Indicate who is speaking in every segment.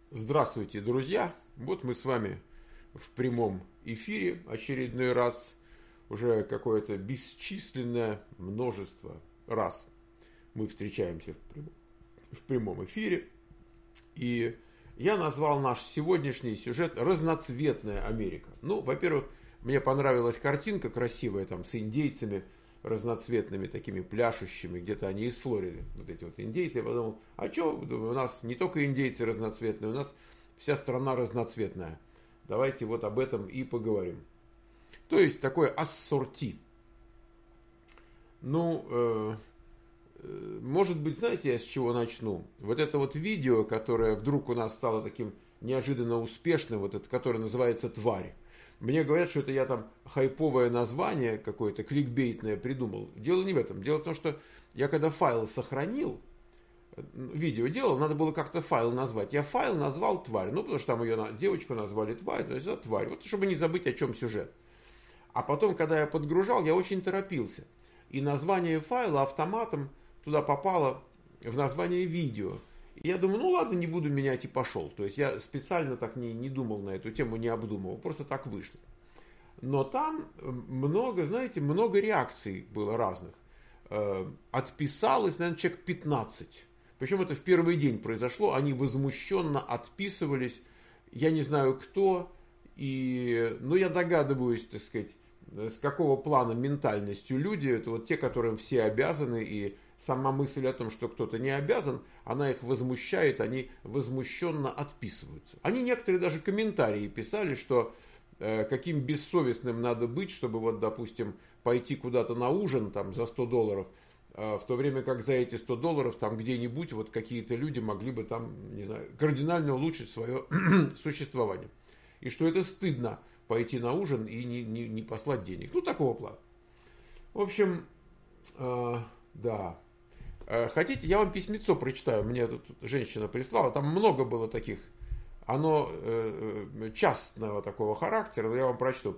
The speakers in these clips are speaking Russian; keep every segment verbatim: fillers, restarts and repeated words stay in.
Speaker 1: Здравствуйте, друзья! Вот мы с вами в прямом эфире очередной раз. Уже какое-то бесчисленное множество раз мы встречаемся в прямом, в прямом эфире. И я назвал наш сегодняшний сюжет «Разноцветная Америка». Ну, во-первых, мне понравилась картинка красивая там с индейцами разноцветными, такими пляшущими, где-то они из Флориды, вот эти вот индейцы. Я подумал, а что, у нас не только индейцы разноцветные, у нас вся страна разноцветная. Давайте вот об этом и поговорим. То есть такое ассорти. Ну, э, э, может быть, знаете, я с чего начну? Вот это вот видео, которое вдруг у нас стало таким неожиданно успешным, вот это, которое называется «Тварь». Мне говорят, что это я там хайповое название какое-то, кликбейтное придумал. Дело не в этом. Дело в том, что я когда файл сохранил, видео делал, надо было как-то файл назвать. Я файл назвал «Тварь». Ну, потому что там ее девочку назвали «Тварь», то есть это «Тварь». Вот чтобы не забыть, о чем сюжет. А потом, когда я подгружал, я очень торопился. И название файла автоматом туда попало в название видео. И я думаю, ну ладно, не буду менять и пошел. То есть я специально так не, не думал на эту тему, не обдумывал. Просто так вышло. Но там много, знаете, много реакций было разных. Отписалось, наверное, человек пятнадцать. Причем это в первый день произошло. Они возмущенно отписывались. Я не знаю кто. И, ну, я догадываюсь, так сказать, с какого плана ментальностью люди. Это вот те, которым все обязаны. И сама мысль о том, что кто-то не обязан, она их возмущает, они возмущенно отписываются. Они некоторые даже комментарии писали, что э, каким бессовестным надо быть, чтобы вот, допустим, пойти куда-то на ужин там за сто долларов, э, в то время как за эти сто долларов там где-нибудь вот какие-то люди могли бы там, не знаю, кардинально улучшить свое существование. И что это стыдно пойти на ужин и не, не, не послать денег. Ну, такого плана. В общем, э, да. Хотите, я вам письмецо прочитаю, мне тут женщина прислала, там много было таких, оно э, частного такого характера, но я вам прочту.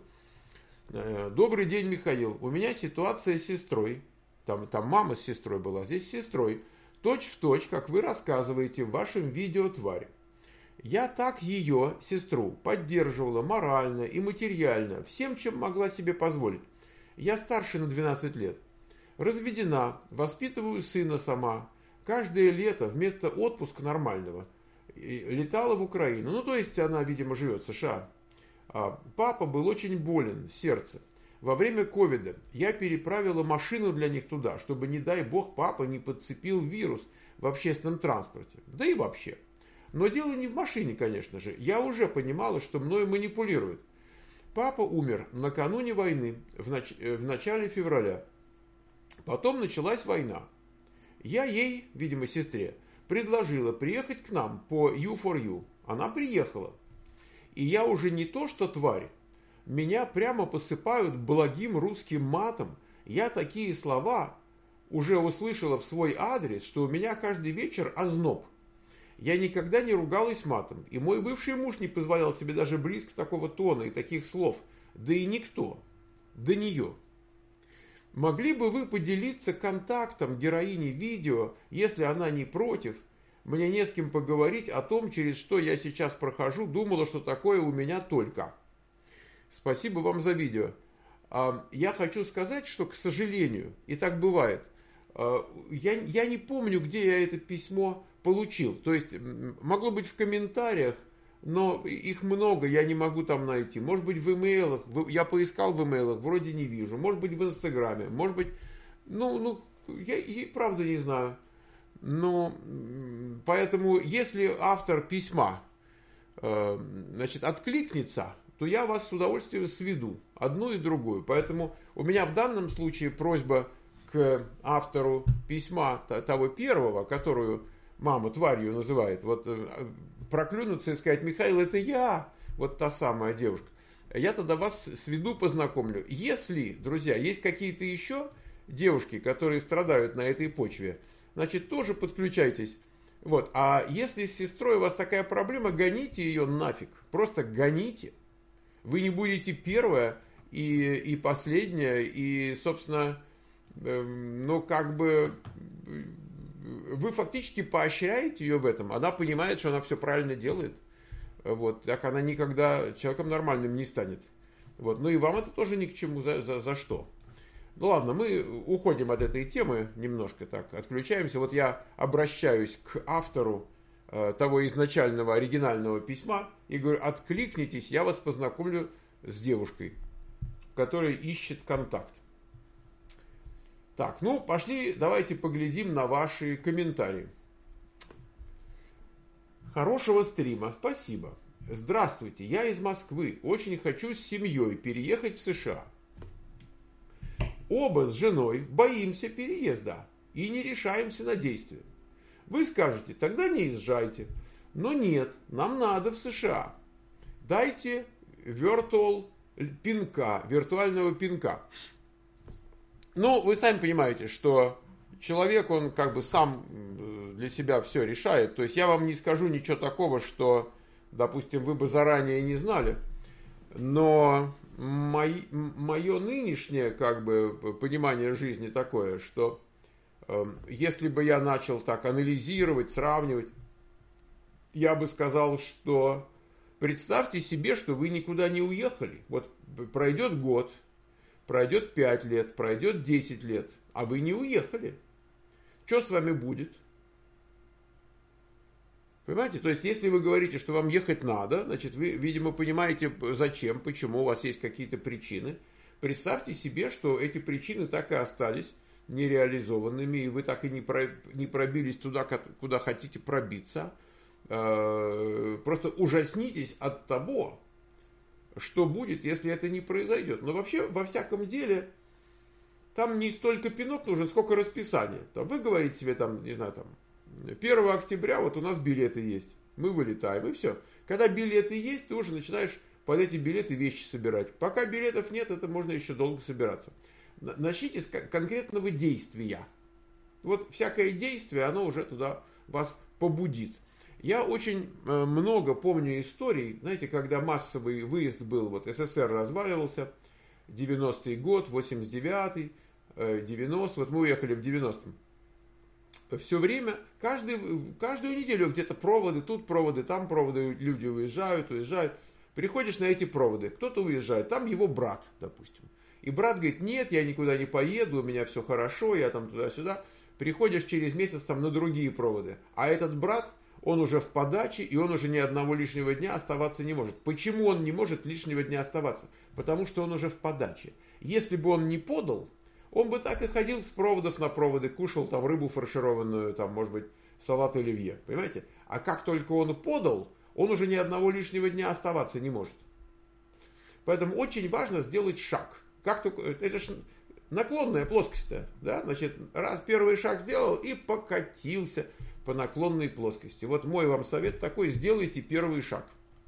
Speaker 1: Добрый день, Михаил, у меня ситуация с сестрой, там, там мама с сестрой была, здесь с сестрой, точь в точь, как вы рассказываете в вашем видео «Тварь». Я так ее, сестру, поддерживала морально и материально, всем, чем могла себе позволить. Я старше на двенадцать лет. Разведена, воспитываю сына сама. Каждое лето вместо отпуска нормального летала в Украину. Ну, то есть она, видимо, живет в США. Папа был очень болен, сердце. Во время ковида я переправила машину для них туда, чтобы, не дай бог, папа не подцепил вирус в общественном транспорте. Да и вообще. Но дело не в машине, конечно же. Я уже понимала, что мною манипулируют. Папа умер накануне войны, в, нач... в начале февраля. Потом началась война. Я ей, видимо, сестре, предложила приехать к нам по ю фор ю. Она приехала. И я уже не то, что тварь. Меня прямо посыпают благим русским матом. Я такие слова уже услышала в свой адрес, что у меня каждый вечер озноб. Я никогда не ругалась матом. И мой бывший муж не позволял себе даже близко такого тона и таких слов. Да и никто. До нее. Могли бы вы поделиться контактом героини видео, если она не против? Мне не с кем поговорить о том, через что я сейчас прохожу. Думала, что такое у меня только. Спасибо вам за видео. Я хочу сказать, что, к сожалению, и так бывает, я, я не помню, где я это письмо получил. То есть, могло быть в комментариях, но их много, я не могу там найти. Может быть, в имейлах, я поискал в имейлах, вроде не вижу. Может быть, в инстаграме, может быть, ну, ну я, я правда не знаю. Но, поэтому, если автор письма, э, значит, откликнется, то я вас с удовольствием сведу, одну и другую. Поэтому у меня в данном случае просьба к автору письма того первого, которую мама тварью называет, вот проклюнуться и сказать: Михаил, это я, вот та самая девушка. Я тогда вас сведу, познакомлю. Если, друзья, есть какие-то еще девушки, которые страдают на этой почве, значит, тоже подключайтесь. Вот. А если с сестрой у вас такая проблема, гоните ее нафиг. Просто гоните. Вы не будете первая и, и последняя, и, собственно, э, ну, как бы, вы фактически поощряете ее в этом. Она понимает, что она все правильно делает. Вот, так она никогда человеком нормальным не станет. Вот, ну и вам это тоже ни к чему, за, за, за что. Ну ладно, мы уходим от этой темы немножко так, отключаемся. Вот я обращаюсь к автору э, того изначального оригинального письма и говорю, откликнитесь, я вас познакомлю с девушкой, которая ищет контакт. Так, ну пошли, давайте поглядим на ваши комментарии. Хорошего стрима, спасибо. Здравствуйте, я из Москвы, очень хочу с семьей переехать в США. Оба с женой боимся переезда и не решаемся на действия. Вы скажете, тогда не езжайте. Но нет, нам надо в США. Дайте virtual пинка, виртуального пинка. Ну, вы сами понимаете, что человек, он как бы сам для себя все решает. То есть я вам не скажу ничего такого, что, допустим, вы бы заранее не знали. Но мое, мое нынешнее как бы понимание жизни такое, что э, если бы я начал так анализировать, сравнивать, я бы сказал, что представьте себе, что вы никуда не уехали. Вот пройдет год, пройдет пять лет, пройдет десять лет, а вы не уехали. Что с вами будет? Понимаете? То есть, если вы говорите, что вам ехать надо, значит, вы, видимо, понимаете, зачем, почему, у вас есть какие-то причины. Представьте себе, что эти причины так и остались нереализованными, и вы так и не, про, не пробились туда, куда хотите пробиться. Просто ужаснитесь от того, что будет, если это не произойдет. Но вообще, во всяком деле, там не столько пинок нужен, сколько расписание. Там вы говорите себе, там, не знаю, там, первого октября вот у нас билеты есть. Мы вылетаем, и все. Когда билеты есть, ты уже начинаешь под эти билеты вещи собирать. Пока билетов нет, это можно еще долго собираться. Начните с конкретного действия. Вот всякое действие, оно уже туда вас побудит. Я очень много помню историй, знаете, когда массовый выезд был, вот СССР разваливался, девяностый год, восемьдесят девятый, девяностый, вот мы уехали в девяностом. Все время, каждый, каждую неделю где-то проводы, тут проводы, там проводы, люди уезжают, уезжают. Приходишь на эти проводы, кто-то уезжает, там его брат, допустим. И брат говорит, нет, я никуда не поеду, у меня все хорошо, я там туда-сюда. Приходишь через месяц там на другие проводы, а этот брат, он уже в подаче, и он уже ни одного лишнего дня оставаться не может. Почему он не может лишнего дня оставаться? Потому что он уже в подаче. Если бы он не подал, он бы так и ходил с проводов на проводы, кушал там рыбу фаршированную, там, может быть, салат оливье. Понимаете? А как только он подал, он уже ни одного лишнего дня оставаться не может. Поэтому очень важно сделать шаг. Как только, это же наклонная плоскость-то, да? Значит, раз первый шаг сделал и покатился по наклонной плоскости. Вот мой вам совет такой, сделайте первый шаг.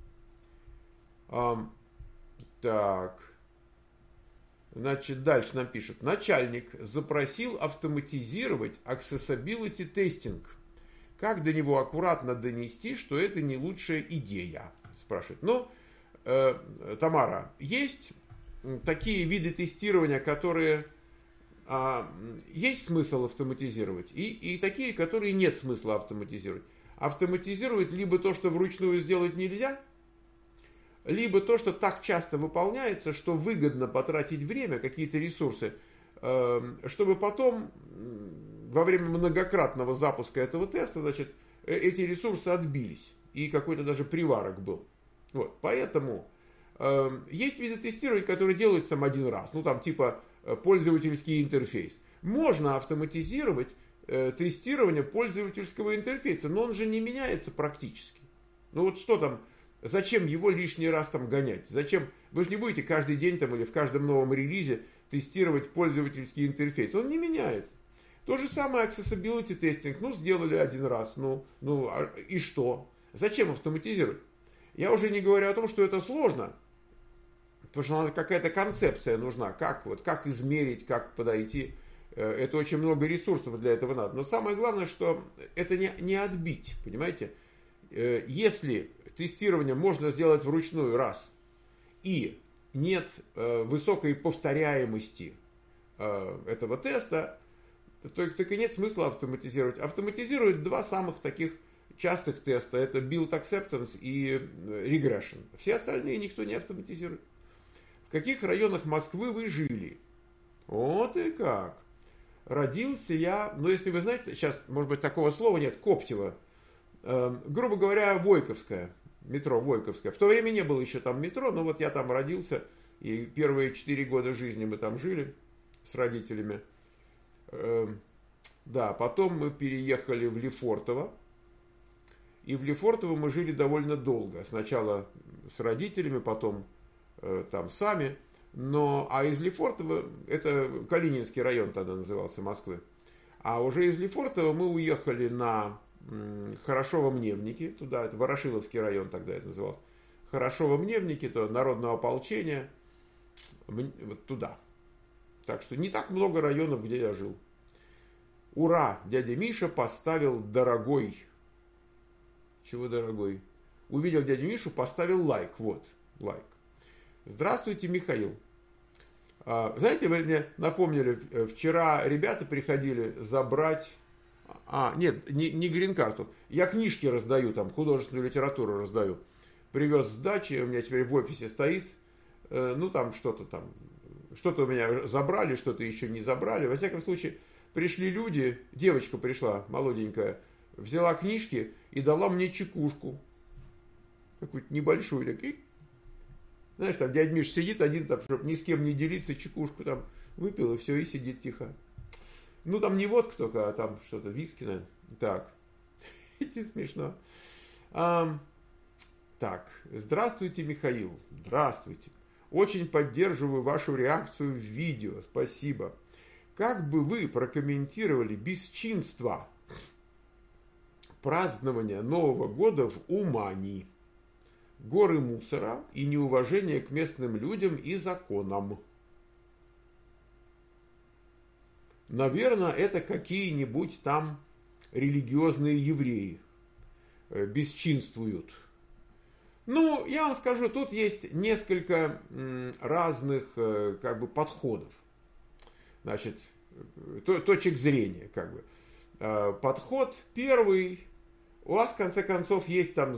Speaker 1: А, так. Значит, дальше нам пишут. Начальник запросил автоматизировать accessibility testing. Как до него аккуратно донести, что это не лучшая идея? Спрашивает. Ну, э, Тамара, есть такие виды тестирования, которые а, есть смысл автоматизировать, и, и такие, которые нет смысла автоматизировать. Автоматизировать либо то, что вручную сделать нельзя, либо то, что так часто выполняется, что выгодно потратить время, какие-то ресурсы, чтобы потом во время многократного запуска этого теста, значит, эти ресурсы отбились, и какой-то даже приварок был. Вот, поэтому есть виды тестирования, которые делаются там один раз, ну там типа пользовательский интерфейс. Можно автоматизировать тестирование пользовательского интерфейса, но он же не меняется практически. Ну вот что там, зачем его лишний раз там гонять? Зачем? Вы же не будете каждый день там или в каждом новом релизе тестировать пользовательский интерфейс. Он не меняется. То же самое accessibility testing. Ну, сделали один раз. Ну, ну и что? Зачем автоматизировать? Я уже не говорю о том, что это сложно. Потому что какая-то концепция нужна. Как, вот, как измерить, как подойти. Это очень много ресурсов для этого надо. Но самое главное, что это не, не отбить. Понимаете? Если тестирование можно сделать вручную раз, и нет э, высокой повторяемости э, этого теста, только, только нет смысла автоматизировать. Автоматизируют два самых таких частых теста. Это build acceptance и regression. Все остальные никто не автоматизирует. В каких районах Москвы вы жили? Вот и как. Родился я, ну если вы знаете, сейчас, может быть, такого слова нет, Коптево. Э, грубо говоря, Войковская. Метро Войковская. В то время не было еще там метро, но вот я там родился. И первые четыре года жизни мы там жили с родителями. Э, да, потом мы переехали в Лефортово. И в Лефортово мы жили довольно долго. Сначала с родителями, потом э, там сами. Но, а из Лефортово, это Калининский район тогда назывался, Москвы. А уже из Лефортово мы уехали на м, Хорошово-Мневники, туда, это Ворошиловский район тогда это назывался. Хорошово-Мневники, то народного ополчения, вот туда. Так что не так много районов, где я жил. Ура, дядя Миша поставил дорогой. Чего дорогой? Увидел дядю Мишу, поставил лайк, вот, лайк. Здравствуйте, Михаил. Знаете, вы мне напомнили, вчера ребята приходили забрать... А, нет, не, не грин-карту. Я книжки раздаю, там, художественную литературу раздаю. Привез с дачи, у меня теперь в офисе стоит. Ну, там что-то там... Что-то у меня забрали, что-то еще не забрали. Во всяком случае, пришли люди, девочка пришла, молоденькая, взяла книжки и дала мне чекушку. Какую-то небольшую, такие... Знаешь, там дядя Миша сидит один, там, чтобы ни с кем не делиться, чекушку там выпил, и все, и сидит тихо. Ну, там не водка только, а там что-то, виски, наверное. Так, это смешно. А, так, здравствуйте, Михаил. Здравствуйте. Очень поддерживаю вашу реакцию в видео, спасибо. Как бы вы прокомментировали бесчинство празднования Нового года в Умани? Горы мусора и неуважение к местным людям и законам. Наверное, это какие-нибудь там религиозные евреи бесчинствуют. Ну, я вам скажу, тут есть несколько разных как бы подходов. Значит, точек зрения, как бы. Подход первый. У вас, в конце концов, есть там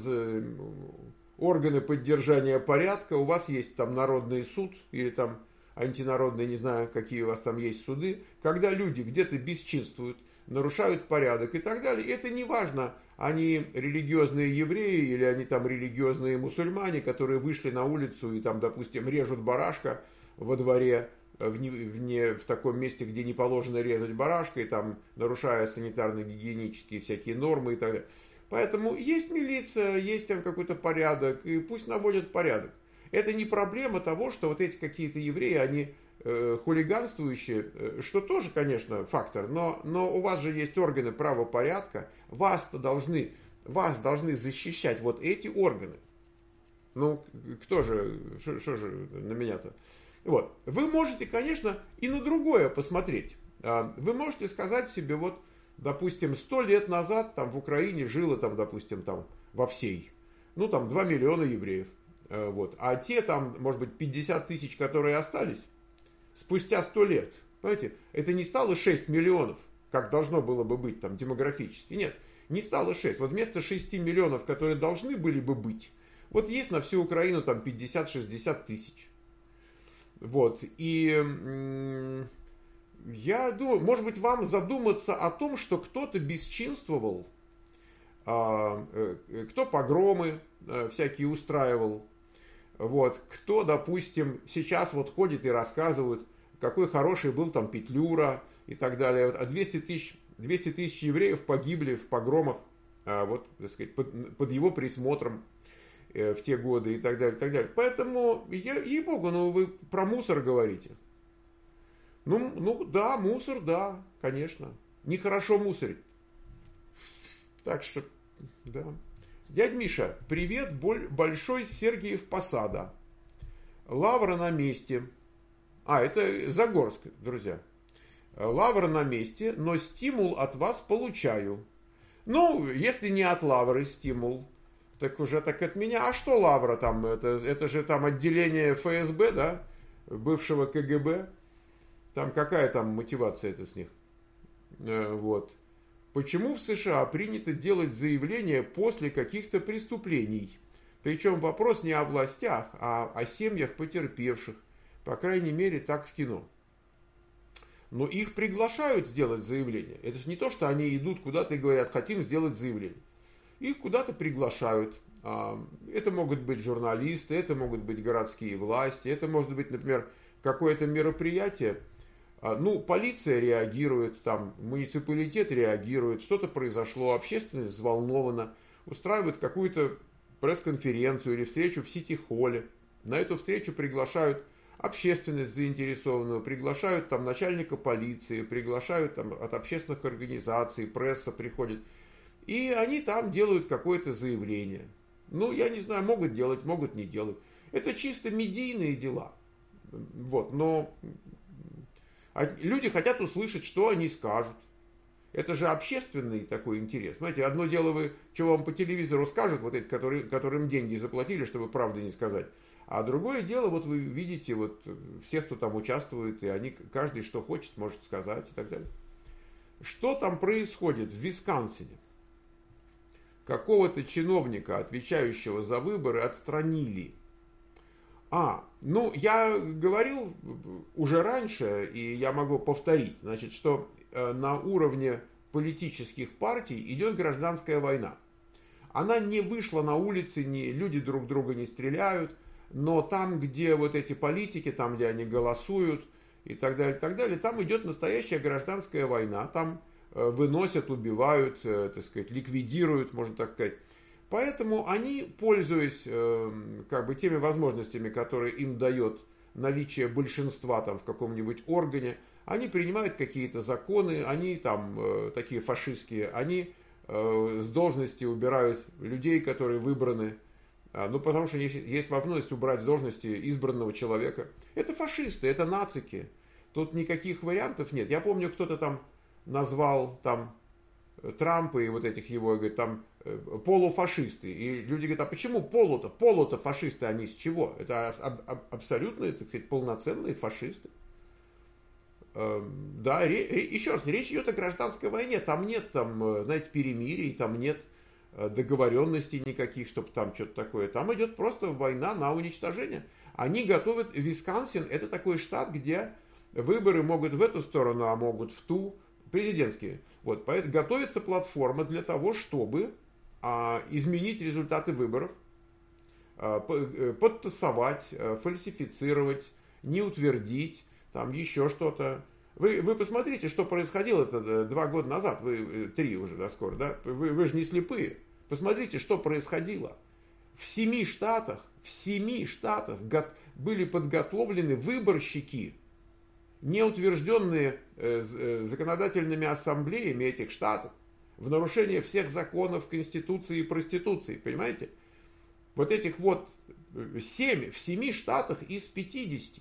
Speaker 1: органы поддержания порядка, у вас есть там народный суд или там антинародные, не знаю, какие у вас там есть суды, когда люди где-то бесчинствуют, нарушают порядок и так далее. И это не важно, они религиозные евреи или они там религиозные мусульмане, которые вышли на улицу и там, допустим, режут барашка во дворе, в, не, в, не, в таком месте, где не положено резать барашка, и там нарушая санитарно-гигиенические всякие нормы и так далее. Поэтому есть милиция, есть там какой-то порядок, и пусть наводят порядок. Это не проблема того, что вот эти какие-то евреи, они э, хулиганствующие, э, что тоже, конечно, фактор, но, но у вас же есть органы правопорядка, вас-то должны, вас должны защищать вот эти органы. Ну, кто же, что же на меня-то? Вот. Вы можете, конечно, и на другое посмотреть. Вы можете сказать себе, вот, допустим, сто лет назад там в Украине жило, там, допустим, там во всей, ну, там два миллиона евреев. Вот. А те там, может быть, пятьдесят тысяч, которые остались, спустя сто лет, понимаете, это не стало шесть миллионов, как должно было бы быть там демографически. Нет, не стало шесть. Вот вместо шести миллионов, которые должны были бы быть, вот есть на всю Украину там пятьдесят-шестьдесят тысяч. Вот. И м- я думаю, может быть, вам задуматься о том, что кто-то бесчинствовал, а, э, кто погромы э, всякие устраивал. Вот, кто, допустим, сейчас вот ходит и рассказывает, какой хороший был там Петлюра и так далее. А двести тысяч, двести тысяч евреев погибли в погромах, вот, так сказать, под, под его присмотром в те годы и так далее, и так далее. Поэтому, я, ей-богу, ну вы про мусор говорите. Ну, ну да, мусор, да, конечно. Нехорошо мусорить. Так что, да. Дядь Миша, привет, большой Сергиев Посада. Лавра на месте. А, это Загорск, друзья. Лавра на месте, но стимул от вас получаю. Ну, если не от Лавры стимул, так уже так от меня. А что Лавра там? Это, это же там отделение эф эс бэ, да? Бывшего ка гэ бэ. Там какая там мотивация это с них? Вот. Почему в США принято делать заявления после каких-то преступлений? Причем вопрос не о властях, а о семьях потерпевших. По крайней мере, так в кино. Но их приглашают сделать заявление. Это же не то, что они идут куда-то и говорят, хотим сделать заявление. Их куда-то приглашают. Это могут быть журналисты, это могут быть городские власти, это может быть, например, какое-то мероприятие. Ну, полиция реагирует, там, муниципалитет реагирует, что-то произошло, общественность взволнована, устраивают какую-то пресс-конференцию или встречу в Сити-холле. На эту встречу приглашают общественность заинтересованную, приглашают там начальника полиции, приглашают там от общественных организаций, пресса приходит. И они там делают какое-то заявление. Ну, я не знаю, могут делать, могут не делать. Это чисто медийные дела. Вот, но люди хотят услышать, что они скажут. Это же общественный такой интерес. Знаете, одно дело вы, что вам по телевизору скажут, вот эти, которые, которым деньги заплатили, чтобы правды не сказать. А другое дело, вот вы видите, вот всех, кто там участвует, и они, каждый что хочет, может сказать и так далее. Что там происходит в Висконсине? Какого-то чиновника, отвечающего за выборы, отстранили. А, ну, я говорил уже раньше, и я могу повторить, значит, что на уровне политических партий идет гражданская война. Она не вышла на улицы, не, люди друг друга не стреляют, но там, где вот эти политики, там, где они голосуют и так далее, и так далее, там идет настоящая гражданская война, там выносят, убивают, так сказать, ликвидируют, можно так сказать. Поэтому они, пользуясь как бы теми возможностями, которые им дает наличие большинства там в каком-нибудь органе, они принимают какие-то законы, они там такие фашистские, они с должности убирают людей, которые выбраны, ну потому что есть возможность убрать с должности избранного человека. Это фашисты, это нацики, тут никаких вариантов нет. Я помню, кто-то там назвал там Трампа и вот этих его, говорит, там полуфашисты. И люди говорят, а почему полу-то? Полу-то фашисты, они с чего? Это абсолютно, так сказать, полноценные фашисты. Да, еще раз, речь идет о гражданской войне. Там нет, там, знаете, перемирий, там нет договоренностей никаких, чтобы там что-то такое. Там идет просто война на уничтожение. Они готовят, Висконсин, это такой штат, где выборы могут в эту сторону, а могут в ту, президентские. Вот, поэтому готовится платформа для того, чтобы а, изменить результаты выборов, а, подтасовать, а, фальсифицировать, не утвердить, там еще что-то. Вы, вы посмотрите, что происходило это два года назад, вы, три уже, да, скоро, да? Вы, вы же не слепые. Посмотрите, что происходило. В семи штатах, в семи штатах были подготовлены выборщики, не утвержденные законодательными ассамблеями этих штатов, в нарушение всех законов Конституции и проституции, понимаете? Вот этих вот семь, в семи штатах из пятидесяти.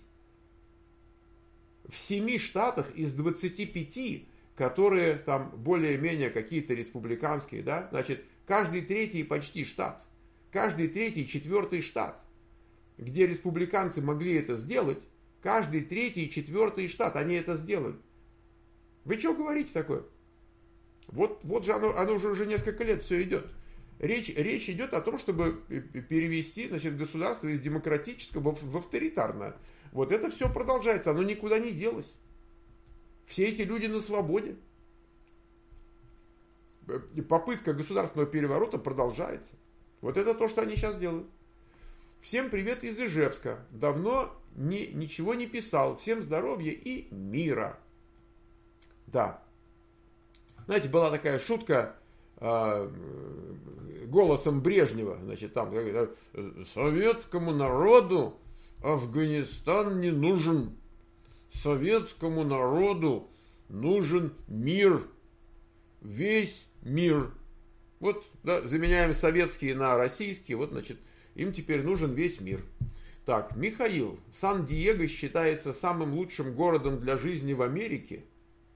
Speaker 1: В семи штатах из двадцати пяти, которые там более-менее какие-то республиканские, да, значит, каждый третий почти штат, каждый третий, четвертый штат, где республиканцы могли это сделать, каждый третий, четвертый штат, они это сделали. Вы что говорите такое? Вот, вот же оно, оно уже, уже несколько лет все идет. Речь, речь идет о том, чтобы перевести, значит, государство из демократического в авторитарное. Вот это все продолжается, оно никуда не делось. Все эти люди на свободе. Попытка государственного переворота продолжается. Вот это то, что они сейчас делают. Всем привет из Ижевска. Давно ни, ничего не писал. Всем здоровья и мира. Да. Знаете, была такая шутка э, голосом Брежнева. Значит, там советскому народу Афганистан не нужен. Советскому народу нужен мир. Весь мир. Вот, да, заменяем советские на российские. Вот, значит, им теперь нужен весь мир. Так, Михаил. Сан-Диего считается самым лучшим городом для жизни в Америке.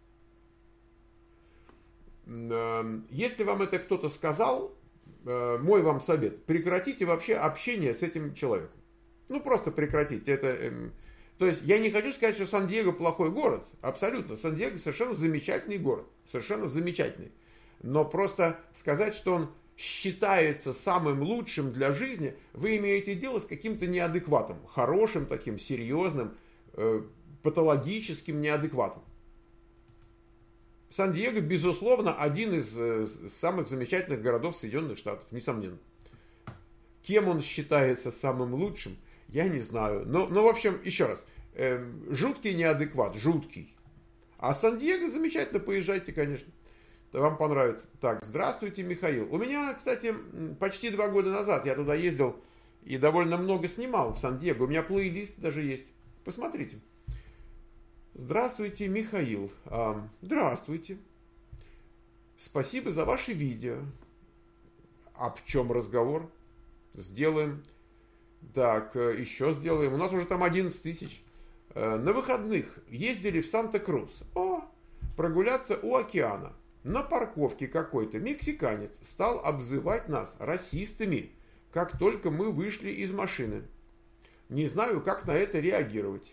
Speaker 1: Если вам это кто-то сказал, мой вам совет. Прекратите вообще общение с этим человеком. Ну, просто прекратите. Это, То есть я не хочу сказать, что Сан-Диего плохой город. Абсолютно. Сан-Диего совершенно замечательный город. Совершенно замечательный. Но просто сказать, что он считается самым лучшим для жизни, вы имеете дело с каким-то неадекватом. Хорошим таким, серьезным, э, патологическим неадекватом. Сан-Диего, безусловно, один из э, самых замечательных городов Соединенных Штатов. Несомненно. Кем он считается самым лучшим, я не знаю. Но, но в общем, еще раз. Э, жуткий неадекват. Жуткий. А Сан-Диего замечательно. Поезжайте, конечно. Вам понравится. Так, здравствуйте, Михаил. У меня, кстати, почти два года назад я туда ездил и довольно много снимал в Сан-Диего. У меня плейлист даже есть. Посмотрите. Здравствуйте, Михаил. А, здравствуйте. Спасибо за ваши видео. А в чем разговор? Сделаем. Так, еще сделаем. У нас уже там одиннадцать тысяч. На выходных ездили в Санта-Крус. О, прогуляться у океана. На парковке какой-то мексиканец стал обзывать нас расистами, как только мы вышли из машины. Не знаю, как на это реагировать.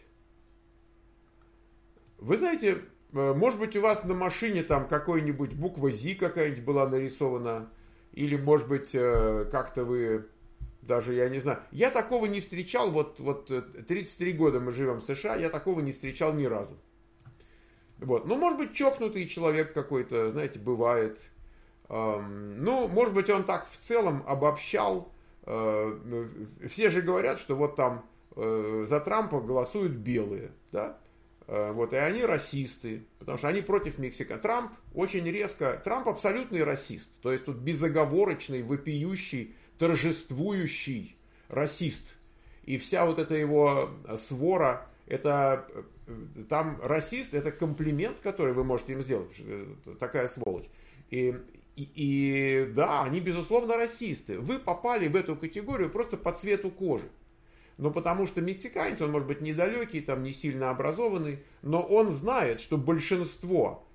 Speaker 1: Вы знаете, может быть, у вас на машине там какой-нибудь буква Зи какая-нибудь была нарисована, или, может быть, как-то вы даже, я не знаю. Я такого не встречал, вот, вот тридцать три года мы живем в США, я такого не встречал ни разу. Вот. Ну, может быть, чокнутый человек какой-то, знаете, бывает. Эм, ну, может быть, он так в целом обобщал. Э, все же говорят, что вот там э, за Трампа голосуют белые, да? Э, вот, и они расисты, потому что они против Мексики. Трамп очень резко, Трамп абсолютный расист, то есть тут безоговорочный, вопиющий, торжествующий расист. И вся вот эта его свора, это... Там расист, это комплимент, который вы можете им сделать, такая сволочь. И, и, и да, они безусловно расисты. Вы попали в эту категорию просто по цвету кожи. Но потому что мексиканец, он может быть недалекий, там не сильно образованный, но он знает, что большинство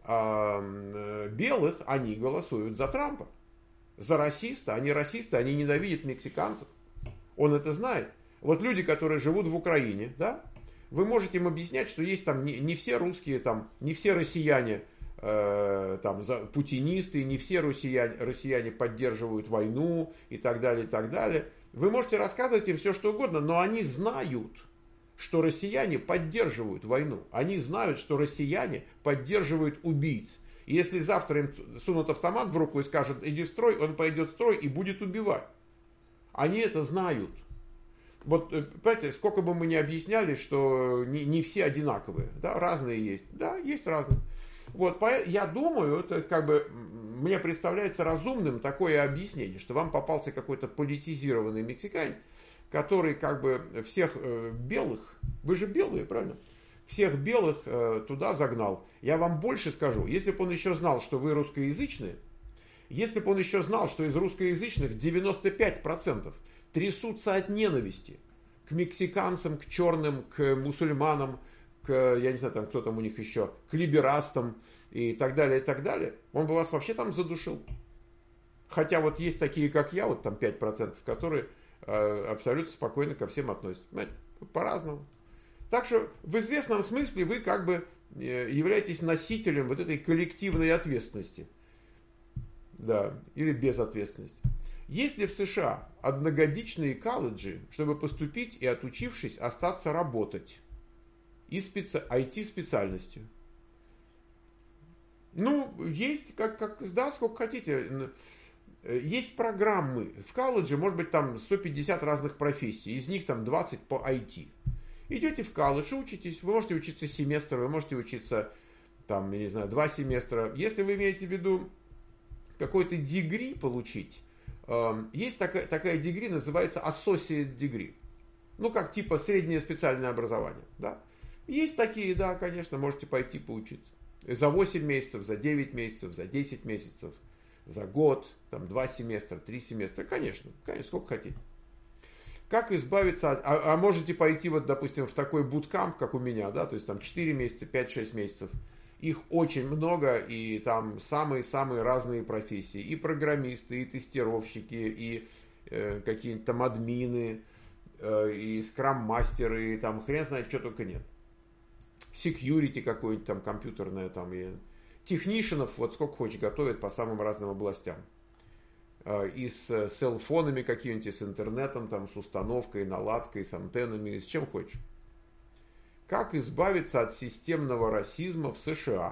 Speaker 1: э, белых, они голосуют за Трампа. За расиста, они расисты, они ненавидят мексиканцев. Он это знает. Вот люди, которые живут в Украине, да, вы можете им объяснять, что есть там не, не все русские, там, не все россияне э, там, за, путинисты, не все россияне, россияне поддерживают войну и так далее, и так далее. Вы можете рассказывать им все, что угодно, но они знают, что россияне поддерживают войну. Они знают, что россияне поддерживают убийц. И если завтра им сунут автомат в руку и скажут, иди в строй, он пойдет в строй и будет убивать. Они это знают. Вот, понимаете, сколько бы мы ни объясняли, что не, не все одинаковые, да, разные есть, да, есть разные. Вот, я думаю, это как бы мне представляется разумным такое объяснение, что вам попался какой-то политизированный мексиканец, который как бы всех э, белых, вы же белые, правильно? Всех белых э, туда загнал. Я вам больше скажу, если бы он еще знал, что вы русскоязычные, если бы он еще знал, что из русскоязычных девяносто пять процентов трясутся от ненависти к мексиканцам, к черным, к мусульманам, к, я не знаю, там кто там у них еще, к либерастам и так далее, и так далее, он бы вас вообще там задушил. Хотя вот есть такие, как я, вот там пять процентов, которые э, абсолютно спокойно ко всем относятся. Понимаете? По-разному. Так что в известном смысле вы как бы э, являетесь носителем вот этой коллективной ответственности. Да, или безответственности. Есть ли в США одногодичные колледжи, чтобы поступить и, отучившись, остаться работать и специ... ай ти-специальностью? Ну, есть, как, как, да, сколько хотите. Есть программы. В колледже, может быть, там сто пятьдесят разных профессий, из них там двадцать по ай ти. Идете в колледж, учитесь, вы можете учиться семестр, вы можете учиться, там, я не знаю, два семестра. Если вы имеете в виду какой-то degree получить, есть такая, такая degree, называется associate degree. Ну, как типа среднее специальное образование. Да? Есть такие, да, конечно, можете пойти поучиться. За восемь месяцев, за девять месяцев, за десять месяцев, за год, там два семестра, три семестра. Конечно, конечно, сколько хотите. Как избавиться от... А, а можете пойти, вот, допустим, в такой буткамп, как у меня, да, то есть там четыре месяца, пять-шесть месяцев. Их очень много, и там самые-самые разные профессии. И программисты, и тестировщики, и э, какие-нибудь там админы, и скрам-мастер, и там хрен знает, что только нет. Security какой-нибудь там компьютерное, там, и технишенов, вот сколько хочешь, готовят по самым разным областям. И с селфонами какими-нибудь, с интернетом, там, с установкой, наладкой, с антеннами, с чем хочешь. Как избавиться от системного расизма в США?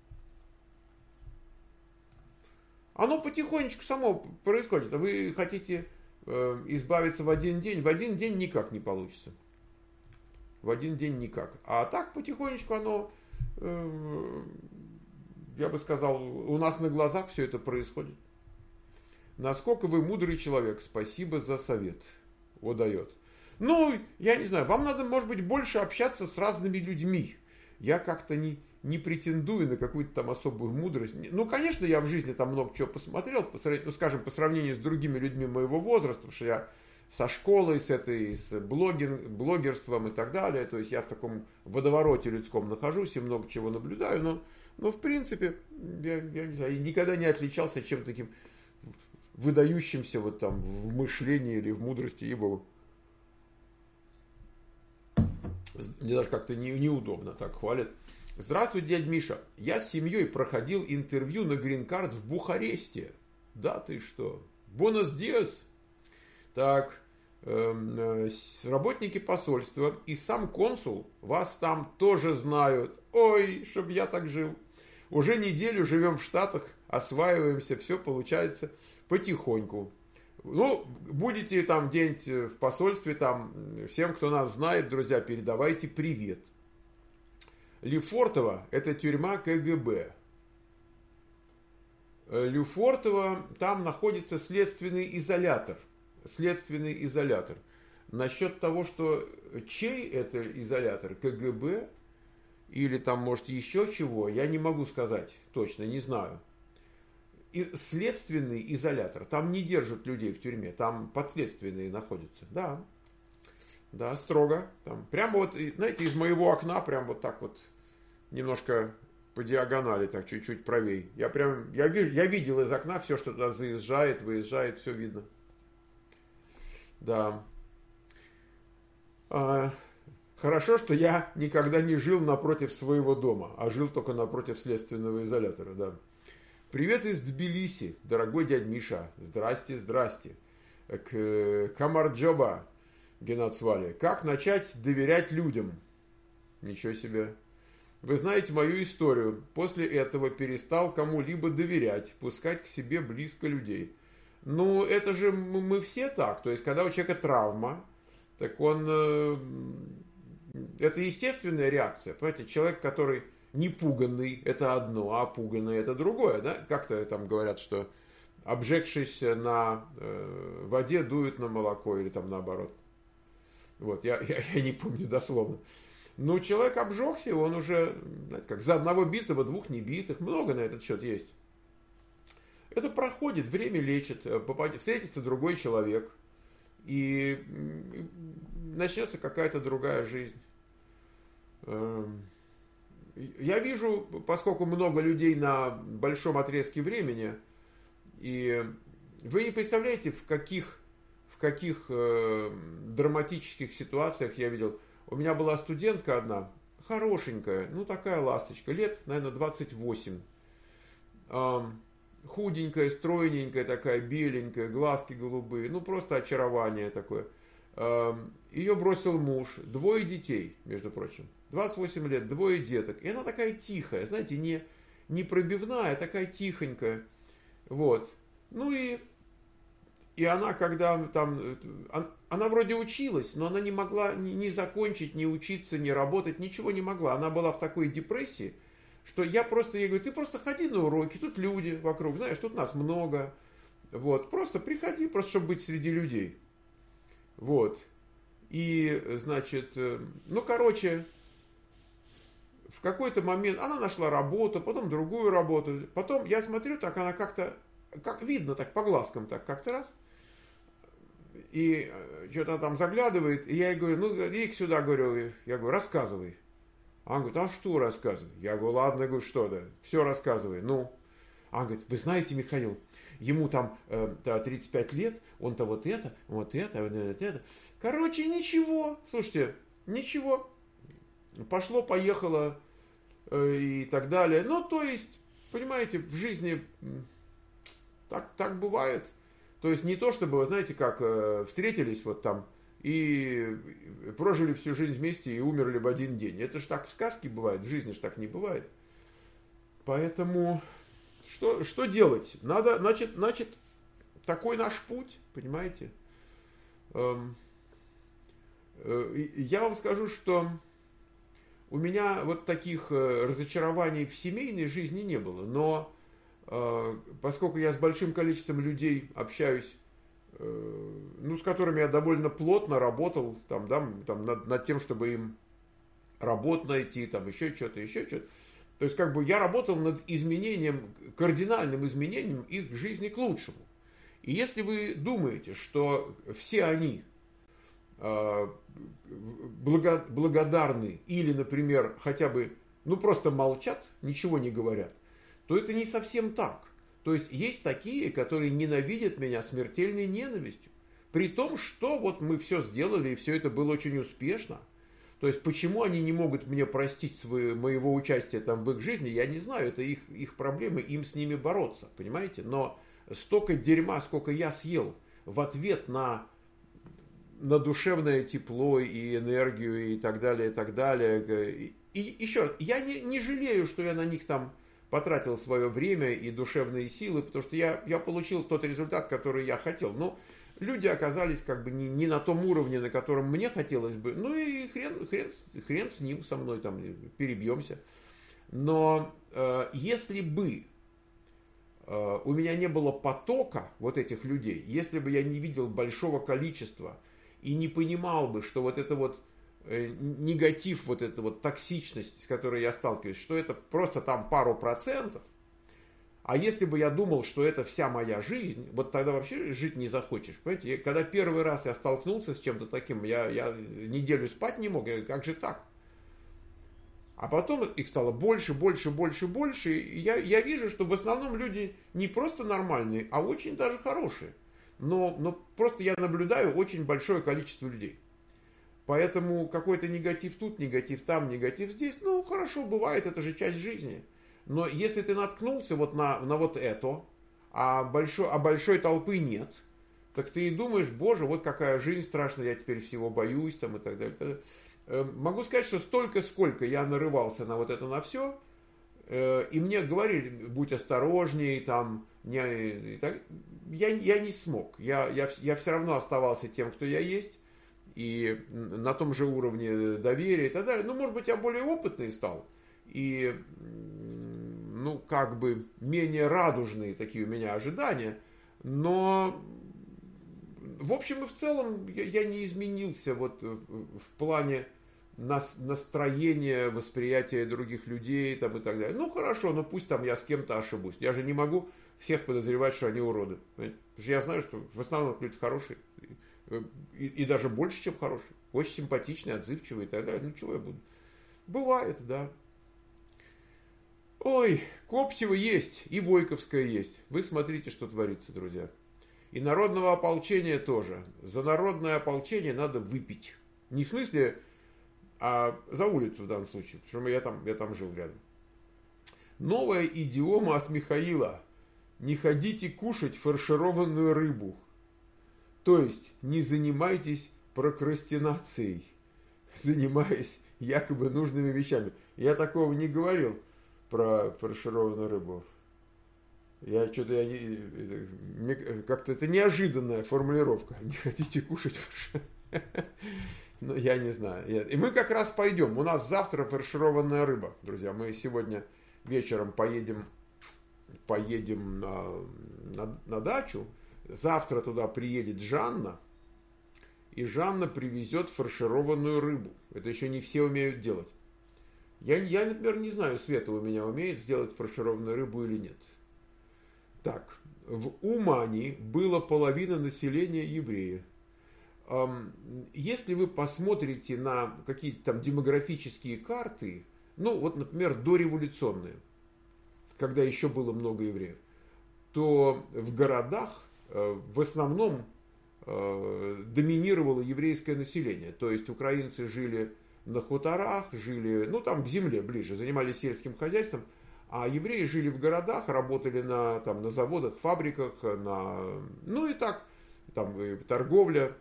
Speaker 1: Оно потихонечку само происходит. Вы хотите э, избавиться в один день? В один день никак не получится. В один день никак. А так потихонечку оно, э, я бы сказал, у нас на глазах все это происходит. Насколько вы мудрый человек, спасибо за совет. Вот дает. Ну, я не знаю, вам надо, может быть, больше общаться с разными людьми. Я как-то не, не претендую на какую-то там особую мудрость. Ну, конечно, я в жизни там много чего посмотрел, по, ну, скажем, по сравнению с другими людьми моего возраста, потому что я со школой, с этой, с блогинг, блогерством и так далее, то есть я в таком водовороте людском нахожусь и много чего наблюдаю, но, но в принципе, я, я не знаю, никогда не отличался чем-то таким выдающимся вот там в мышлении или в мудрости, ибо мне даже как-то не, неудобно так хвалят. Здравствуй, дядь Миша. Я с семьей проходил интервью на грин-карт в Бухаресте. Да ты что? Бонус диас. Так, э, э, работники посольства и сам консул вас там тоже знают. Ой, чтоб я так жил. Уже неделю живем в Штатах, осваиваемся, все получается потихоньку. Ну, будете там где-нибудь в посольстве, там, всем, кто нас знает, друзья, передавайте привет. Лефортово – это тюрьма ка гэ бэ. Лефортово, там находится следственный изолятор. Следственный изолятор. Насчет того, что чей это изолятор, ка гэ бэ или там, может, еще чего, я не могу сказать точно, не знаю. И следственный изолятор. Там не держат людей в тюрьме, там подследственные находятся. Да, да, строго. Там прямо вот, знаете, из моего окна прям вот так вот немножко по диагонали, так чуть-чуть правее. Я прям, я, я видел из окна все, что туда заезжает, выезжает, все видно. Да. А, хорошо, что я никогда не жил напротив своего дома, а жил только напротив следственного изолятора, да. Привет из Тбилиси, дорогой дядь Миша. Здрасте, здрасте. К Камарджоба, Геннадсвали. Как начать доверять людям? Ничего себе. Вы знаете мою историю. После этого перестал кому-либо доверять, пускать к себе близко людей. Ну, это же мы все так. То есть, когда у человека травма, так он... Это естественная реакция. Понимаете, человек, который... Не пуганный – это одно, а пуганный – это другое. Да? Как-то там говорят, что обжегшись на э, воде дует на молоко или там наоборот. Вот, я, я, я не помню дословно. Но человек обжегся, он уже, знаете, как за одного битого, двух небитых. Много на этот счет есть. Это проходит, время лечит, попадет, встретится другой человек. И, и начнется какая-то другая жизнь. Я вижу, поскольку много людей на большом отрезке времени, и вы не представляете, в каких, в каких э, драматических ситуациях я видел. У меня была студентка одна, хорошенькая, ну такая ласточка, лет, наверное, двадцать восемь. Э, худенькая, стройненькая такая, беленькая, глазки голубые, ну просто очарование такое. Э, ее бросил муж, двое детей, между прочим. двадцать восемь лет, двое деток. И она такая тихая, знаете, не, не пробивная, такая тихонькая. Вот. Ну и, и она, когда там... Она, она вроде училась, но она не могла ни, ни закончить, ни учиться, ни работать, ничего не могла. Она была в такой депрессии, что я просто ей говорю, ты просто ходи на уроки, тут люди вокруг, знаешь, тут нас много. Вот. Просто приходи, просто чтобы быть среди людей. Вот. И, значит, ну, короче... В какой-то момент она нашла работу, потом другую работу. Потом я смотрю, так она как-то, как видно, так по глазкам, так как-то раз. И что-то там заглядывает. И я ей говорю, ну, иди сюда, говорю, я говорю, рассказывай. Она говорит, а что рассказывай? Я говорю, ладно, я говорю, что да, все рассказывай. Ну, она говорит, вы знаете, Михаил, ему там э, тридцать пять лет, он-то вот это, вот это, вот это. Короче, ничего, слушайте, ничего. Пошло, поехало э, и так далее. Ну, то есть, понимаете, в жизни так, так бывает. То есть не то, чтобы, вы знаете, как э, встретились вот там и прожили всю жизнь вместе и умерли в один день. Это же так в сказке бывает, в жизни же так не бывает. Поэтому что, что делать? Надо, значит, значит, такой наш путь, понимаете? Эм, э, я вам скажу, что у меня вот таких э, разочарований в семейной жизни не было, но э, поскольку я с большим количеством людей общаюсь, э, ну, с которыми я довольно плотно работал, там, да, там, над, над тем, чтобы им работу найти, там, еще что-то, еще что-то. То есть, как бы я работал над изменением, кардинальным изменением их жизни к лучшему. И если вы думаете, что все они э, благо, благодарны или, например, хотя бы, ну, просто молчат, ничего не говорят, то это не совсем так. То есть, есть такие, которые ненавидят меня смертельной ненавистью. При том, что вот мы все сделали, и все это было очень успешно. То есть, почему они не могут мне простить свое, моего участия там в их жизни, я не знаю, это их, их проблемы, им с ними бороться, понимаете? Но столько дерьма, сколько я съел в ответ на, на душевное тепло и энергию и так далее, и так далее. И еще, я не, не жалею, что я на них там потратил свое время и душевные силы, потому что я, я получил тот результат, который я хотел. Но люди оказались как бы не, не на том уровне, на котором мне хотелось бы. Ну и хрен, хрен, хрен с ним, со мной там перебьемся. Но э, если бы э, у меня не было потока вот этих людей, если бы я не видел большого количества и не понимал бы, что вот это вот э, негатив, вот эта вот токсичность, с которой я сталкиваюсь, что это просто там пару процентов, а если бы я думал, что это вся моя жизнь, вот тогда вообще жить не захочешь. Понимаете, когда первый раз я столкнулся с чем-то таким, я, я неделю спать не мог, я, как же так? А потом их стало больше, больше, больше, больше. И я, я вижу, что в основном люди не просто нормальные, а очень даже хорошие. Но, но просто я наблюдаю очень большое количество людей. Поэтому какой-то негатив тут, негатив там, негатив здесь, ну хорошо, бывает, это же часть жизни. Но если ты наткнулся вот на, на вот это, а большой, а большой толпы нет, так ты и думаешь, боже, вот какая жизнь страшная, я теперь всего боюсь там, и так далее. Могу сказать, что столько, сколько я нарывался на вот это, на все, и мне говорили, будь осторожней, там, не, так, я, я не смог. Я, я, я все равно оставался тем, кто я есть, и на том же уровне доверия и так далее. Ну, может быть, я более опытный стал, и ну, как бы менее радужные такие у меня ожидания, но в общем и в целом я, я не изменился вот в, в плане нас, настроения, восприятия других людей там, и так далее. Ну хорошо, но пусть там я с кем-то ошибусь. Я же не могу всех подозревать, что они уроды. Понимаете? Потому что я знаю, что в основном люди хорошие, и, и даже больше, чем хорошие. Очень симпатичные, отзывчивые и так далее. Ну чего я буду? Бывает, да. Ой, Коптево есть, и Войковская есть. Вы смотрите, что творится, друзья. И народного ополчения тоже. За народное ополчение надо выпить. Не в смысле, а за улицу в данном случае, потому что я там, я там жил рядом. Новая идиома от Михаила. Не ходите кушать фаршированную рыбу. То есть, не занимайтесь прокрастинацией, занимаясь якобы нужными вещами. Я такого не говорил про фаршированную рыбу. Я что-то, я не, как-то это неожиданная формулировка. Не хотите кушать фаршированную? Ну, я не знаю. И мы как раз пойдем. У нас завтра фаршированная рыба, друзья. Мы сегодня вечером поедем, поедем на, на, на дачу. Завтра туда приедет Жанна. И Жанна привезет фаршированную рыбу. Это еще не все умеют делать. Я, я, например, не знаю, Света у меня умеет сделать фаршированную рыбу или нет. Так, в Умане было половина населения евреи. Если вы посмотрите на какие-то там демографические карты, ну вот, например, дореволюционные, когда еще было много евреев, то в городах в основном доминировало еврейское население. То есть украинцы жили на хуторах, жили, ну там к земле ближе, занимались сельским хозяйством, а евреи жили в городах, работали на, там, на заводах, фабриках, на, ну и так, там и торговля,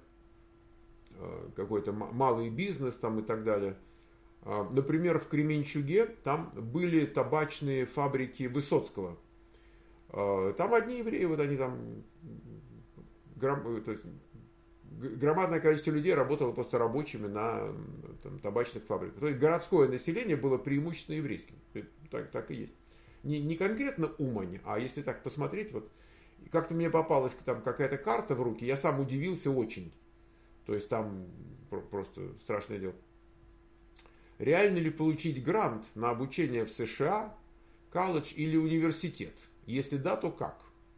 Speaker 1: какой-то малый бизнес там и так далее. Например, в Кременчуге там были табачные фабрики Высоцкого. Там одни евреи, вот они там, гром, то есть, громадное количество людей работало просто рабочими на там, табачных фабриках. То есть городское население было преимущественно еврейским. Так, так и есть. Не, не конкретно Умань, а если так посмотреть, вот как-то мне попалась там какая-то карта в руки, я сам удивился очень. То есть там просто страшное дело. Реально ли получить грант на обучение в США, колледж или университет? Если да, то как?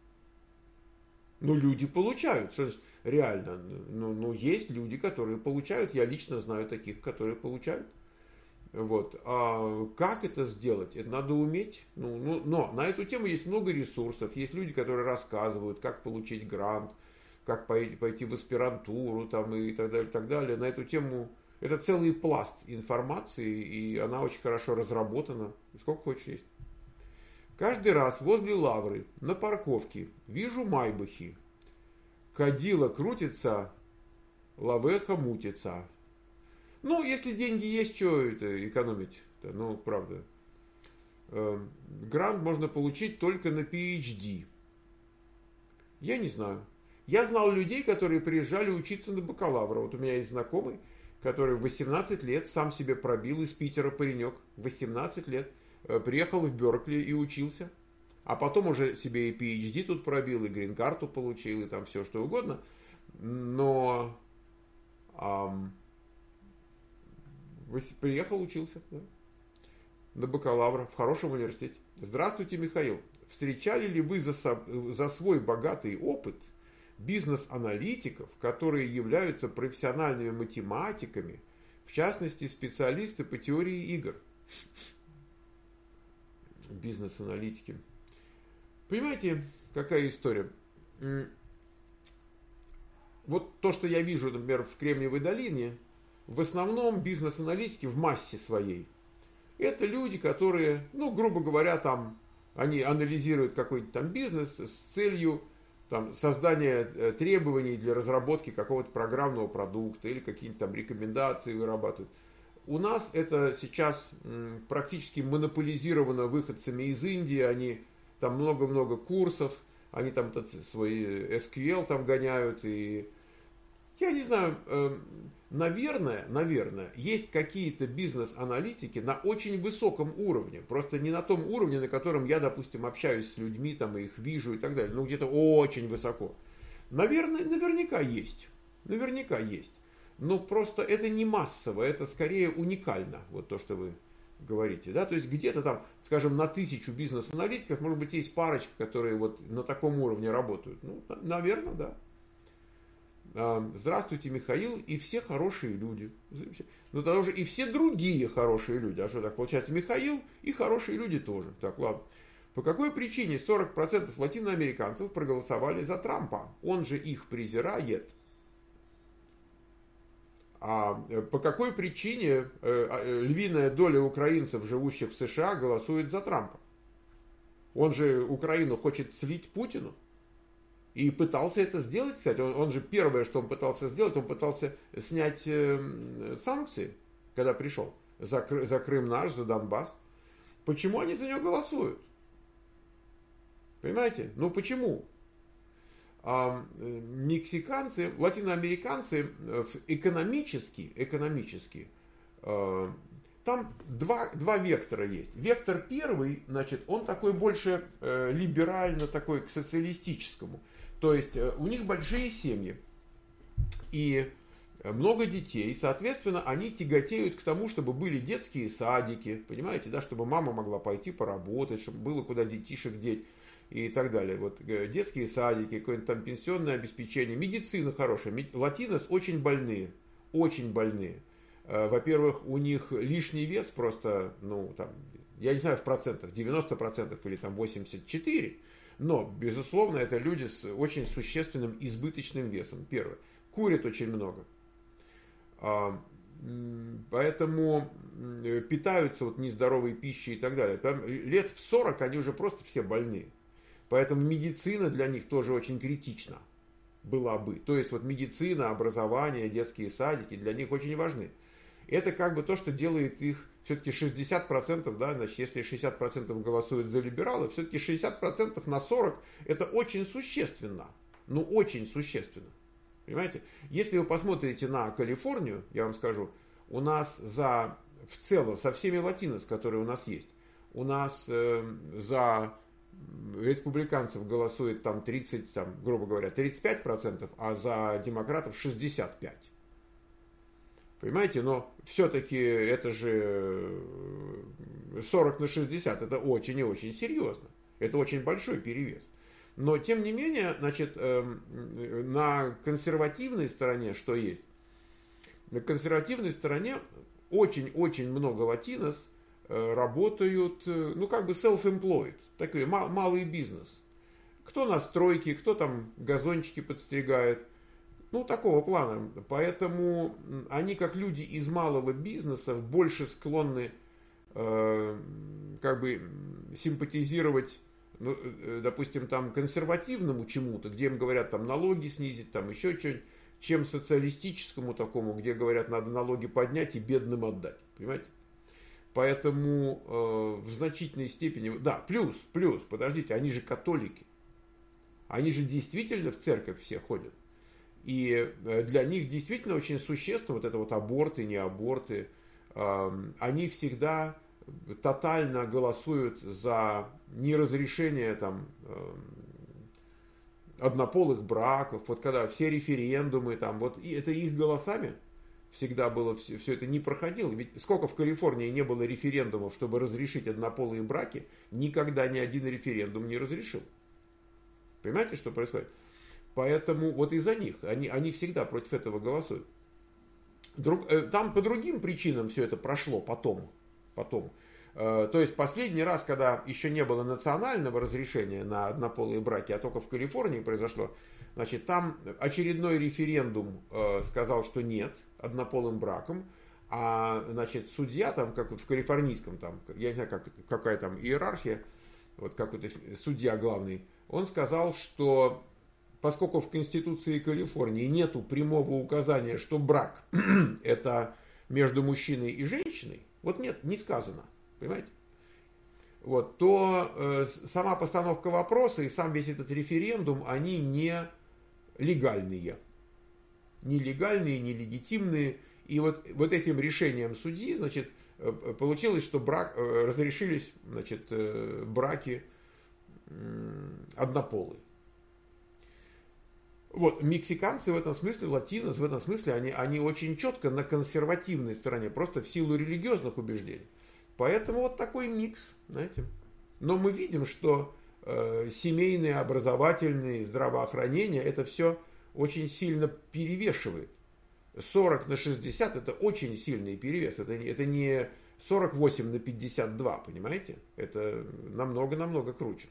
Speaker 1: Ну, люди получают. Что значит реально? Ну, ну, есть люди, которые получают. Я лично знаю таких, которые получают. Вот. А как это сделать? Это надо уметь. Ну, ну, но на эту тему есть много ресурсов. Есть люди, которые рассказывают, как получить грант, как пойти, пойти в аспирантуру там, и так далее, так далее. На эту тему это целый пласт информации, и она очень хорошо разработана. Сколько хочешь есть. Каждый раз возле Лавры на парковке вижу майбахи. Кадила крутится, лавеха мутится. Ну, если деньги есть, что это экономить-то? Ну, правда. Грант можно получить только на пи эйч ди. Я не знаю. Я знал людей, которые приезжали учиться на бакалавра. Вот у меня есть знакомый, который в восемнадцать лет сам себе пробил из Питера паренек. восемнадцать лет. Приехал в Беркли и учился. А потом уже себе и пи эйч ди тут пробил, и грин-карту получил, и там все что угодно. Но ам, приехал, учился, да, на бакалавра в хорошем университете. Здравствуйте, Михаил. Встречали ли вы за, за свой богатый опыт бизнес-аналитиков, которые являются профессиональными математиками, в частности, специалисты по теории игр? Бизнес-аналитики. Понимаете, какая история? Вот то, что я вижу, например, в Кремниевой долине, в основном бизнес-аналитики в массе своей. Это люди, которые, ну, грубо говоря, там, они анализируют какой-то там бизнес с целью там, создания требований для разработки какого-то программного продукта или какие-то там рекомендации вырабатывают. У нас это сейчас практически монополизировано выходцами из Индии, они там много-много курсов, они там этот свой эс кью эль там гоняют, и я не знаю, наверное, наверное, есть какие-то бизнес-аналитики на очень высоком уровне, просто не на том уровне, на котором я, допустим, общаюсь с людьми, там их вижу и так далее, ну где-то очень высоко. Наверное, наверняка есть, наверняка есть. Но просто это не массово, это скорее уникально, вот то, что вы говорите. Да? То есть где-то там, скажем, на тысячу бизнес-аналитиков, может быть, есть парочка, которые вот на таком уровне работают. Ну, наверное, да. Здравствуйте, Михаил, и все хорошие люди. Ну, тогда уже и все другие хорошие люди. А что так получается? Михаил и хорошие люди тоже. Так, ладно. По какой причине сорок процентов латиноамериканцев проголосовали за Трампа? Он же их презирает. А по какой причине львиная доля украинцев, живущих в США, голосует за Трампа? Он же Украину хочет слить Путину. И пытался это сделать, кстати. Он, он же первое, что он пытался сделать, он пытался снять э, санкции, когда пришел. За, за Крым наш, за Донбасс. Почему они за него голосуют? Понимаете? Ну почему? А мексиканцы, латиноамериканцы экономически, экономически, там два, два вектора есть. Вектор первый, значит, он такой больше либерально, такой к социалистическому. То есть у них большие семьи и много детей, соответственно, они тяготеют к тому, чтобы были детские садики, понимаете, да, чтобы мама могла пойти поработать, чтобы было куда детишек деть. И так далее. Вот детские садики, какое-нибудь там пенсионное обеспечение, медицина хорошая. Латинос очень больные, очень больные. Во-первых, у них лишний вес просто, ну, там, я не знаю в процентах, девяносто процентов или там восемьдесят четыре процента. Но, безусловно, это люди с очень существенным избыточным весом. Первое. Курят очень много. Поэтому питаются вот нездоровой пищей и так далее. Там лет в сорок они уже просто все больны. Поэтому медицина для них тоже очень критична была бы. То есть вот медицина, образование, детские садики для них очень важны. Это как бы то, что делает их все-таки шестьдесят процентов, да, значит, если шестьдесят процентов голосуют за либералов, все-таки шестьдесят процентов на сорок это очень существенно. Ну, очень существенно. Понимаете? Если вы посмотрите на Калифорнию, я вам скажу, у нас за, в целом, со всеми латинос, которые у нас есть, у нас э, за республиканцев голосует там тридцать, там, грубо говоря, тридцать пять процентов, а за демократов шестьдесят пять процентов. Понимаете, но все-таки это же сорок на шестьдесят, это очень и очень серьезно. Это очень большой перевес. Но, тем не менее, значит, на консервативной стороне что есть? На консервативной стороне очень-очень много латинос работают, ну, как бы self-employed, такой малый бизнес. Кто на стройке, кто там газончики подстригает. Ну, такого плана. Поэтому они, как люди из малого бизнеса, больше склонны э, как бы симпатизировать, ну, допустим, там консервативному чему-то, где им говорят там налоги снизить, там еще что-нибудь, чем социалистическому такому, где говорят, надо налоги поднять и бедным отдать. Понимаете? Поэтому э, в значительной степени... Да, плюс, плюс, подождите, они же католики. Они же действительно в церковь все ходят. И для них действительно очень существенно вот это вот аборты, не аборты. Они всегда тотально голосуют за неразрешение там однополых браков. Вот когда все референдумы там, вот и это их голосами всегда было, все, все это не проходило. Ведь сколько в Калифорнии не было референдумов, чтобы разрешить однополые браки, никогда ни один референдум не разрешил. Понимаете, что происходит? Поэтому вот из-за них, они, они всегда против этого голосуют. Друг, э, там по другим причинам все это прошло потом. потом. Э, то есть последний раз, когда еще не было национального разрешения на однополые браки, а только в Калифорнии произошло, значит, там очередной референдум э, сказал, что нет однополым браком, а значит, судья там, как в калифорнийском, там, я не знаю, как, какая там иерархия, вот какой-то судья главный, он сказал, что поскольку в Конституции Калифорнии нету прямого указания, что брак это между мужчиной и женщиной, вот нет, не сказано, понимаете? Вот, то э, сама постановка вопроса и сам весь этот референдум, они не легальные. Не легальные, не легитимные. И вот, вот этим решением судьи, значит, получилось, что брак, э, разрешились, значит, э, браки э, однополые. Вот, мексиканцы в этом смысле, латинос в этом смысле, они, они очень четко на консервативной стороне, просто в силу религиозных убеждений. Поэтому вот такой микс, знаете. Но мы видим, что э, семейные, образовательные, здравоохранение, это все очень сильно перевешивает. сорок на шестьдесят это очень сильный перевес. Это, это не сорок восемь на пятьдесят два, понимаете? Это намного-намного круче.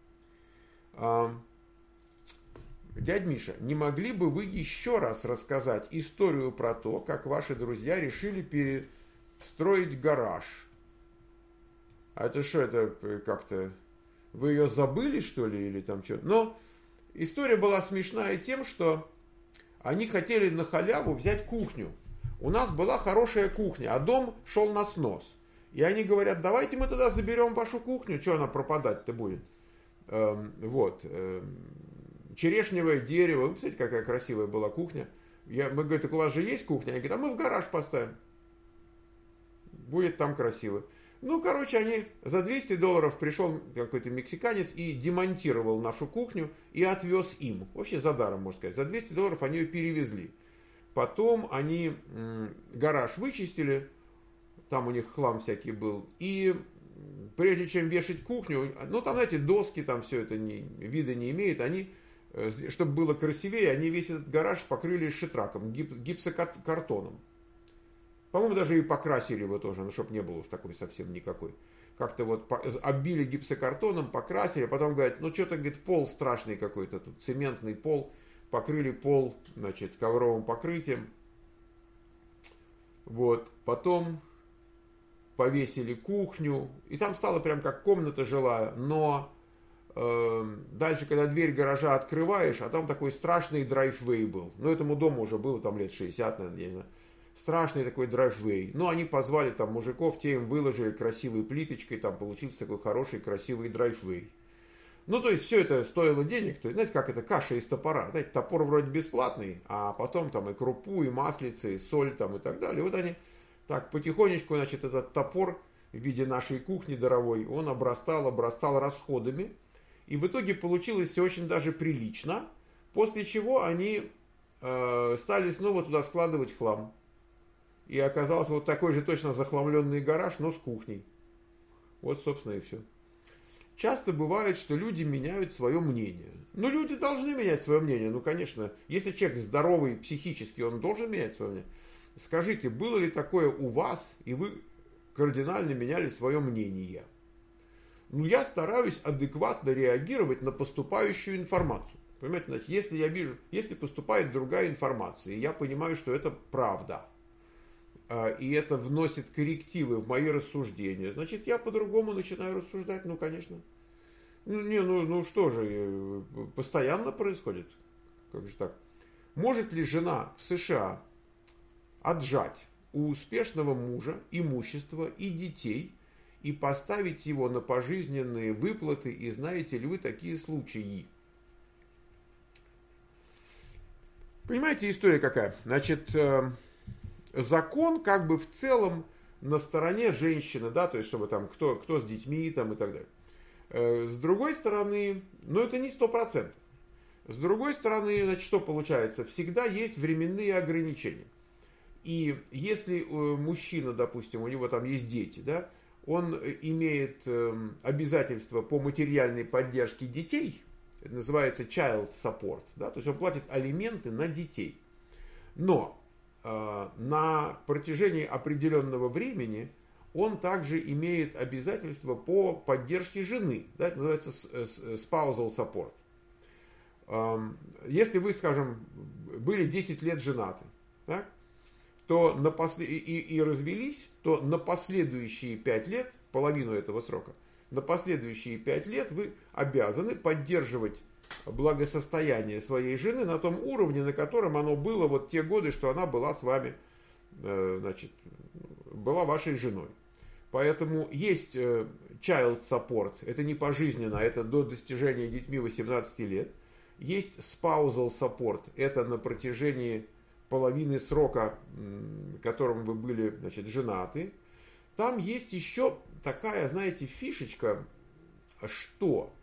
Speaker 1: Дядь Миша, не могли бы вы еще раз рассказать историю про то, как ваши друзья решили перестроить гараж? А это что, это как-то... Вы ее забыли, что ли, или там что? Но история была смешная тем, что они хотели на халяву взять кухню. У нас была хорошая кухня, а дом шел на снос. И они говорят, давайте мы тогда заберем вашу кухню, что она пропадать-то будет? Эм, вот... Эм, черешневое дерево. Вы представляете, какая красивая была кухня. Я, мы говорим, так у вас же есть кухня? Они говорят, а мы в гараж поставим. Будет там красиво. Ну, короче, они за двести долларов пришел какой-то мексиканец и демонтировал нашу кухню и отвез им. Вообще за даром, можно сказать. За двести долларов они ее перевезли. Потом они м, гараж вычистили. Там у них хлам всякий был. И прежде чем вешать кухню, ну, там, знаете, доски, там все это не, вида не имеет, они... Чтобы было красивее, они весь этот гараж покрыли шитраком, гип, гипсокартоном. По-моему, даже и покрасили его тоже, ну, чтобы не было уж такой совсем никакой. как-то вот оббили гипсокартоном, покрасили, а потом говорят, ну что-то, говорит, пол страшный какой-то тут, цементный пол, покрыли пол, значит, ковровым покрытием. Вот, потом повесили кухню, и там стало прям как комната жилая, но э, дальше, когда дверь гаража открываешь, а там такой страшный драйввей был. Ну, этому дому уже было там лет шестьдесят, наверное, я не знаю. Страшный такой драйввей. Ну, они позвали там мужиков, те им выложили красивой плиточкой, там получился такой хороший, красивый драйввей. Ну, то есть, все это стоило денег. То есть, знаете, как это каша из топора. Знаете, топор вроде бесплатный, а потом там и крупу, и маслицы, и соль там и так далее. Вот они так потихонечку, значит, этот топор в виде нашей кухни даровой, он обрастал, обрастал расходами. И в итоге получилось все очень даже прилично. После чего они э, стали снова туда складывать хлам. И оказался вот такой же точно захламленный гараж, но с кухней. Вот, собственно, и все. Часто бывает, что люди меняют свое мнение. Ну, люди должны менять свое мнение. Ну, конечно, если человек здоровый психически, он должен менять свое мнение. Скажите, было ли такое у вас, и вы кардинально меняли свое мнение? Ну, я стараюсь адекватно реагировать на поступающую информацию. Понимаете, значит, если я вижу, если поступает другая информация, и я понимаю, что это правда, и это вносит коррективы в мои рассуждения, значит, я по-другому начинаю рассуждать, ну, конечно. Ну, не, ну, ну что же, постоянно происходит. Как же так? Может ли жена в США отжать у успешного мужа имущество и детей и поставить его на пожизненные выплаты? И знаете ли вы такие случаи? Понимаете, история какая? Значит, закон как бы в целом на стороне женщины, да, то есть чтобы там кто, кто с детьми там и так далее. С другой стороны, ну это не сто процентов. С другой стороны, значит, что получается? Всегда есть временные ограничения. И если мужчина, допустим, у него там есть дети, да, он имеет обязательства по материальной поддержке детей, это называется child support, да, то есть он платит алименты на детей. Но на протяжении определенного времени он также имеет обязательства по поддержке жены. Да, это называется spousal support. Если вы, скажем, были десять лет женаты, так, то на послед... и, и развелись, то на последующие пять лет, половину этого срока, на последующие пять лет вы обязаны поддерживать благосостояние своей жены на том уровне, на котором оно было вот те годы, что она была с вами, значит, была вашей женой. Поэтому есть child support, это не пожизненно, это до достижения детьми восемнадцати лет. Есть spousal support, это на протяжении половины срока, которым вы были, значит, женаты. Там есть еще такая, знаете, фишечка, что...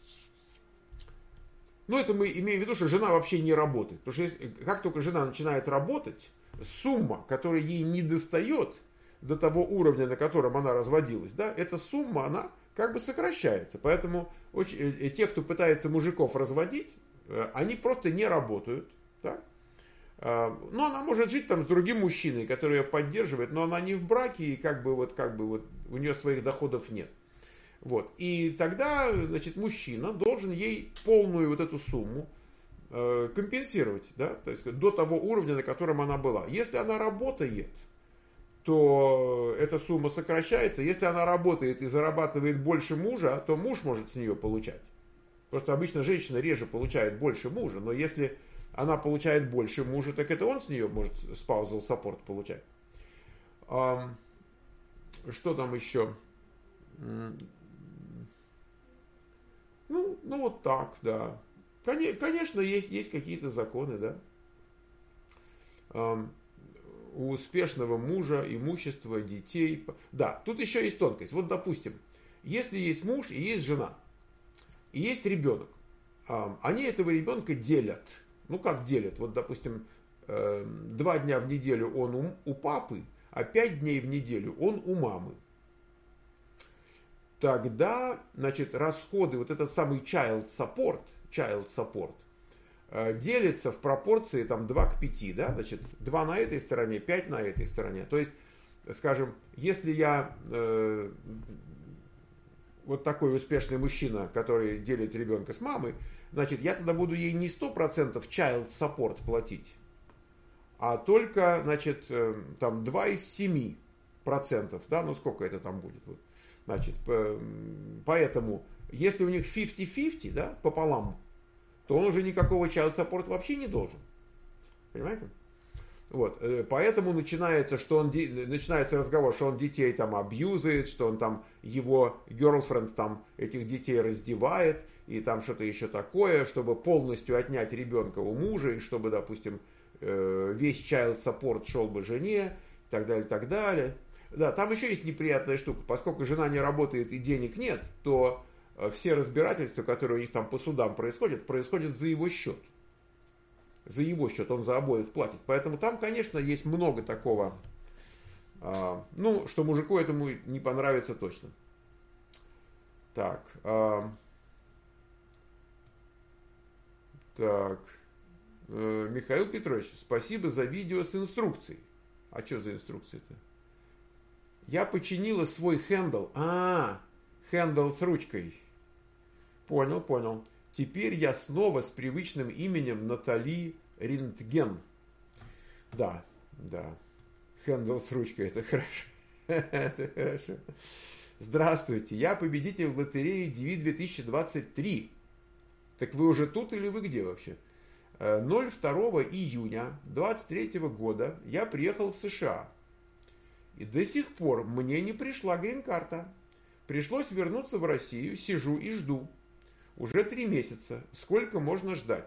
Speaker 1: Ну, это мы имеем в виду, что жена вообще не работает. Потому что если, как только жена начинает работать, сумма, которая ей не достает до того уровня, на котором она разводилась, да, эта сумма, она как бы сокращается. Поэтому очень, те, кто пытается мужиков разводить, они просто не работают. Да? Ну, она может жить там с другим мужчиной, который ее поддерживает, но она не в браке, и как бы вот, как бы вот у нее своих доходов нет. Вот. И тогда, значит, мужчина должен ей полную вот эту сумму э, компенсировать, да, то есть до того уровня, на котором она была. Если она работает, то эта сумма сокращается. Если она работает и зарабатывает больше мужа, то муж может с нее получать. Просто обычно женщина реже получает больше мужа, но если она получает больше мужа, так это он с нее может spousal support получать. А, что там еще? Ну, ну вот так, да. Конечно, есть, есть какие-то законы, да. Um, у успешного мужа имущество, детей. Да, тут еще есть тонкость. Вот, допустим, если есть муж и есть жена, и есть ребенок, um, они этого ребенка делят. Ну, как делят? Вот, допустим, э, два дня в неделю он у, у папы, а пять дней в неделю он у мамы. Тогда, значит, расходы, вот этот самый child support, child support, э, делится в пропорции там два к пяти, да, значит, два на этой стороне, пять на этой стороне. То есть, скажем, если я э, вот такой успешный мужчина, который делит ребенка с мамой, значит, я тогда буду ей не сто процентов child support платить, а только, значит, там два из семи процентов, да, ну сколько это там будет, вот. Значит, поэтому, если у них пятьдесят на пятьдесят, да, пополам, то он уже никакого child support вообще не должен, понимаете? Вот, поэтому начинается, что он, начинается разговор, что он детей там абьюзит, что он там, его girlfriend там этих детей раздевает, и там что-то еще такое, чтобы полностью отнять ребенка у мужа, и чтобы, допустим, весь child support шел бы жене, и так далее, и так далее. Да, там еще есть неприятная штука, поскольку жена не работает и денег нет, то все разбирательства, которые у них там по судам происходят, происходят за его счет. За его счет, он за обоих платит. Поэтому там, конечно, есть много такого, а, ну, что мужику этому не понравится точно. Так. А, так. А, Михаил Петрович, спасибо за видео с инструкцией. А что за инструкция-то? Я починила свой хендл. А, хендл с ручкой. Понял, понял. Теперь я снова с привычным именем Натали Рентген. Да, да. Хендл с ручкой, это хорошо. Это хорошо. Здравствуйте, я победитель в лотерее ди ви две тысячи двадцать три. Так вы уже тут или вы где вообще? второго июня двадцать третьего года я приехал в США. И до сих пор мне не пришла грин-карта. Пришлось вернуться в Россию, сижу и жду. Уже три месяца. Сколько можно ждать?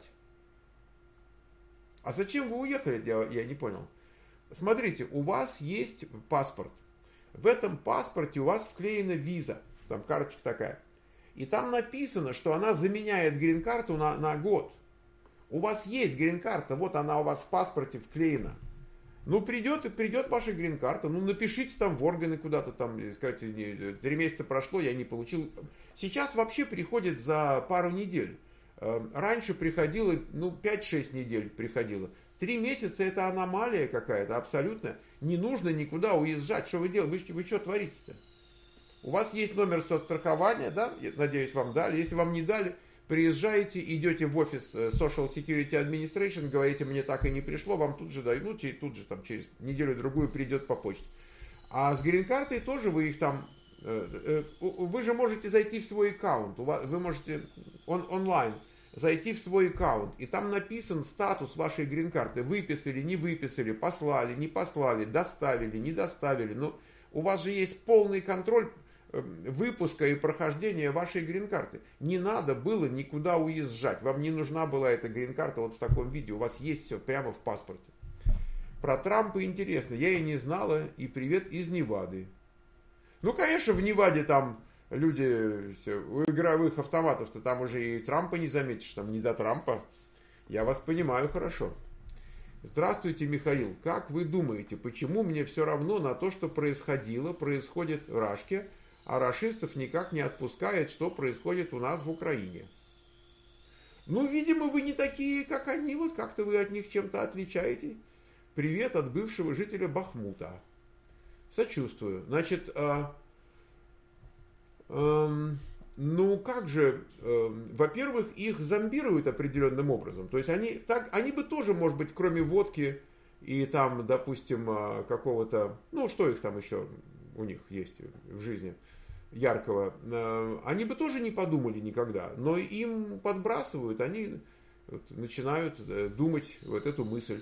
Speaker 1: А зачем вы уехали, я, я не понял. Смотрите, у вас есть паспорт. В этом паспорте у вас вклеена виза. Там карточка такая. И там написано, что она заменяет грин-карту на, на год. У вас есть грин-карта, вот она у вас в паспорте вклеена. Ну, придет и придет ваша грин-карта. Ну, напишите там в органы куда-то там, скажите, три месяца прошло, я не получил. Сейчас вообще приходит за пару недель. Раньше приходило, ну, пять-шесть недель приходило. Три месяца это аномалия какая-то, абсолютно. Не нужно никуда уезжать. Что вы делаете? Вы, вы что творите-то? У вас есть номер соцстрахования, да? Я надеюсь, вам дали. Если вам не дали, приезжаете, идете в офис Social Security Administration, говорите, мне так и не пришло, вам тут же дают, ну, тут же там через неделю-другую придет по почте. А с грин-картой тоже вы их там, вы же можете зайти в свой аккаунт, вы можете он, онлайн зайти в свой аккаунт, и там написан статус вашей грин-карты, выписали, не выписали, послали, не послали, доставили, не доставили, но у вас же есть полный контроль выпуска и прохождения вашей грин-карты. Не надо было никуда уезжать. Вам не нужна была эта грин-карта вот в таком виде. У вас есть все прямо в паспорте. Про Трампа интересно. Я и не знала. И привет из Невады. Ну, конечно, в Неваде там люди, все, у игровых автоматов-то там уже и Трампа не заметишь. Там не до Трампа. Я вас понимаю хорошо. Здравствуйте, Михаил. Как вы думаете, почему мне все равно на то, что происходило, происходит в Рашке, а рашистов никак не отпускает, что происходит у нас в Украине? Ну, видимо, вы не такие, как они, вот как-то вы от них чем-то отличаетесь. Привет от бывшего жителя Бахмута. Сочувствую. Значит, э, э, ну как же, э, во-первых, их зомбируют определенным образом. То есть они, так, они бы тоже, может быть, кроме водки и там, допустим, какого-то, ну что их там еще у них есть в жизни яркого, они бы тоже не подумали никогда, но им подбрасывают, они начинают думать вот эту мысль.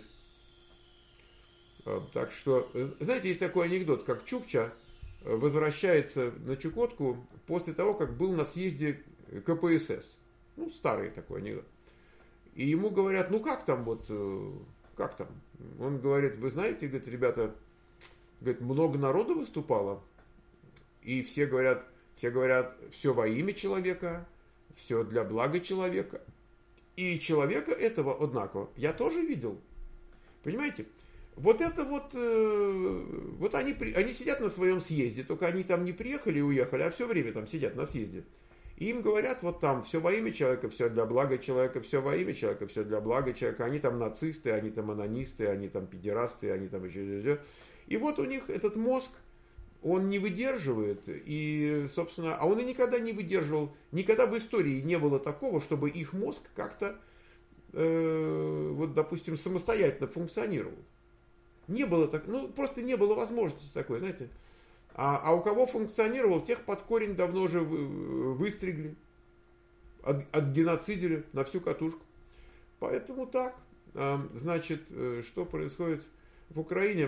Speaker 1: Так что, знаете, есть такой анекдот, как Чукча возвращается на Чукотку после того, как был на съезде ка пэ эс эс. Ну, старый такой анекдот. И ему говорят, ну как там вот, как там? Он говорит, вы знаете, говорит, ребята, говорит, много народу выступало. И все говорят, все говорят, все во имя человека, все для блага человека. И человека этого, однако, я тоже видел. Понимаете? Вот это вот, э, вот они, они сидят на своем съезде, только они там не приехали и уехали, а все время там сидят на съезде. И им говорят, вот там, все во имя человека, все для блага человека, все во имя человека, все для блага человека. Они там нацисты, они там анонисты, они там педерасты, они там еще... И вот у них этот мозг, он не выдерживает, и, собственно, а он и никогда не выдерживал, никогда в истории не было такого, чтобы их мозг как-то, э, вот, допустим, самостоятельно функционировал. Не было так, ну, просто не было возможности такой, знаете. А, а у кого функционировал, тех под корень давно уже выстригли, от, отгеноцидили на всю катушку. Поэтому так, значит, что происходит в Украине?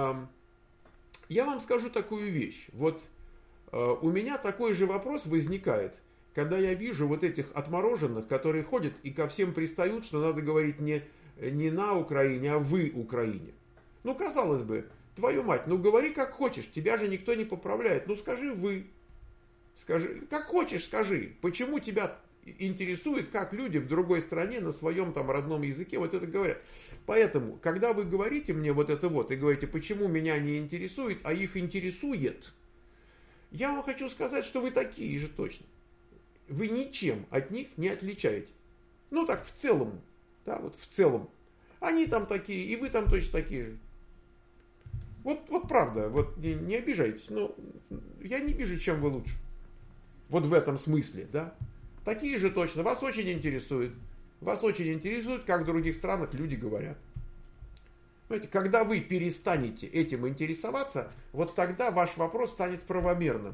Speaker 1: Я вам скажу такую вещь. Вот у меня такой же вопрос возникает, когда я вижу вот этих отмороженных, которые ходят и ко всем пристают, что надо говорить не, не на Украине, а вы Украине. Ну, казалось бы, твою мать, ну говори как хочешь, тебя же никто не поправляет. Ну скажи вы. Скажи, как хочешь, скажи. Почему тебя интересует, как люди в другой стране на своем там родном языке вот это говорят. Поэтому, когда вы говорите мне вот это вот, и говорите, почему меня не интересует, а их интересует, я вам хочу сказать, что вы такие же точно. Вы ничем от них не отличаете. Ну так, в целом. Да, вот в целом. Они там такие, и вы там точно такие же. Вот, вот правда, вот не, не обижайтесь, но я не вижу, чем вы лучше. Вот в этом смысле, да. Такие же точно. Вас очень интересует. Вас очень интересует, как в других странах люди говорят. Понимаете, когда вы перестанете этим интересоваться, вот тогда ваш вопрос станет правомерным.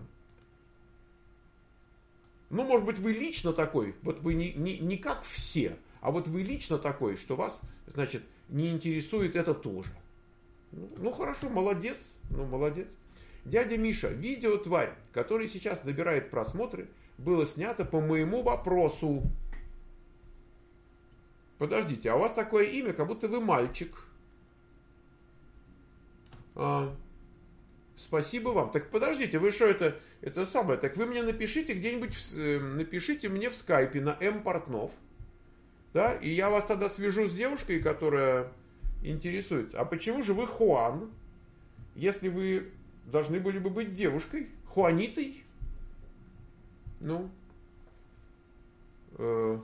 Speaker 1: Ну, может быть, вы лично такой, вот вы не, не, не как все, а вот вы лично такой, что вас, значит, не интересует это тоже. Ну, ну хорошо, молодец, ну молодец. Дядя Миша, видео «Тварь», который сейчас набирает просмотры, было снято по моему вопросу. Подождите, а у вас такое имя, как будто вы мальчик. А, спасибо вам. Так подождите, вы что это, это самое, так вы мне напишите где-нибудь, напишите мне в скайпе на М. Портнов. Да, и я вас тогда свяжу с девушкой, которая интересует. А почему же вы Хуан, если вы должны были бы быть девушкой? Хуанитой? Ну, э,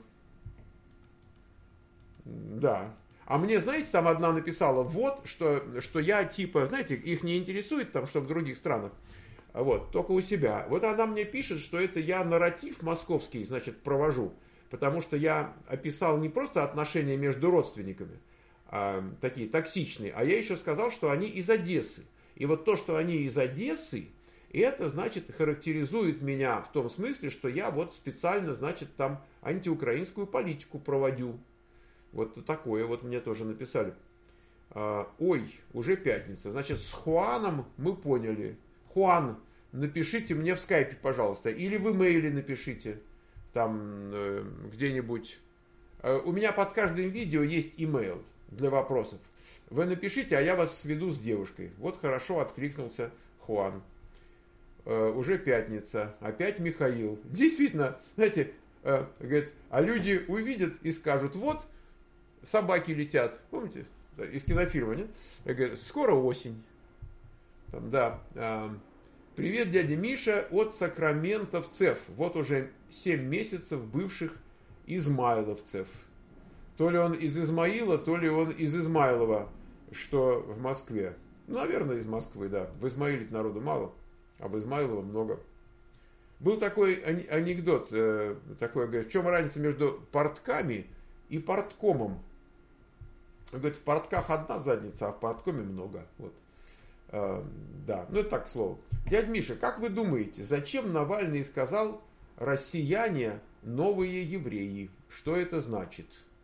Speaker 1: да. А мне, знаете, там одна написала, вот, что, что я типа, знаете, их не интересует там, что в других странах, вот, только у себя. Вот она мне пишет, что это я нарратив московский, значит, провожу, потому что я описал не просто отношения между родственниками, а, такие токсичные, а я еще сказал, что они из Одессы. И вот то, что они из Одессы, это, значит, характеризует меня в том смысле, что я вот специально, значит, там антиукраинскую политику проводю. Вот такое вот мне тоже написали. А, ой, уже пятница. Значит, с Хуаном мы поняли. Хуан, напишите мне в скайпе, пожалуйста. Или в имейле напишите. Там э, где-нибудь. Э, у меня под каждым видео есть имейл для вопросов. Вы напишите, а я вас сведу с девушкой. Вот хорошо откликнулся Хуан. Э, уже пятница. Опять Михаил. Действительно, знаете, э, говорит, а люди увидят и скажут, вот, собаки летят. Помните? Из кинофильма, нет? Я говорю, скоро осень. Там, да. Э, привет, дядя Миша от сакраментовцев. Вот уже семь месяцев бывших измайловцев. То ли он из Измаила, то ли он из Измайлова, что в Москве. Наверное, из Москвы, да. В Измаиле народу мало, а в Измайлово много. Был такой анекдот, э, такой, говорит, в чем разница между портками и порткомом? Он говорит, в портках одна задница, а в порткоме много. Вот. Э, да, ну это так, к слову. Дядя Миша, как вы думаете, зачем Навальный сказал «россияне новые евреи»? Что это значит?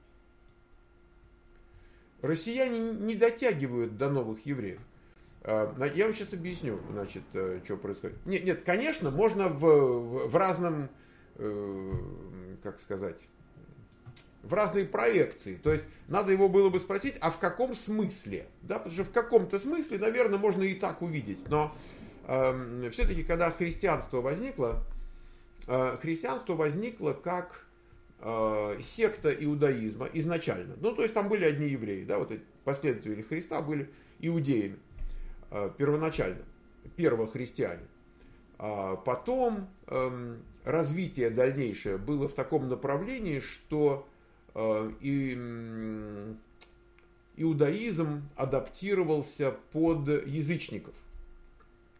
Speaker 1: Россияне не дотягивают до новых евреев. Я вам сейчас объясню, значит, что происходит. Нет, нет, конечно, можно в, в, в разном, э, как сказать, в разные проекции. То есть, надо его было бы спросить, а в каком смысле? Да, потому что в каком-то смысле, наверное, можно и так увидеть. Но э, все-таки, когда христианство возникло, э, христианство возникло как э, секта иудаизма изначально. Ну, то есть, там были одни евреи, да, вот эти последователи Христа были иудеями. Первоначально, первохристиане. А потом э, развитие дальнейшее было в таком направлении, что э, и, э, иудаизм адаптировался под язычников.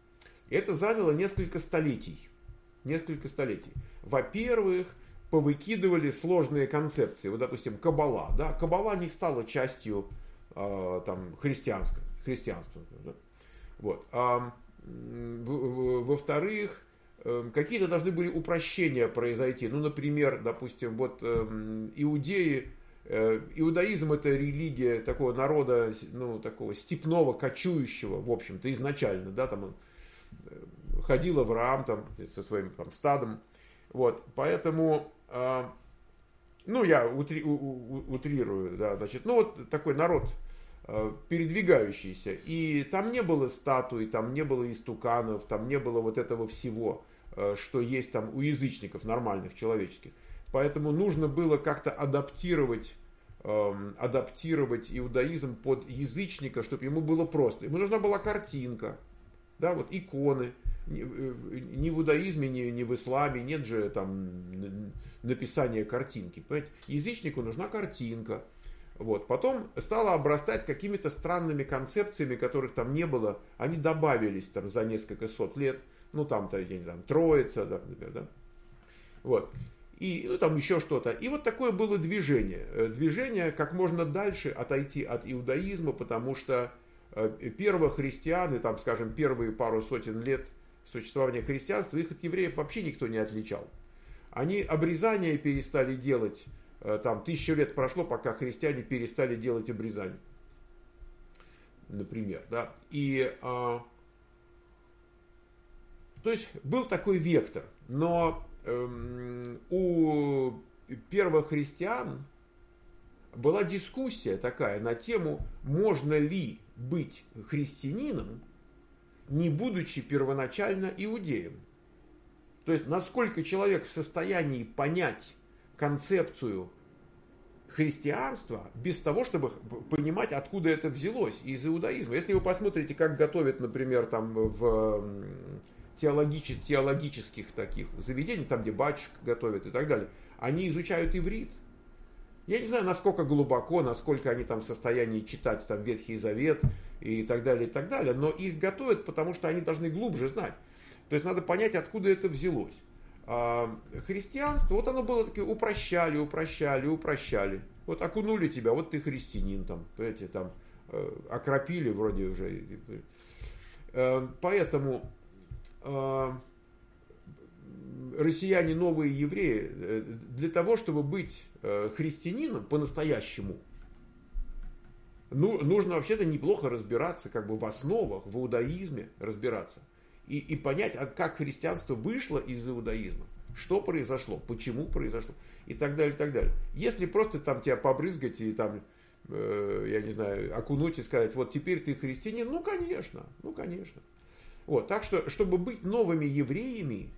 Speaker 1: Это заняло несколько столетий. Несколько столетий. Во-первых, повыкидывали сложные концепции. Вот, допустим, Каббала. Да? Каббала не стала частью э, там, христианства. христианства да? Вот. А, во-вторых, э, какие-то должны были упрощения произойти. Ну, например, допустим, вот э, иудеи, э, иудаизм это религия такого народа, ну, такого степного, кочующего, в общем-то, изначально, да, там он ходил Авраам там со своим там стадом, вот, поэтому, э, ну, я утри, у, у, утрирую, да, значит, ну, вот такой народ э, передвигающийся, и там не было статуй, там не было истуканов, там не было вот этого всего, э, что есть там у язычников нормальных, человеческих, поэтому нужно было как-то адаптировать, э, адаптировать иудаизм под язычника, чтобы ему было просто, ему нужна была картинка, да, вот иконы. Ни, ни в иудаизме, ни, ни в исламе нет же там написания картинки. Понимаете? Язычнику нужна картинка. Вот. Потом стало обрастать какими-то странными концепциями, которых там не было. Они добавились там за несколько сот лет. Ну там-то, я не знаю, Троица, да, например, да. Вот. И ну, там еще что-то. И вот такое было движение. Движение как можно дальше отойти от иудаизма, потому что первые христиане, там, скажем, первые пару сотен лет существования христианства, их от евреев вообще никто не отличал. Они обрезание перестали делать, там тысячу лет прошло, пока христиане перестали делать обрезание. Например, да. И, а, то есть был такой вектор, но эм, у первых христиан была дискуссия такая на тему, можно ли быть христианином, не будучи первоначально иудеем. То есть, насколько человек в состоянии понять концепцию христианства без того, чтобы понимать, откуда это взялось из иудаизма. Если вы посмотрите, как готовят, например, там в теологич, теологических таких заведениях, там, где батюшка готовят и так далее, они изучают иврит. Я не знаю, насколько глубоко, насколько они там в состоянии читать там Ветхий Завет и так далее, и так далее, но их готовят, потому что они должны глубже знать. То есть надо понять, откуда это взялось. А христианство, вот оно было такое, упрощали, упрощали, упрощали. Вот окунули тебя, вот ты христианин, там, понимаете, там, окропили вроде уже. Поэтому россияне, новые евреи, для того, чтобы быть христианином по-настоящему, ну, нужно вообще-то неплохо разбираться как бы в основах, в иудаизме разбираться. И, и понять, как христианство вышло из иудаизма, что произошло, почему произошло, и так далее, и так далее. Если просто там тебя побрызгать и там, э, я не знаю, окунуть и сказать, вот теперь ты христианин, ну, конечно, ну, конечно. Вот, так что, чтобы быть новыми евреями,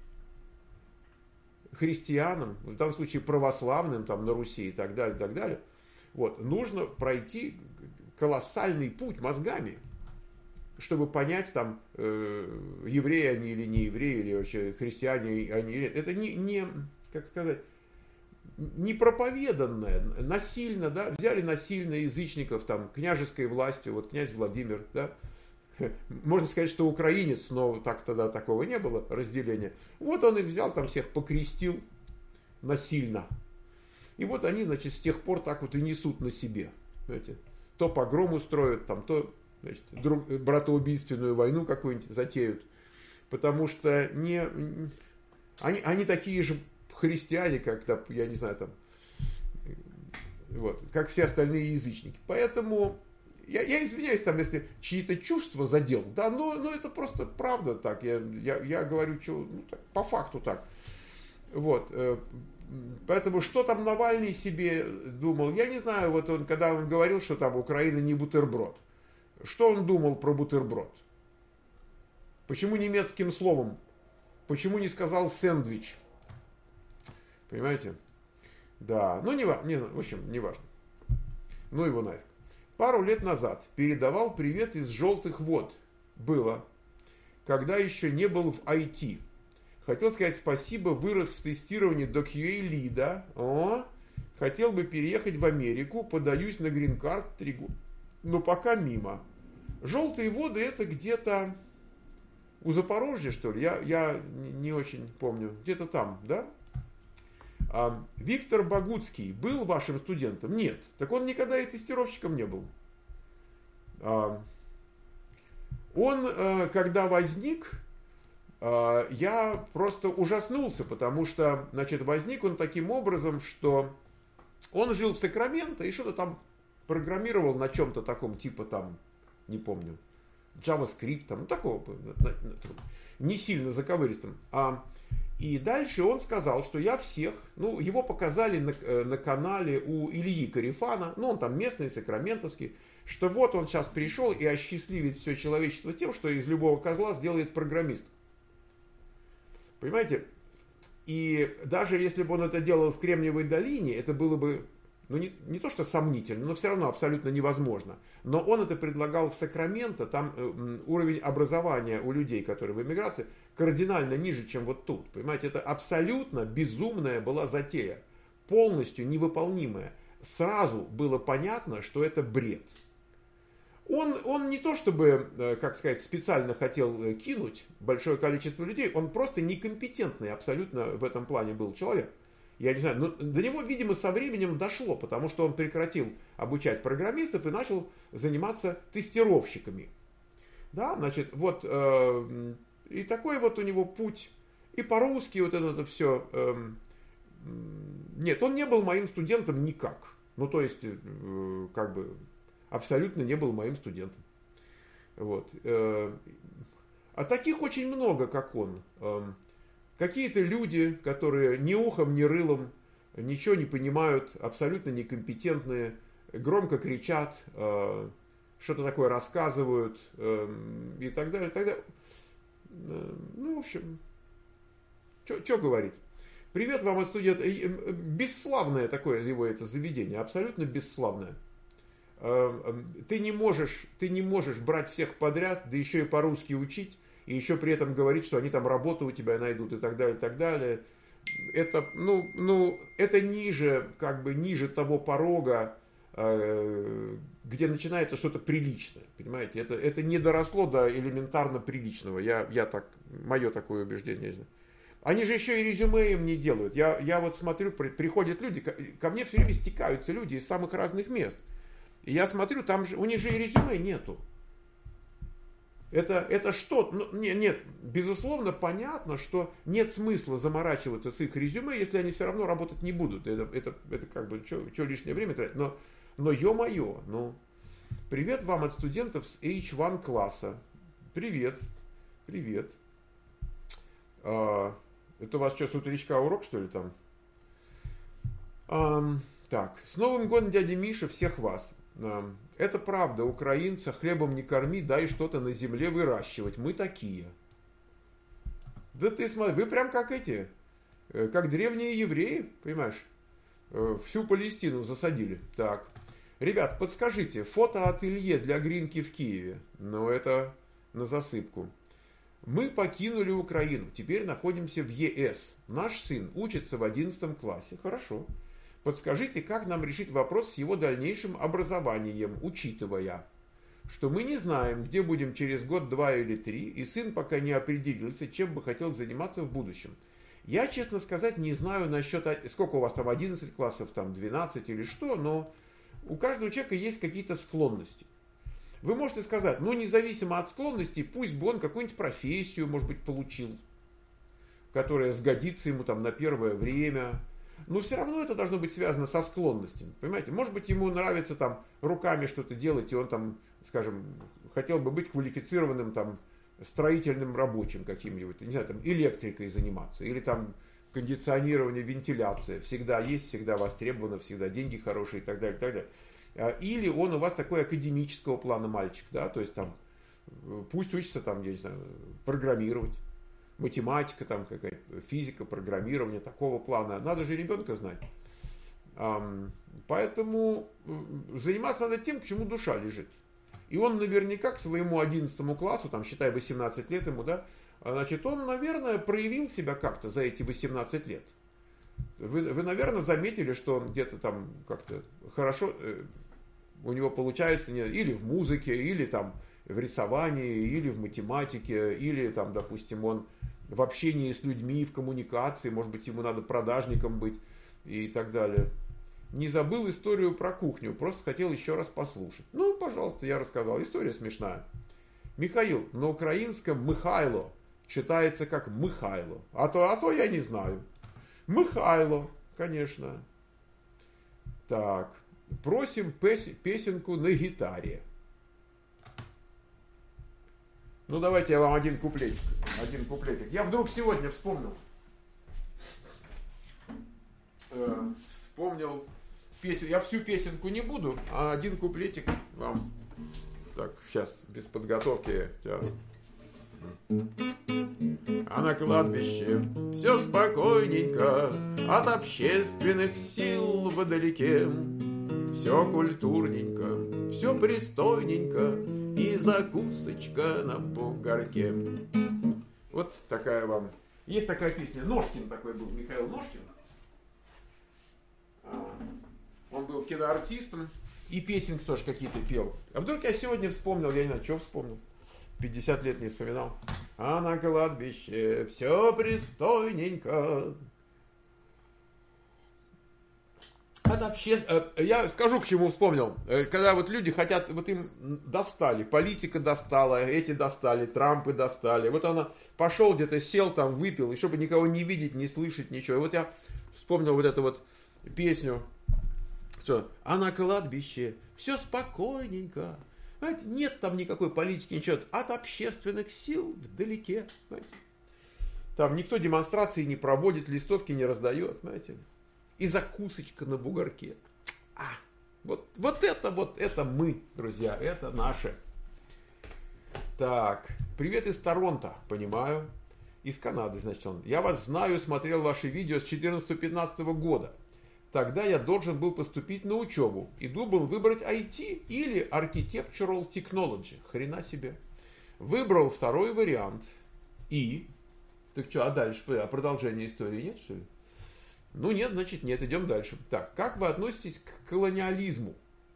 Speaker 1: христианам, в данном случае православным, там, на Руси и так далее, и так далее, вот, нужно пройти колоссальный путь мозгами, чтобы понять, там, э, евреи они или не евреи, или вообще христиане они или нет. Это не, не, как сказать, не проповеданное, насильно, да, взяли насильно язычников, там, княжеской властью, вот князь Владимир, да, можно сказать, что украинец, но так тогда такого не было, разделения. Вот он их взял, там всех покрестил насильно. И вот они, значит, с тех пор так вот и несут на себе. Знаете, то погром устроят, там, то, значит, друг, братоубийственную войну какую-нибудь затеют. Потому что не, они, они такие же христиане, как, там, я не знаю, там, вот, как все остальные язычники. Поэтому я, я извиняюсь, там, если чьи-то чувства задел, да, но, но это просто правда так. Я, я, я говорю, что, ну, так, по факту так. Вот. Поэтому что там Навальный себе думал, я не знаю, вот он, когда он говорил, что там Украина не бутерброд, что он думал про бутерброд? Почему немецким словом? Почему не сказал сэндвич? Понимаете? Да, ну не важно, не, в общем, не важно. Ну его нафиг. Пару лет назад передавал привет из желтых вод. Было, когда еще не был в ай ти. Хотел сказать спасибо, вырос в тестировании до кью эй лида. О, хотел бы переехать в Америку, подаюсь на грин-карт три года. Но пока мимо. Желтые воды это где-то у Запорожья, что ли, я, я не очень помню, где-то там, да? А Виктор Богуцкий был вашим студентом? Нет. Так он никогда и тестировщиком не был. А он, когда возник, я просто ужаснулся, потому что, значит, возник он таким образом, что он жил в Сакраменто и что-то там программировал на чем-то таком, типа там, не помню, JavaScript, там, ну такого, не сильно заковыристым. А, и дальше он сказал, что я всех, ну, его показали на, на канале у Ильи Карифана, ну, он там местный, сакраментовский, что вот он сейчас пришел и осчастливит все человечество тем, что из любого козла сделает программист. Понимаете? И даже если бы он это делал в Кремниевой долине, это было бы, ну не, не то что сомнительно, но все равно абсолютно невозможно. Но он это предлагал в Сакраменто, там э, уровень образования у людей, которые в эмиграции, кардинально ниже, чем вот тут. Понимаете, это абсолютно безумная была затея, полностью невыполнимая. Сразу было понятно, что это бред. Он, он не то чтобы, как сказать, специально хотел кинуть большое количество людей, он просто некомпетентный абсолютно в этом плане был человек. Я не знаю, но до него, видимо, со временем дошло, потому что он прекратил обучать программистов и начал заниматься тестировщиками. Да, значит, вот, э, и такой вот у него путь, и по-русски вот это, это все. Э, нет, он не был моим студентом никак. Ну, то есть, э, как бы... абсолютно не был моим студентом. Вот. А таких очень много, как он. Какие-то люди, которые ни ухом, ни рылом ничего не понимают, абсолютно некомпетентные, громко кричат, что-то такое рассказывают и так далее, и так далее. Ну, в общем, что говорить. Привет вам от студента. Бесславное такое его это заведение, абсолютно бесславное. Ты не можешь, ты не можешь брать всех подряд, да еще и по-русски учить, и еще при этом говорить, что они там работу у тебя найдут и так далее, и так далее. Это, ну, ну, это ниже, как бы ниже того порога, где начинается что-то приличное, понимаете? Это, это не доросло до элементарно приличного. Я, я так, мое такое убеждение. Они же еще и резюме им не делают. Я, я вот смотрю, приходят люди, ко мне все время стекаются люди из самых разных мест. И я смотрю, там же, у них же и резюме нету. Это, это что? Ну, нет, нет, безусловно, понятно, что нет смысла заморачиваться с их резюме, если они все равно работать не будут. Это, это, это как бы, что лишнее время тратить. Но, но ё-моё, ну, привет вам от студентов с эйч один класса. Привет, привет. А, это у вас что, с утречка урок, что ли, там? А, так, с Новым годом, дядя Миша, всех вас. Это правда, украинца хлебом не корми, дай что-то на земле выращивать. Мы такие. Да ты смотри, вы прям как эти, как древние евреи, понимаешь? Всю Палестину засадили. Так, ребят, подскажите, фотоателье для Гринки в Киеве. Ну, это на засыпку. Мы покинули Украину, теперь находимся в ЕС. Наш сын учится в одиннадцатом классе. Хорошо. Подскажите, как нам решить вопрос с его дальнейшим образованием, учитывая, что мы не знаем, где будем через год, два или три, и сын пока не определился, чем бы хотел заниматься в будущем. Я, честно сказать, не знаю насчет, сколько у вас там, одиннадцать классов, там двенадцать или что, но у каждого человека есть какие-то склонности. Вы можете сказать, ну, независимо от склонностей, пусть бы он какую-нибудь профессию, может быть, получил, которая сгодится ему там на первое время. Но все равно это должно быть связано со склонностями, понимаете? Может быть, ему нравится там руками что-то делать, и он там, скажем, хотел бы быть квалифицированным там строительным рабочим каким-нибудь, не знаю, там электрикой заниматься, или там кондиционирование, вентиляция. Всегда есть, всегда востребовано, всегда деньги хорошие и так далее, и так далее. Или он у вас такой академического плана мальчик, да, то есть там пусть учится там, я не знаю, программировать. Математика, там какая-то физика, программирование такого плана. Надо же ребенка знать. Поэтому заниматься надо тем, к чему душа лежит. И он наверняка к своему одиннадцатому классу, там, считай, восемнадцать лет ему, да, значит, он, наверное, проявил себя как-то за эти восемнадцать лет. Вы, вы, наверное, заметили, что он где-то там как-то хорошо у него получается, или в музыке, или там в рисовании, или в математике, или там, допустим, он в общении с людьми, в коммуникации, может быть, ему надо продажником быть и так далее. Не забыл историю про кухню, просто хотел еще раз послушать. Ну, пожалуйста, я рассказал. История смешная. Михаил, на украинском Михайло читается как Михайло. А то, а то я не знаю. Михайло, конечно. Так, просим песенку на гитаре. Ну, давайте я вам один куплетик. Один куплетик. Я вдруг сегодня вспомнил. Э, вспомнил песню. Я всю песенку не буду, а один куплетик вам. Так, сейчас, без подготовки. Сейчас. А на кладбище все спокойненько, от общественных сил вдалеке. Все культурненько, все пристойненько, и закусочка на бугорке. Вот такая вам. Есть такая песня. Ножкин такой был, Михаил Ножкин. Он был киноартистом и песенки тоже какие-то пел. А вдруг я сегодня вспомнил, я не знаю, что вспомнил. пятьдесят лет не вспоминал. А на кладбище все пристойненько. Это вообще, я скажу, к чему вспомнил. Когда вот люди хотят, вот им достали, политика достала, эти достали, Трампы достали. Вот она пошел где-то, сел там, выпил, и чтобы никого не видеть, не слышать, ничего. И вот я вспомнил вот эту вот песню, что а на кладбище все спокойненько. Знаете, нет там никакой политики, ничего. От общественных сил вдалеке. Знаете. Там никто демонстрации не проводит, листовки не раздает. Знаете. И закусочка на бугорке. А, вот, вот это, вот это мы, друзья, это наше. Так, привет из Торонто, понимаю. Из Канады, значит, он. Я вас знаю, смотрел ваши видео с четырнадцатого-пятнадцатого года. Тогда я должен был поступить на учебу и думал выбрать ай ти или Architectural Technology. Хрена себе. Выбрал второй вариант. И? Так что, а дальше? А продолжения истории нет, что ли? Ну нет, значит нет, идем дальше. Так, как вы относитесь к колониализму?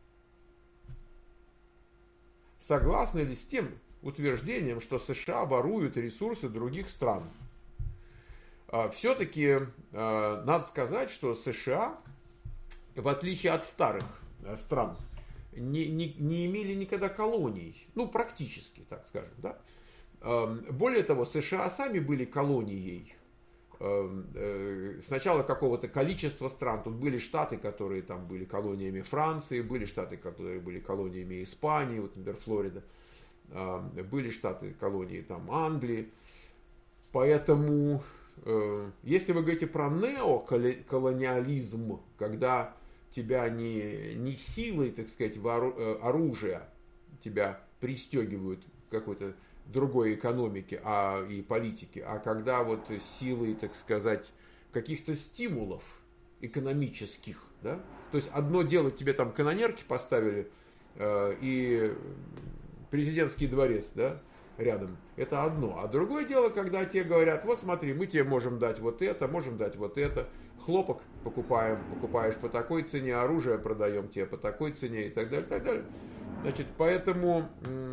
Speaker 1: Согласны ли с тем утверждением, что США воруют ресурсы других стран? Все-таки надо сказать, что США, в отличие от старых стран, не, не, не имели никогда колоний. Ну, практически, так скажем. Да? Более того, США сами были колонией. Сначала какого-то количества стран. Тут были штаты, которые там были колониями Франции, были штаты, которые были колониями Испании, вот, например, Флорида. Были штаты, колонии там Англии. Поэтому, если вы говорите про неоколониализм, когда тебя не, не силой, так сказать, оружия тебя пристегивают к какой-то другой экономике а, и политике, а когда вот силой, так сказать, каких-то стимулов экономических, да, то есть одно дело тебе там канонерки поставили э, и президентский дворец, да, рядом, это одно, а другое дело, когда тебе говорят, вот смотри, мы тебе можем дать вот это, можем дать вот это, хлопок покупаем, покупаешь по такой цене, оружие продаем тебе по такой цене и так далее, так далее, значит, поэтому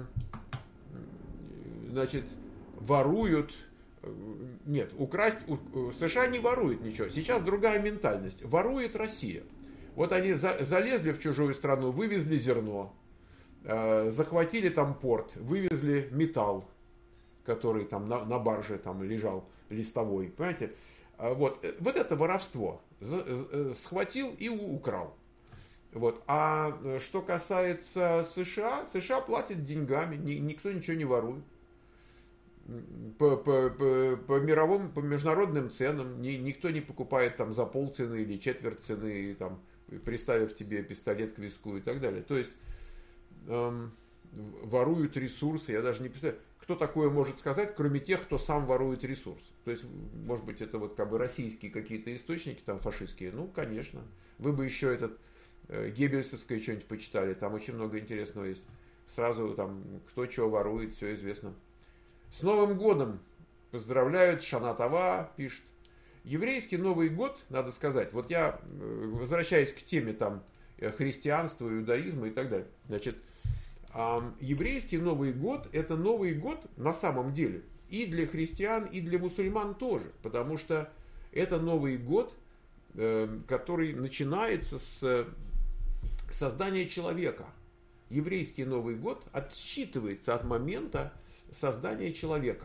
Speaker 1: значит, воруют. Нет, украсть. США не воруют ничего. Сейчас другая ментальность. Ворует Россия. Вот они за, залезли в чужую страну, вывезли зерно, э, захватили там порт, вывезли металл, который там на, на барже там лежал, листовой. Понимаете? Вот, вот это воровство. Схватил и украл. Вот. А что касается США, США платят деньгами, никто ничего не ворует. По, по, по, по мировым, по международным ценам ни, никто не покупает там за полцены или четверть цены, там, приставив тебе пистолет к виску и так далее. То есть эм, воруют ресурсы, я даже не представляю, кто такое может сказать, кроме тех, кто сам ворует ресурсы. То есть, может быть, это вот как бы российские какие-то источники там фашистские, ну, конечно. Вы бы еще этот э, Геббельсовское что-нибудь почитали, там очень много интересного есть. Сразу там, кто чего ворует, все известно. С Новым годом поздравляют, Шанатова пишет. Еврейский Новый год, надо сказать, вот я возвращаюсь к теме там христианства, иудаизма и так далее. Значит, А еврейский Новый год – это Новый год на самом деле и для христиан, и для мусульман тоже, потому что это Новый год, который начинается с создания человека. Еврейский Новый год отсчитывается от момента создания человека.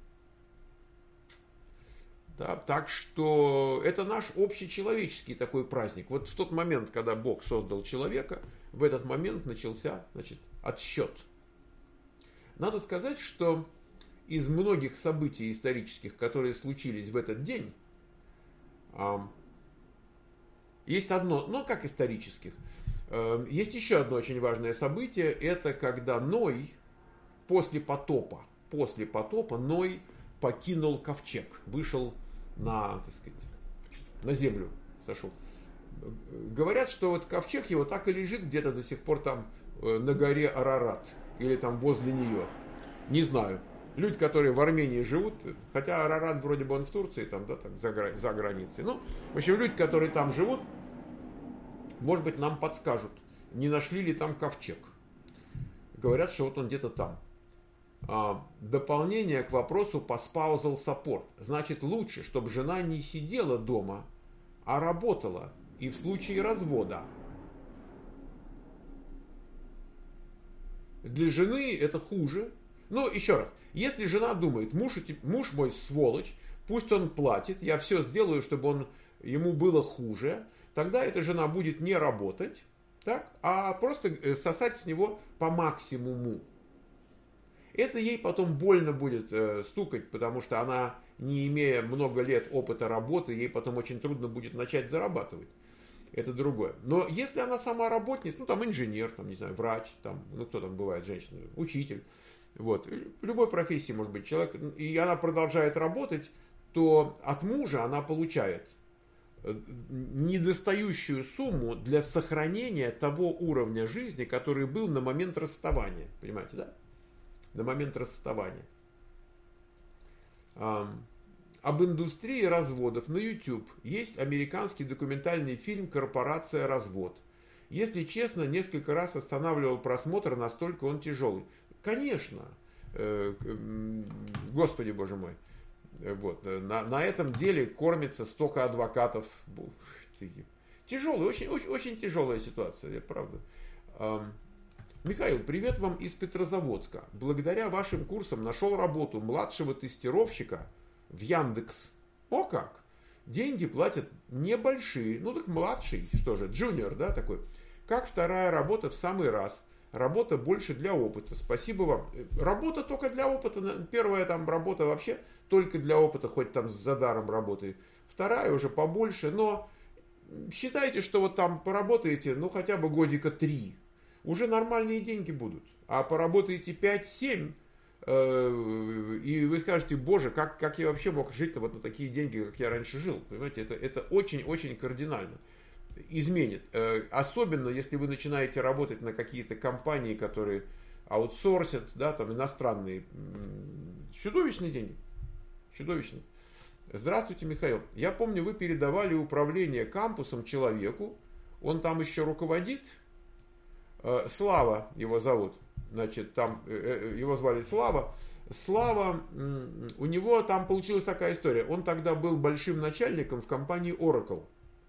Speaker 1: Да, так что это наш общечеловеческий такой праздник. Вот в тот момент, когда Бог создал человека, в этот момент начался, значит, отсчет. Надо сказать, что из многих событий исторических, которые случились в этот день, есть одно, ну как исторических, есть еще одно очень важное событие, это когда Ной после потопа, после потопа Ной покинул ковчег, вышел на, так сказать, на землю, сошел. Говорят, что вот ковчег его так и лежит где-то до сих пор там на горе Арарат, или там возле нее, не знаю. Люди, которые в Армении живут, хотя Арарат вроде бы он в Турции, там, да, так, за, за границей. Ну, в общем, люди, которые там живут, может быть, нам подскажут, не нашли ли там ковчег. Говорят, что вот он где-то там. А, дополнение к вопросу поспаузал саппорт. Значит, лучше, чтобы жена не сидела дома, а работала. И в случае развода. Для жены это хуже. Ну, еще раз. Если жена думает, муж, муж мой сволочь, пусть он платит, я все сделаю, чтобы он, ему было хуже, тогда эта жена будет не работать, так, а просто сосать с него по максимуму. Это ей потом больно будет э, стукать, потому что она, не имея много лет опыта работы, ей потом очень трудно будет начать зарабатывать. Это другое. Но если она сама работник, ну там инженер, там, не знаю, врач, там, ну кто там бывает, женщина, учитель, вот, в любой профессии может быть человек, и она продолжает работать, то от мужа она получает недостающую сумму для сохранения того уровня жизни, который был на момент расставания. Понимаете, да? На момент расставания. Об индустрии разводов на YouTube есть американский документальный фильм «Корпорация развод». Если честно, несколько раз останавливал просмотр, настолько он тяжелый. Конечно, Господи Боже мой, вот, на, на этом деле кормится столько адвокатов. Тяжелая, очень, очень, очень тяжелая ситуация, правда. Михаил, привет вам из Петрозаводска. Благодаря вашим курсам нашел работу младшего тестировщика в Яндекс. О как! Деньги платят небольшие. Ну так младший, что же, джуниор, да, такой. Как вторая работа в самый раз. Работа больше для опыта. Спасибо вам. Работа только для опыта. Первая там работа вообще только для опыта, хоть там за даром работает. Вторая уже побольше, но считайте, что вот там поработаете, ну хотя бы годика три. Уже нормальные деньги будут. А поработаете пять-семь, э, и вы скажете, боже, как, как я вообще мог жить вот на такие деньги, как я раньше жил. Понимаете, это, это очень-очень кардинально изменит. Э, особенно, если вы начинаете работать на какие-то компании, которые аутсорсят, да, там иностранные. Чудовищные деньги. Чудовищные. Здравствуйте, Михаил. Я помню, вы передавали управление кампусом человеку. Он там еще руководит. Слава его зовут. Значит, там его звали Слава. Слава, у него там получилась такая история. Он тогда был большим начальником в компании Oracle.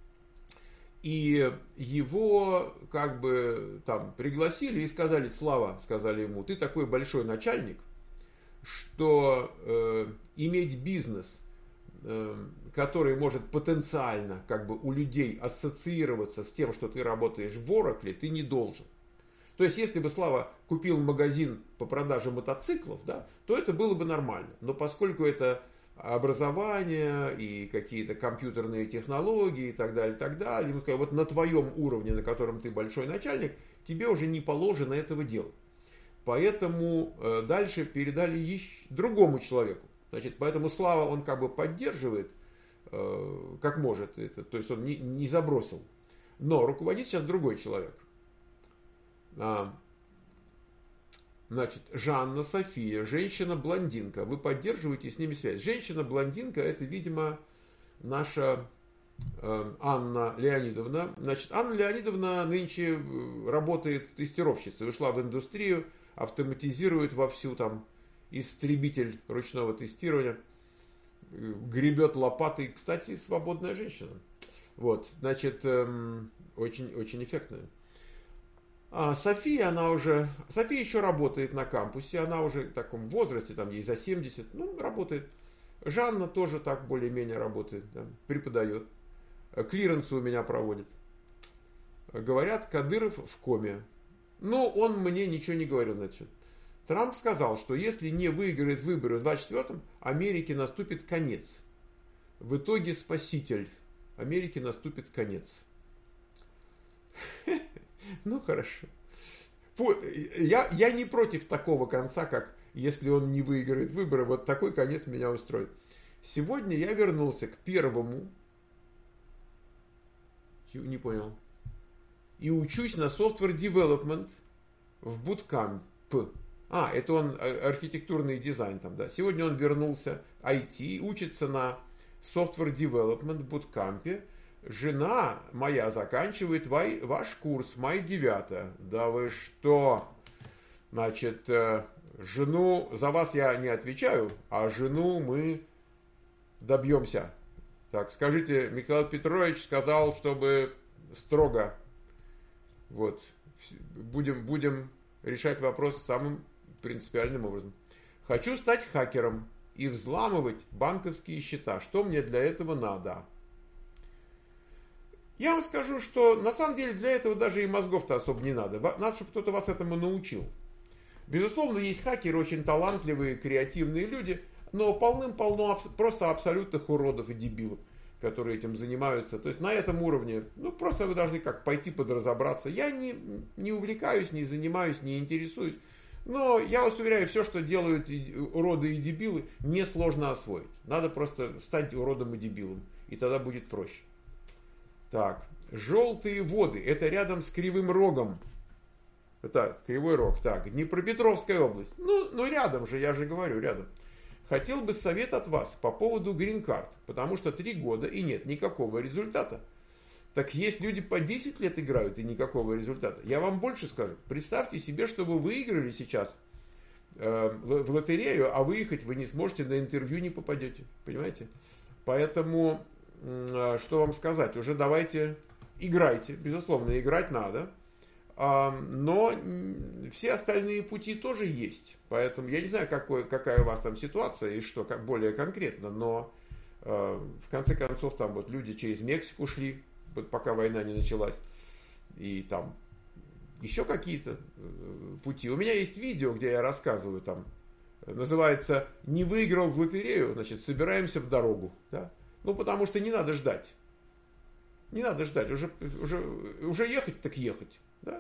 Speaker 1: И его как бы там пригласили и сказали: Слава, сказали ему, ты такой большой начальник, что э, иметь бизнес, э, который может потенциально как бы у людей ассоциироваться с тем, что ты работаешь в Oracle, ты не должен. То есть, если бы Слава купил магазин по продаже мотоциклов, да, то это было бы нормально. Но поскольку это образование и какие-то компьютерные технологии и так далее, и так далее, ему сказали, вот на твоем уровне, на котором ты большой начальник, тебе уже не положено этого делать. Поэтому э, дальше передали еще другому человеку. Значит, поэтому Слава, он как бы поддерживает, э, как может это, то есть он не, не забросил. Но руководит сейчас другой человек. А, значит, Жанна, София, женщина-блондинка. Вы поддерживаете с ними связь. Женщина-блондинка, это, видимо, наша Анна Леонидовна. Значит, Анна Леонидовна нынче работает тестировщицей, ушла в индустрию, автоматизирует вовсю там истребитель ручного тестирования, гребет лопатой. Кстати, свободная женщина. Вот, значит, эм, очень, очень эффектная. А София, она уже, София еще работает на кампусе, она уже в таком возрасте, там ей за семьдесят, ну, работает. Жанна тоже так более-менее работает, да, преподает. Клиренсы у меня проводит. Говорят, Кадыров в коме. Но он мне ничего не говорил на счет. Трамп сказал, что если не выиграет выборы в двадцать четвёртом, Америке наступит конец. В итоге спаситель. Америке наступит конец. Ну, хорошо. Я, я не против такого конца, как если он не выиграет выборы. Вот такой конец меня устроит. Сегодня я вернулся к первому. Не понял. И учусь на software development в bootcamp. А, это он архитектурный дизайн там, да. Сегодня он вернулся ай ти, учится на software development в bootcamp. Жена моя заканчивает вай, ваш курс, май девятое. Да вы что? Значит, жену, за вас я не отвечаю, а жену мы добьемся. Так, скажите, Михаил Петрович сказал, чтобы строго. Вот. Будем, будем решать вопрос самым принципиальным образом. Хочу стать хакером и взламывать банковские счета. Что мне для этого надо? Я вам скажу, что на самом деле для этого даже и мозгов-то особо не надо. Надо, чтобы кто-то вас этому научил. Безусловно, есть хакеры, очень талантливые, креативные люди, но полным-полно просто абсолютных уродов и дебилов, которые этим занимаются. То есть на этом уровне, ну просто вы должны как пойти подразобраться. Я не, не увлекаюсь, не занимаюсь, не интересуюсь. Но я вас уверяю, все, что делают уроды и дебилы, несложно освоить. Надо просто стать уродом и дебилом, и тогда будет проще. Так, желтые воды, это рядом с Кривым Рогом. Это Кривой Рог, так, Днепропетровская область. Ну, ну рядом же, я же говорю, рядом. Хотел бы совет от вас по поводу грин-карт, потому что три года и нет никакого результата. Так есть люди по десять лет играют и никакого результата. Я вам больше скажу. Представьте себе, что вы выиграли сейчас э, в лотерею, а выехать вы не сможете, на интервью не попадете. Понимаете? Поэтому, э, что вам сказать? Уже давайте играйте. Безусловно, играть надо. Э, но все остальные пути тоже есть. Поэтому я не знаю, какой, какая у вас там ситуация и что как более конкретно. Но э, в конце концов там вот люди через Мексику шли, пока война не началась, и там еще какие-то пути. У меня есть видео, где я рассказываю, там называется «Не выиграл в лотерею, значит, собираемся в дорогу». Да? Ну, потому что не надо ждать. Не надо ждать, уже, уже, уже ехать так ехать. Да?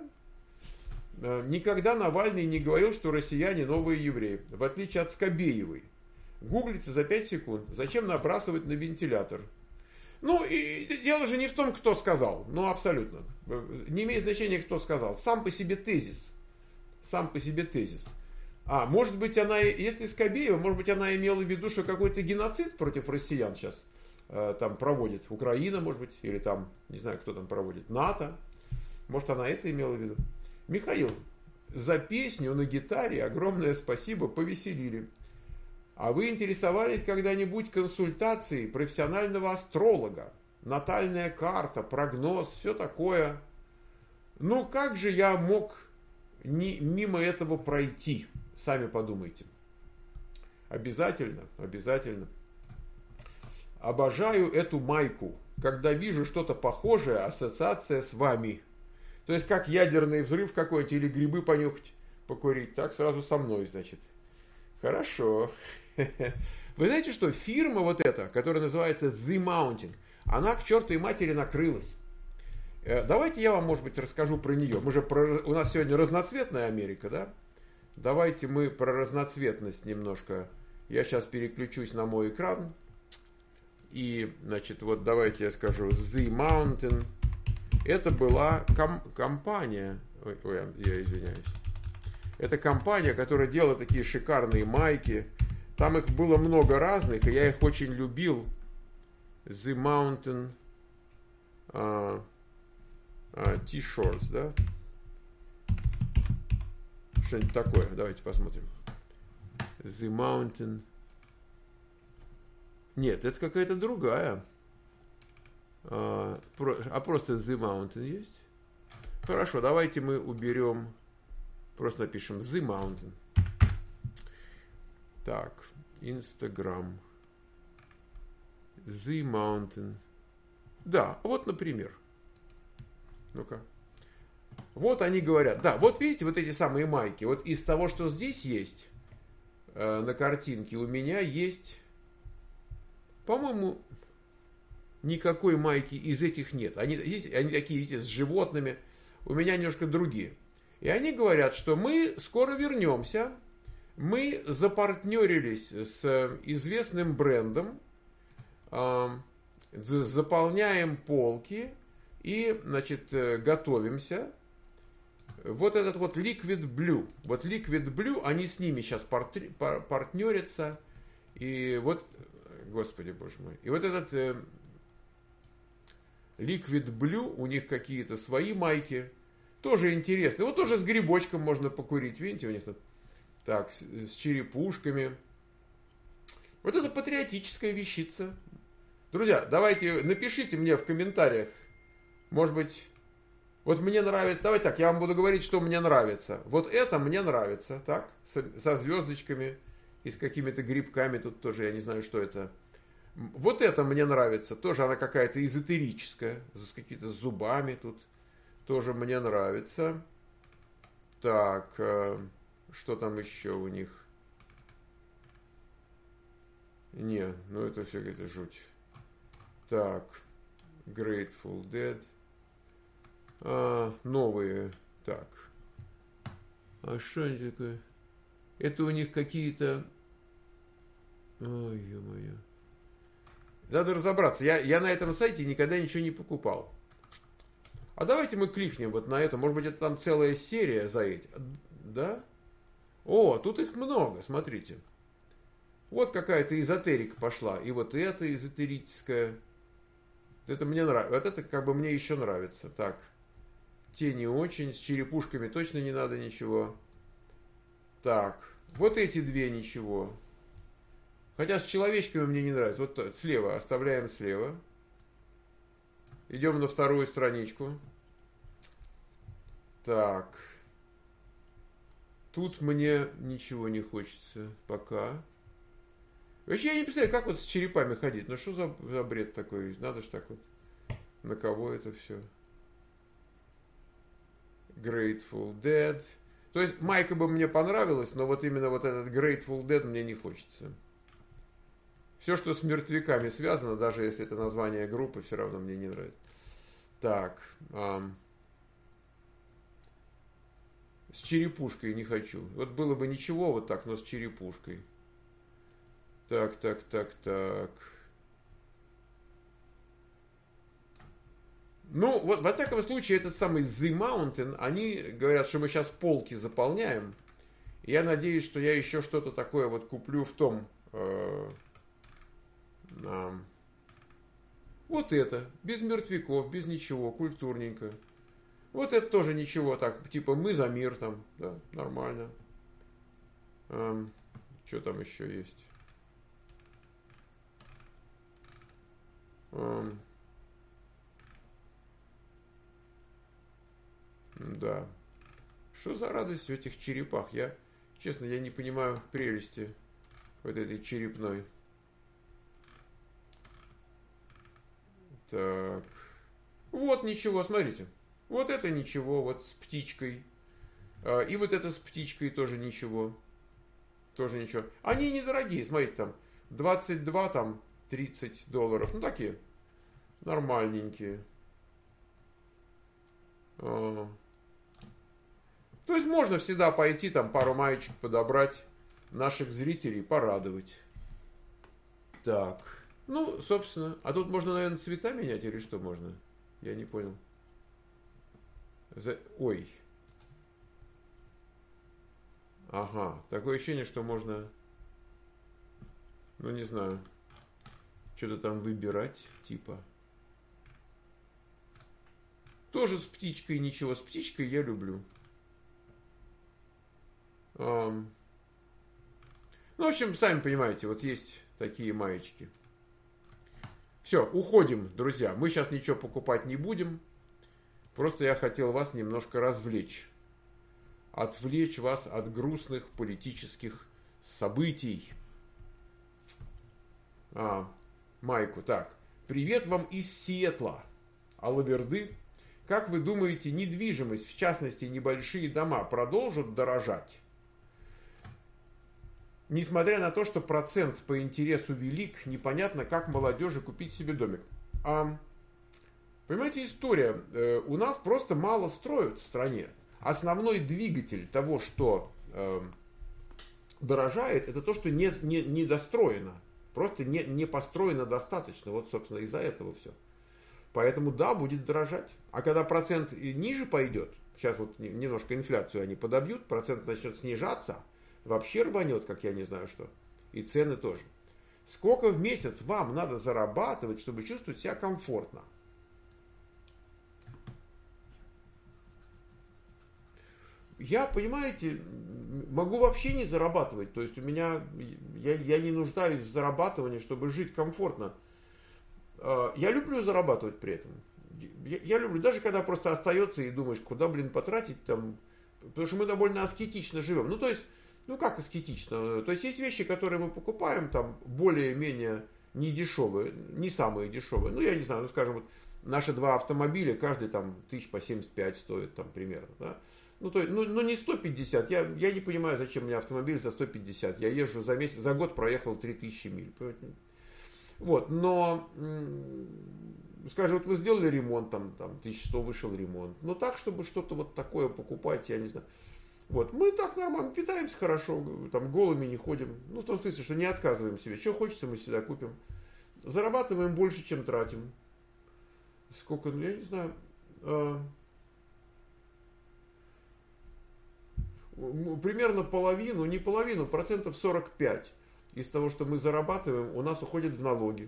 Speaker 1: Никогда Навальный не говорил, что россияне новые евреи, в отличие от Скобеевой. Гуглите за пять секунд. Зачем набрасывать на вентилятор? Ну, и дело же не в том, кто сказал. Ну, абсолютно. Не имеет значения, кто сказал. Сам по себе тезис. Сам по себе тезис. А, может быть, она, если Скобеева, может быть, она имела в виду, что какой-то геноцид против россиян сейчас э, там проводит. Украина, может быть, или там, не знаю, кто там проводит. НАТО. Может, она это имела в виду. Михаил, за песню на гитаре огромное спасибо, повеселили. А вы интересовались когда-нибудь консультацией профессионального астролога? Натальная карта, прогноз, все такое. Ну, как же я мог не, мимо этого пройти? Сами подумайте. Обязательно, обязательно. Обожаю эту майку. Когда вижу что-то похожее, ассоциация с вами. То есть, как ядерный взрыв какой-то или грибы понюхать, покурить. Так сразу со мной, значит. Хорошо. Вы знаете, что фирма вот эта, которая называется The Mountain, она к чертовой матери накрылась. Давайте я вам, может быть, расскажу про нее. Мы же про, у нас сегодня разноцветная Америка, да? Давайте мы про разноцветность немножко. Я сейчас переключусь на мой экран. И, значит, вот давайте я скажу The Mountain. Это была ком- компания. Ой, ой, я извиняюсь. Это компания, которая делала такие шикарные майки. Там их было много разных, и я их очень любил. The Mountain. а, а, T-shirts, да? Что-нибудь такое. Давайте посмотрим. The Mountain. Нет, это какая-то другая. А, про, а просто The Mountain есть? Хорошо, давайте мы уберем. Просто напишем The Mountain. Так, Instagram. The Mountain. Да, вот, например. Ну-ка. Вот они говорят. Да, вот видите, вот эти самые майки. Вот из того, что здесь есть э, на картинке, у меня есть, по-моему, никакой майки из этих нет. Они, здесь, они такие, видите, с животными. У меня немножко другие. И они говорят, что мы скоро вернемся. Мы запартнерились с известным брендом. Э, заполняем полки. И, значит, готовимся. Вот этот вот Liquid Blue. Вот Liquid Blue, они с ними сейчас партри, пар, партнерятся. И вот, господи боже мой. И вот этот э, Liquid Blue, у них какие-то свои майки. Тоже интересно. Вот тоже с грибочком можно покурить. Видите, у них тут так, с, с черепушками. Вот это патриотическая вещица. Друзья, давайте напишите мне в комментариях. Может быть, вот мне нравится, давайте так, я вам буду говорить, что мне нравится. Вот это мне нравится, так, со, со звездочками и с какими-то грибками, тут тоже я не знаю, что это. Вот это мне нравится, тоже она какая-то эзотерическая, с какими-то зубами тут, тоже мне нравится. Так, э, что там еще у них? Не, ну это все какая-то жуть. Так, Grateful Dead. А, новые. Так. А что они такое? Это у них какие-то... Ой, ё-моё. Надо разобраться. Я, я на этом сайте никогда ничего не покупал. А давайте мы кликнем вот на это. Может быть, это там целая серия за эти. Да? О, тут их много, смотрите. Вот какая-то эзотерика пошла. И вот это эзотерическое. Это мне нравится. Вот это как бы мне еще нравится. Так. Те не очень. С черепушками точно не надо ничего. Так. Вот эти две ничего. Хотя с человечками мне не нравится. Вот слева. Оставляем слева. Идем на вторую страничку. Так. Тут мне ничего не хочется пока. Вообще я не представляю, как вот с черепами ходить. Ну что за, за бред такой? Надо ж так вот. На кого это все? Grateful Dead. То есть майка бы мне понравилась, но вот именно вот этот Grateful Dead мне не хочется. Все, что с мертвяками связано, даже если это название группы, все равно мне не нравится. Так. Эм, с черепушкой не хочу. Вот было бы ничего вот так, но с черепушкой. Так, так, так, так. Ну, вот, во всяком случае, этот самый The Mountain, они говорят, что мы сейчас полки заполняем. И я надеюсь, что я еще что-то такое вот куплю в том... Э, э, вот это. Без мертвяков, без ничего, культурненько. Вот это тоже ничего, так, типа мы за мир там, да, нормально. Эм, что там еще есть? Эм, Да. Что за радость в этих черепах? Я, честно, я не понимаю прелести вот этой черепной. Так. Вот ничего, смотрите. Вот это ничего, вот с птичкой. И вот это с птичкой тоже ничего. Тоже ничего. Они недорогие, смотрите, там двадцать два, там тридцать долларов. Ну, такие нормальненькие. А. То есть можно всегда пойти, там пару маечек подобрать, наших зрителей порадовать. Так. Ну, собственно. А тут можно, наверное, цвета менять или что можно? Я не понял. За... Ой. Ага. Такое ощущение, что можно... Ну, не знаю. Что-то там выбирать, типа. Тоже с птичкой, ничего, с птичкой я люблю. Ну, в общем, сами понимаете, вот есть такие маечки. Все, уходим, друзья. Мы сейчас ничего покупать не будем. Просто я хотел вас немножко развлечь. Отвлечь вас от грустных политических событий. А, майку, так. Привет вам из Сиэтла. Алаверды. Как вы думаете, недвижимость, в частности небольшие дома, продолжат дорожать? Несмотря на то, что процент по интересу велик, непонятно, как молодежи купить себе домик. А, понимаете, история. Э, у нас просто мало строят в стране. Основной двигатель того, что э, дорожает, это то, что не, не, не достроено. Просто не, не построено достаточно. Вот, собственно, из-за этого все. Поэтому, да, будет дорожать. А когда процент ниже пойдет, сейчас вот немножко инфляцию они подобьют, процент начнет снижаться, вообще рванет, как я не знаю что. И цены тоже. Сколько в месяц вам надо зарабатывать, чтобы чувствовать себя комфортно? Я, понимаете, могу вообще не зарабатывать. То есть у меня, я, я не нуждаюсь в зарабатывании, чтобы жить комфортно. Я люблю зарабатывать при этом. Я, я люблю, даже когда просто остается и думаешь, куда, блин, потратить там. Потому что мы довольно аскетично живем. Ну, то есть, ну как аскетично? То есть есть вещи, которые мы покупаем там более-менее не дешевые, не самые дешевые. Ну, я не знаю, ну, скажем, вот наши два автомобиля, каждый там тысяч по семьдесят пять стоит там примерно, да? Ну, то есть, ну, ну не сто пятьдесят, я, я не понимаю, зачем мне автомобиль за сто пятьдесят. Я езжу за месяц, за год проехал три тысячи миль. Вот, но, скажем, вот мы сделали ремонт, там, там тысяча сто вышел ремонт. Но так, чтобы что-то вот такое покупать, я не знаю. Вот, мы так нормально питаемся хорошо, там голыми не ходим. Ну, в том смысле, что не отказываем себе. Что хочется, мы всегда купим. Зарабатываем больше, чем тратим. Сколько, ну, я не знаю. Э, примерно половину, не половину, процентов сорок пять из того, что мы зарабатываем, у нас уходит в налоги.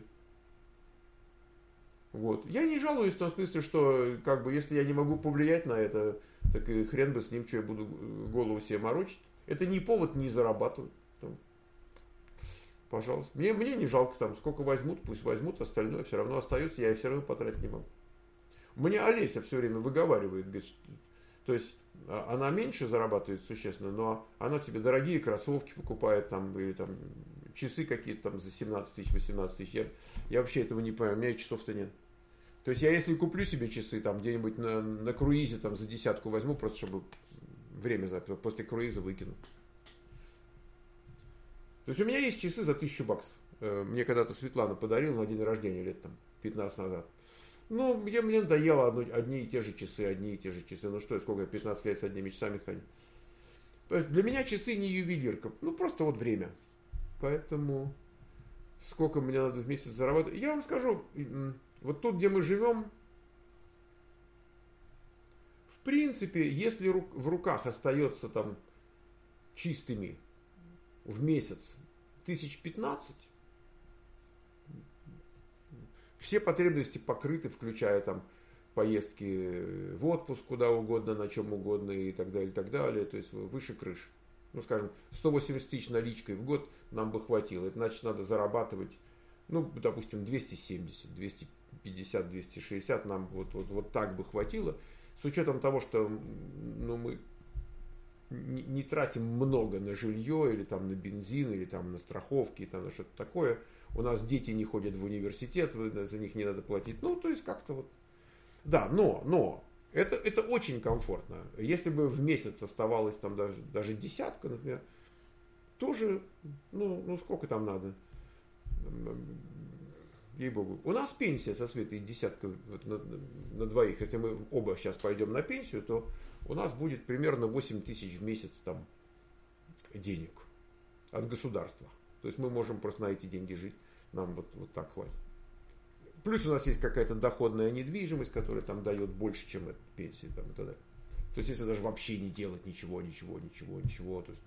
Speaker 1: Вот. Я не жалуюсь в том смысле, что как бы, если я не могу повлиять на это, так и хрен бы с ним, что я буду голову себе морочить. Это не повод не зарабатывать. Там, пожалуйста. Мне, мне не жалко, там, сколько возьмут, пусть возьмут, остальное все равно остается, я все равно потратить не могу. Мне Олеся все время выговаривает, говорит, что, то есть она меньше зарабатывает существенно, но она себе дорогие кроссовки покупает, там, или там часы какие-то там за семнадцать тысяч, восемнадцать тысяч. Я, я вообще этого не понимаю, у меня часов-то нет. То есть я если куплю себе часы там где-нибудь на, на круизе там за десятку возьму, просто чтобы время записать, после круиза выкину. То есть у меня есть часы за тысячу баксов. Мне когда-то Светлана подарила на день рождения лет там пятнадцать назад. Ну, мне, мне надоело одно, одни и те же часы, одни и те же часы. Ну что, сколько я пятнадцать лет с одними часами ходил. То есть для меня часы не ювелирка, ну просто вот время. Поэтому сколько мне надо в месяц зарабатывать. Я вам скажу, вот тут, где мы живем, в принципе, если в руках остается там чистыми в месяц тысяч пятнадцать, все потребности покрыты, включая там поездки в отпуск куда угодно, на чем угодно и так далее, и так далее. То есть выше крыши. Ну, скажем, сто восемьдесят тысяч наличкой в год нам бы хватило. Это значит, надо зарабатывать, ну, допустим, двести семьдесят, двести пятьдесят, двести шестьдесят нам вот, вот, вот так бы хватило. С учетом того, что ну, мы не, не тратим много на жилье, или там на бензин, или там на страховки, там на что-то такое. У нас дети не ходят в университет, за них не надо платить. Ну, то есть как-то вот. Да, но, но, это, это очень комфортно. Если бы в месяц оставалось там даже, даже десятка, например, тоже, ну, ну сколько там надо? Ей-богу. У нас пенсия со Светой десятка вот, на, на двоих. Если мы оба сейчас пойдем на пенсию, то у нас будет примерно восемь тысяч в месяц там денег от государства. То есть мы можем просто на эти деньги жить. Нам вот, вот так хватит. Плюс у нас есть какая-то доходная недвижимость, которая там дает больше, чем эта пенсия. Там, и так далее. То есть если даже вообще не делать ничего, ничего, ничего, ничего. То есть,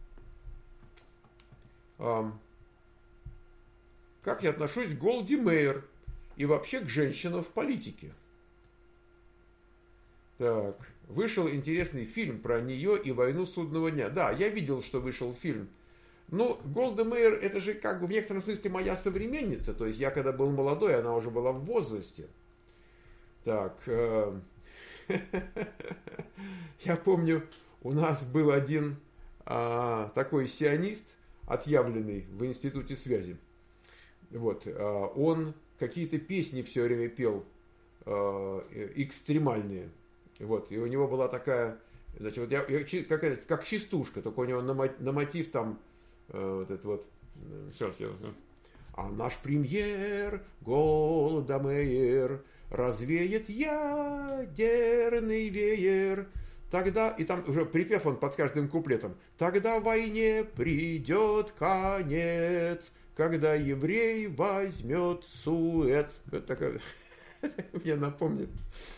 Speaker 1: эм, как я отношусь к Голди Меир и вообще к женщинам в политике? Так, вышел интересный фильм про нее и войну судного дня. Да, я видел, что вышел фильм. Ну, Голда Меир, это же как бы в некотором смысле моя современница. То есть я когда был молодой, она уже была в возрасте. Так, э, я помню, у нас был один а, такой сионист, отъявленный в институте связи. Вот, а, он какие-то песни все время пел, а, экстремальные. Вот, и у него была такая, значит, вот я, я, как, как частушка, только у него на, на мотив там, а, вот это вот, сейчас я... А наш премьер Голда Меир развеет ядерный веер. Тогда, и там уже припев он под каждым куплетом. Тогда войне придет конец, когда еврей возьмет Суэц. Это такое, мне напомнит.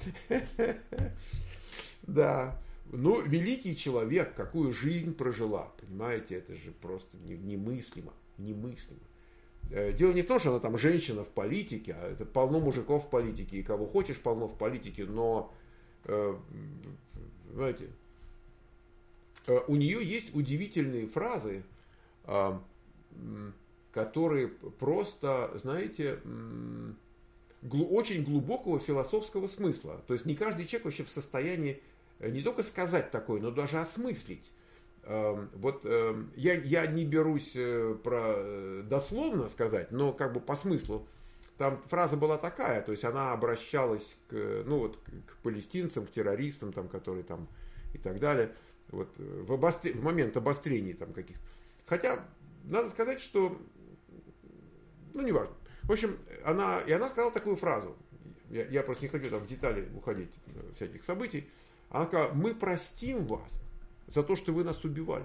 Speaker 1: Да. Ну, великий человек, какую жизнь прожила. Понимаете, это же просто немыслимо. Немыслимо. Дело не в том, что она там женщина в политике, а это полно мужиков в политике, и кого хочешь полно в политике, но, э, знаете, э, у нее есть удивительные фразы, э, которые просто, знаете, э, гл- очень глубокого философского смысла. То есть не каждый человек вообще в состоянии не только сказать такое, но даже осмыслить. Вот я, я не берусь про дословно сказать, но как бы по смыслу. Там фраза была такая, то есть она обращалась к, ну вот, к палестинцам, к террористам, там, которые там и так далее. Вот, в, обостр... в момент обострений там каких-то. Хотя, надо сказать, что, ну, неважно. В общем, она, и она сказала такую фразу. Я, я просто не хочу там в детали уходить всяких событий. Она сказала: мы простим вас за то, что вы нас убивали.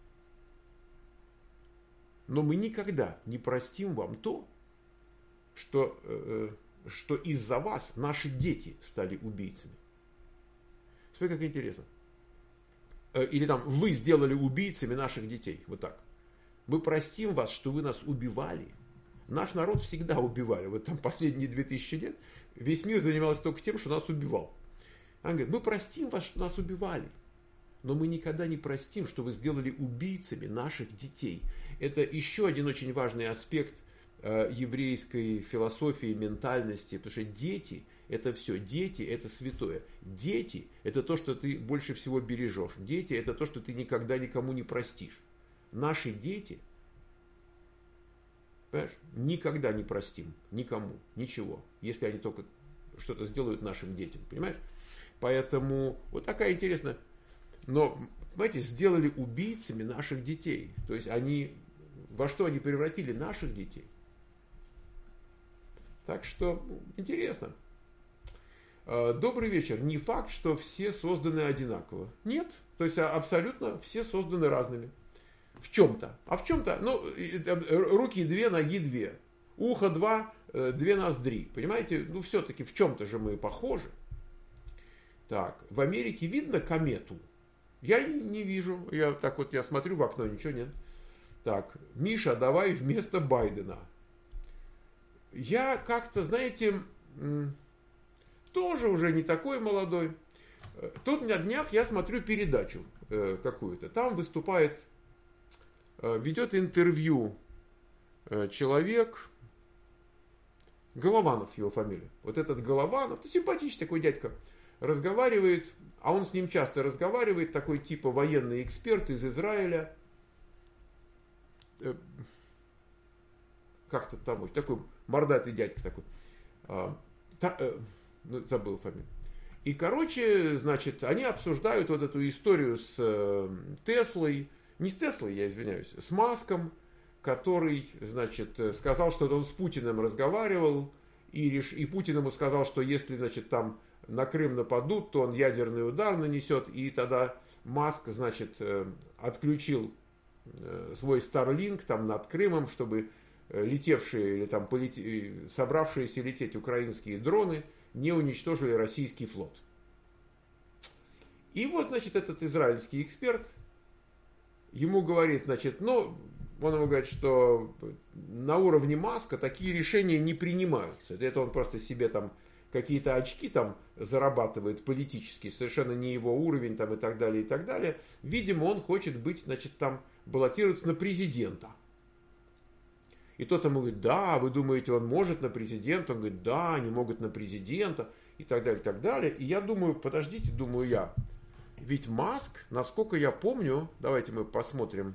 Speaker 1: Но мы никогда не простим вам то, что, э, что из-за вас наши дети стали убийцами. Смотри, как интересно. Или там, вы сделали убийцами наших детей. Вот так. Мы простим вас, что вы нас убивали. Наш народ всегда убивали. Вот там последние две тысячи лет весь мир занимался только тем, что нас убивал. Она говорит: мы простим вас, что нас убивали. Но мы никогда не простим, что вы сделали убийцами наших детей. Это еще один очень важный аспект э, еврейской философии, ментальности. Потому что дети – это все. Дети – это святое. Дети – это то, что ты больше всего бережешь. Дети – это то, что ты никогда никому не простишь. Наши дети, понимаешь, никогда не простим никому, ничего, если они только что-то сделают нашим детям. Понимаешь? Поэтому вот такая интересная... Но, понимаете, сделали убийцами наших детей. То есть они, во что они превратили наших детей. Так что, интересно. Добрый вечер. Не факт, что все созданы одинаково. Нет. То есть абсолютно все созданы разными. В чем-то. А в чем-то, ну, руки две, ноги две. Ухо два, две ноздри. Понимаете, ну, все-таки в чем-то же мы похожи. Так, в Америке видно комету? Я не вижу. Я так вот, я смотрю в окно, ничего нет. Так, Миша, давай вместо Байдена. Я как-то, знаете, тоже уже не такой молодой. Тут на днях я смотрю передачу какую-то. Там выступает, ведет интервью человек, Голованов его фамилия. Вот этот Голованов, симпатичный такой дядька, разговаривает, а он с ним часто разговаривает, такой типа военный эксперт из Израиля. Как-то там, такой мордатый дядька такой. А, та, э, ну, забыл фамилию. И, короче, значит, они обсуждают вот эту историю с э, Теслой, не с Теслой, я извиняюсь, с Маском, который, значит, сказал, что он с Путиным разговаривал, и, реш... и Путин ему сказал, что если, значит, там на Крым нападут, то он ядерный удар нанесет, и тогда Маск, значит, отключил свой Starlink там над Крымом, чтобы летевшие или там полете... собравшиеся лететь украинские дроны не уничтожили российский флот. И вот, значит, этот израильский эксперт ему говорит, значит, ну, он ему говорит, что на уровне Маска такие решения не принимаются. Это он просто себе там какие-то очки там зарабатывает политически, совершенно не его уровень там и так далее, и так далее. Видимо, он хочет быть, значит, там баллотироваться на президента. И тот ему говорит, да, вы думаете, он может на президента? Он говорит, да, они могут на президента, и так далее, и так далее. И я думаю, подождите, думаю я, ведь Маск, насколько я помню, давайте мы посмотрим,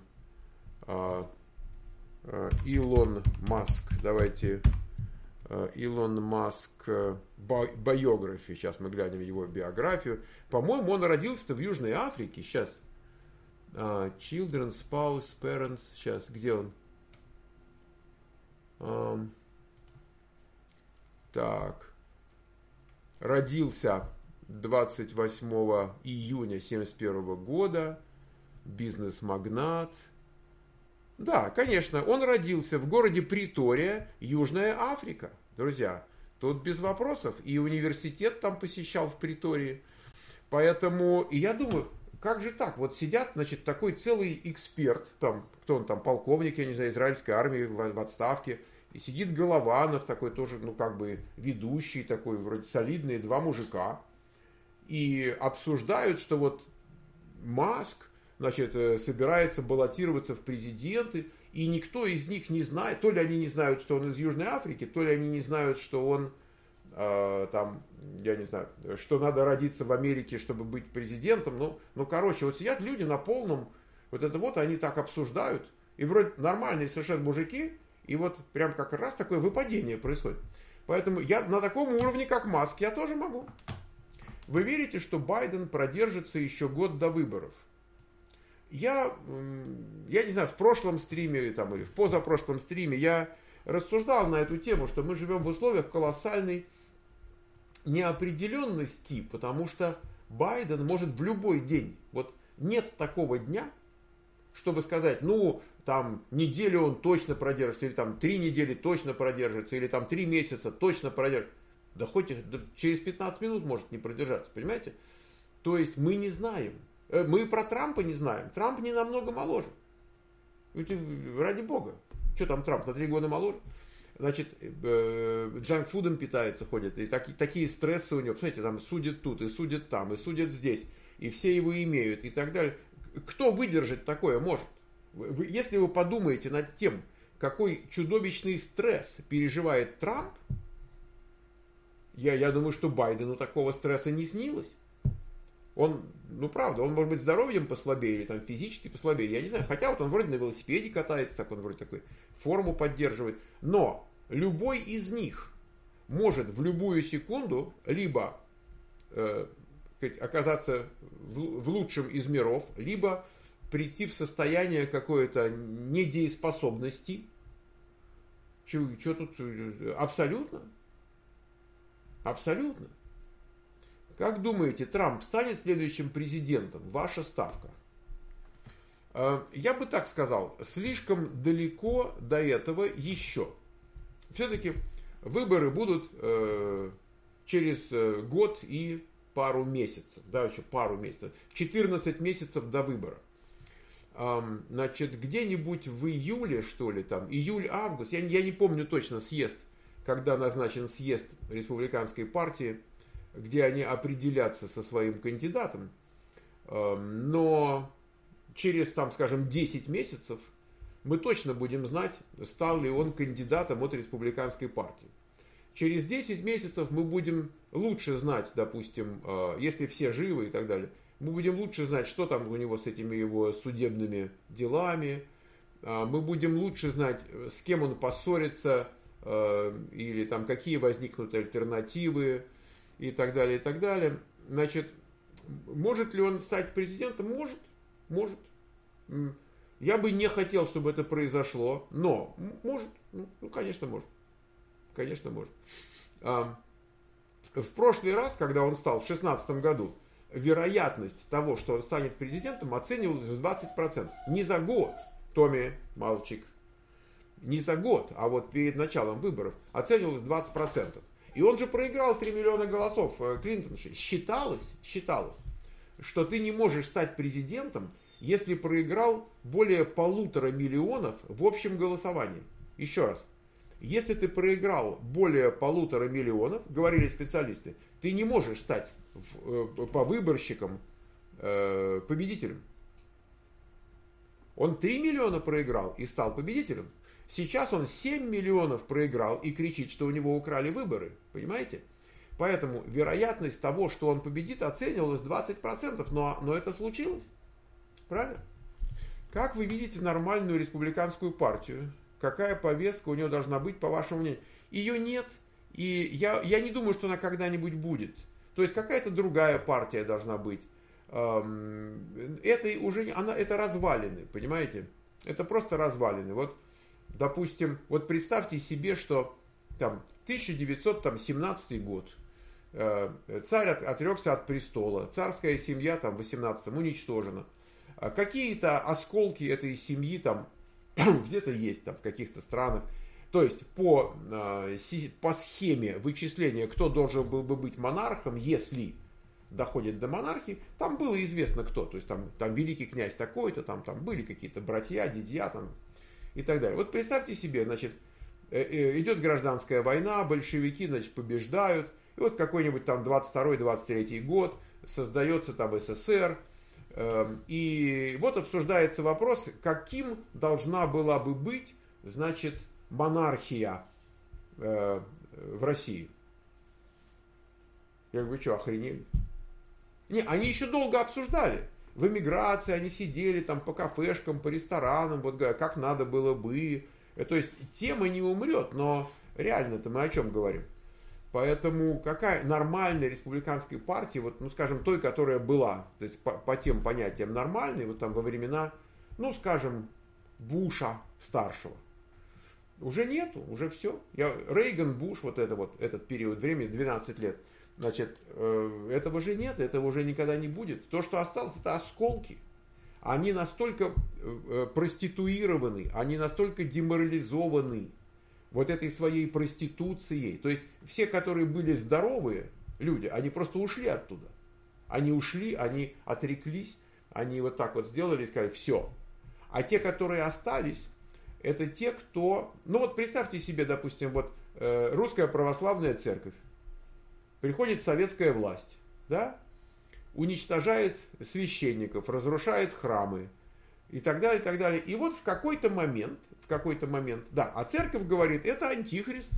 Speaker 1: Илон Маск, давайте, Илон Маск биографии, сейчас мы глянем его биографию. По-моему, он родился в Южной Африке, сейчас, Children, Spouse, Parents, сейчас, где он? Um, так, родился двадцать восьмого июня семьдесят первого года, бизнес-магнат. Да, конечно, он родился в городе Притория, Южная Африка, друзья. Тут без вопросов. И университет там посещал в Притории. Поэтому, и я думаю, как же так? Вот сидят, значит, такой целый эксперт, там, кто он там, полковник, я не знаю, израильской армии в, в отставке, и сидит Голованов, такой тоже, ну, как бы, ведущий, такой, вроде солидный, два мужика, и обсуждают, что вот Маск, значит, собирается баллотироваться в президенты, и никто из них не знает, то ли они не знают, что он из Южной Африки, то ли они не знают, что он там, я не знаю, что надо родиться в Америке, чтобы быть президентом. Ну, ну, короче, вот сидят люди на полном, вот это вот, они так обсуждают, и вроде нормальные совершенно мужики, и вот прям как раз такое выпадение происходит. Поэтому я на таком уровне, как Маск, я тоже могу. Вы верите, что Байден продержится еще год до выборов? Я, я не знаю, в прошлом стриме там, или в позапрошлом стриме я рассуждал на эту тему, что мы живем в условиях колоссальной неопределенности, потому что Байден может в любой день, вот нет такого дня, чтобы сказать, ну, там, неделю он точно продержится, или там три недели точно продержится, или там три месяца точно продержится. Да хоть да, через пятнадцать минут может не продержаться, понимаете? То есть мы не знаем. Мы про Трампа не знаем. Трамп не намного моложе. Ведь, ради бога. Что там Трамп, на три года моложе? Значит, джанк-фудом питается, ходит, и так, такие стрессы у него, посмотрите, там судят тут, и судят там, и судят здесь, и все его имеют, и так далее. Кто выдержать такое может? Вы, если вы подумаете над тем, какой чудовищный стресс переживает Трамп, я, я думаю, что Байдену такого стресса не снилось. Он, ну правда, он может быть здоровьем послабее, или там физически послабее, я не знаю. Хотя вот он вроде на велосипеде катается, так он вроде такой форму поддерживает. Но любой из них может в любую секунду либо э, оказаться в, в лучшем из миров, либо прийти в состояние какой-то недееспособности. Что тут? Абсолютно. Абсолютно. Как думаете, Трамп станет следующим президентом? Ваша ставка. Я бы так сказал, слишком далеко до этого еще. Все-таки выборы будут через год и пару месяцев. Да, еще пару месяцев. четырнадцать месяцев до выбора. Значит, где-нибудь в июле, что ли, там, июль-август, я, я не помню точно съезд, когда назначен съезд республиканской партии, где они определятся со своим кандидатом, но через, там, скажем, десять месяцев мы точно будем знать, стал ли он кандидатом от республиканской партии. Через десять месяцев мы будем лучше знать, допустим, если все живы и так далее, мы будем лучше знать, что там у него с этими его судебными делами, мы будем лучше знать, с кем он поссорится, или там какие возникнут альтернативы, и так далее, и так далее. Значит, может ли он стать президентом? Может, может. Я бы не хотел, чтобы это произошло, но может, ну, конечно, может. Конечно, может. В прошлый раз, когда он стал, в шестнадцатом году, вероятность того, что он станет президентом, оценивалась в двадцать процентов. Не за год, Томми, мальчик, не за год, а вот перед началом выборов оценивалось двадцать процентов. И он же проиграл три миллиона голосов Клинтон. Считалось, считалось, что ты не можешь стать президентом, если проиграл более полутора миллионов в общем голосовании. Еще раз. Если ты проиграл более полутора миллионов, говорили специалисты, ты не можешь стать по выборщикам победителем. Он три миллиона проиграл и стал победителем. Сейчас он семь миллионов проиграл и кричит, что у него украли выборы. Понимаете? Поэтому вероятность того, что он победит, оценивалась двадцать процентов. Но, но это случилось. Правильно? Как вы видите нормальную республиканскую партию? Какая повестка у нее должна быть, по вашему мнению? Ее нет. И я, я не думаю, что она когда-нибудь будет. То есть какая-то другая партия должна быть. Это уже она, это развалины, понимаете? Это просто развалины. Вот, допустим, вот представьте себе, что там тысяча девятьсот семнадцатый год, э, царь от, отрекся от престола, царская семья там в восемнадцатом уничтожена. Какие-то осколки этой семьи там где-то есть там в каких-то странах. То есть по, э, по схеме вычисления, кто должен был бы быть монархом, если доходит до монархии, там было известно кто. То есть там, там великий князь такой-то, там, там были какие-то братья, дядья там, и так далее. Вот представьте себе, значит, идет гражданская война, большевики, значит, побеждают, и вот какой-нибудь там двадцать второй двадцать третий год, создается там СССР, и вот обсуждается вопрос, каким должна была бы быть, значит, монархия в России. Я говорю, вы что, охренели? Не, они еще долго обсуждали. В эмиграции они сидели там по кафешкам, по ресторанам, вот как надо было бы. То есть тема не умрет, но реально-то мы о чем говорим? Поэтому какая нормальная республиканская партия, вот, ну скажем, той, которая была, то есть по, по тем понятиям нормальной, вот там во времена, ну скажем, Буша старшего, уже нету, уже все. Я, Рейган, Буш, вот это вот, этот период времени, двенадцать лет, значит, э, этого же нет, этого уже никогда не будет. То, что осталось, это осколки. Они настолько э, проституированы, они настолько деморализованы вот этой своей проституцией. То есть все, которые были здоровые люди, они просто ушли оттуда. Они ушли, они отреклись, они вот так вот сделали и сказали, все. А те, которые остались, это те, кто... Ну вот представьте себе, допустим, вот э, русская православная церковь. Приходит советская власть, да, уничтожает священников, разрушает храмы и так далее, и так далее. И вот в какой-то момент, в какой-то момент, да, а церковь говорит, это антихрист.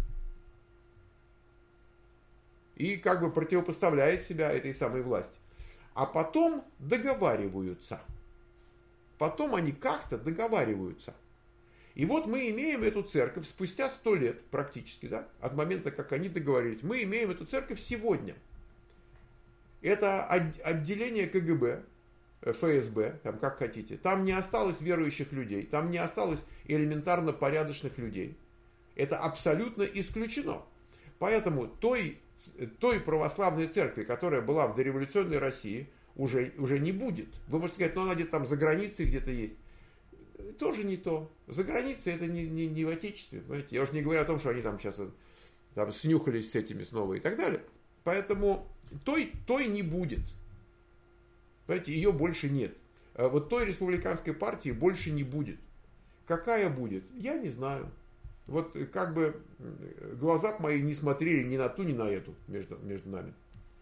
Speaker 1: И как бы противопоставляет себя этой самой власти. А потом договариваются. Потом они как-то договариваются. И вот мы имеем эту церковь спустя сто лет практически, да, от момента, как они договорились. Мы имеем эту церковь сегодня. Это отделение КГБ, ФСБ, там как хотите. Там не осталось верующих людей, там не осталось элементарно порядочных людей. Это абсолютно исключено. Поэтому той, той православной церкви, которая была в дореволюционной России, уже, уже не будет. Вы можете сказать, ну она где-то там за границей где-то есть. Тоже не то. За границей это не, не, не в Отечестве. Понимаете? Я уже не говорю о том, что они там сейчас там, снюхались с этими снова и так далее. Поэтому той, той не будет. Понимаете, ее больше нет. Вот той республиканской партии больше не будет. Какая будет? Я не знаю. Вот как бы глаза мои не смотрели ни на ту, ни на эту между, между нами.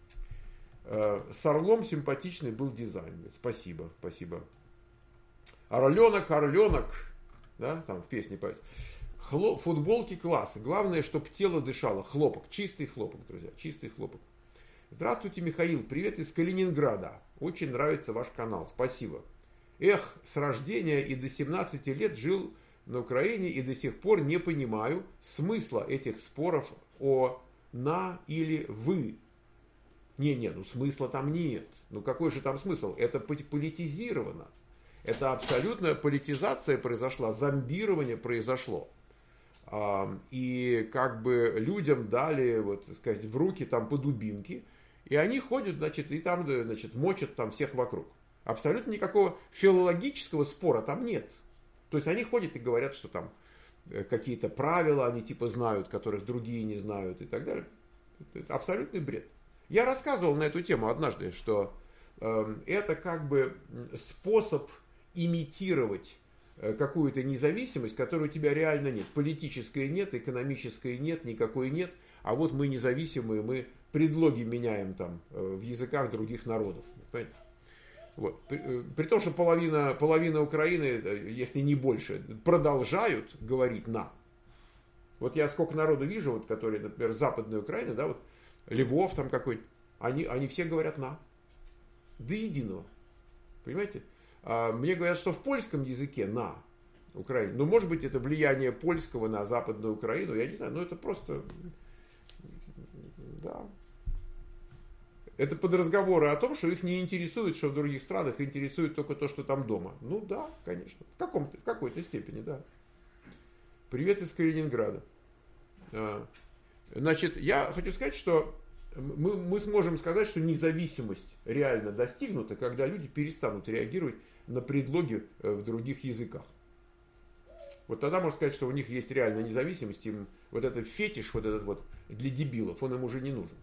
Speaker 1: С Орлом симпатичный был дизайн. Спасибо, спасибо. Орленок, орленок, да, там в песне поется. Хло, футболки класс. Главное, чтобы тело дышало. Хлопок, чистый хлопок, друзья, чистый хлопок. Здравствуйте, Михаил, привет из Калининграда. Очень нравится ваш канал, спасибо. Эх, с рождения и до семнадцати лет жил на Украине и до сих пор не понимаю смысла этих споров о на или вы. Не-не, ну смысла там нет. Ну какой же там смысл? Это политизировано. Это абсолютная политизация произошла, зомбирование произошло. И как бы людям дали, вот, так сказать, в руки там по дубинке, и они ходят, значит, и там, значит, мочат там всех вокруг. Абсолютно никакого филологического спора там нет. То есть они ходят и говорят, что там какие-то правила они типа знают, которых другие не знают и так далее. Это абсолютный бред. Я рассказывал на эту тему однажды, что э, это как бы способ имитировать какую-то независимость, которой у тебя реально нет. Политической нет, экономической нет, никакой нет. А вот мы независимые, мы предлоги меняем там в языках других народов. Понимаете? Вот. При, при том, что половина, половина Украины, если не больше, продолжают говорить «на». Вот я сколько народу вижу, вот, которые, например, Западная Украина, да, вот, Львов там какой-то, они, они все говорят «на». До единого. Понимаете? А мне говорят, что в польском языке «на» Украине. Ну, может быть, это влияние польского на Западную Украину, я не знаю, но это просто... Да. Это под разговоры о том, что их не интересует, что в других странах, интересует только то, что там дома. Ну да, конечно. В, каком-то, в какой-то степени, да. Привет из Калининграда. Значит, я хочу сказать, что мы, мы сможем сказать, что независимость реально достигнута, когда люди перестанут реагировать на предлоги в других языках. Вот тогда можно сказать, что у них есть реальная независимость, им вот этот фетиш, вот этот вот для дебилов, он им уже не нужен.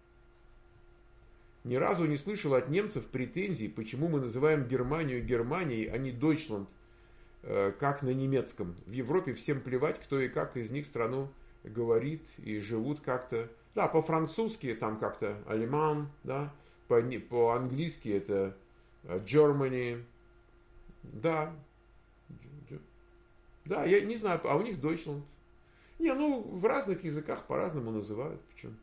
Speaker 1: Ни разу не слышал от немцев претензий, почему мы называем Германию Германией, а не Deutschland, как на немецком. В Европе всем плевать, кто и как из них страну говорит и живут как-то. Да, по-французски там как-то Allemand, да, по-английски это Germany, да. Да, я не знаю, а у них Deutschland. Не, ну в разных языках по-разному называют. Почему?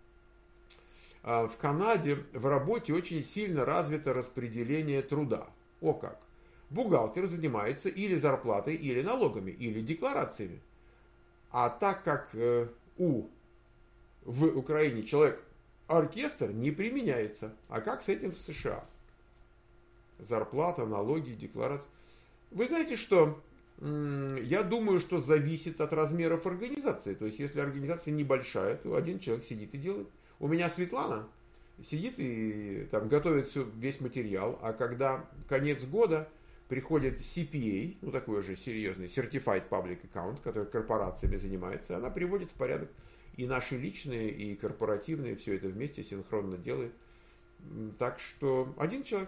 Speaker 1: В Канаде в работе очень сильно развито распределение труда. О как! Бухгалтер занимается или зарплатой, или налогами, или декларациями. А так как э, у в Украине человек-оркестр не применяется. А как с этим в США? Зарплата, налоги, декларация. Вы знаете что? Я думаю, что зависит от размеров организации. То есть, если организация небольшая, то один человек сидит и делает. У меня Светлана сидит и там готовит все, весь материал, а когда конец года приходит си пи эй, ну такой же серьезный Certified Public Account, который корпорациями занимается, она приводит в порядок и наши личные, и корпоративные, все это вместе синхронно делает. Так что один человек.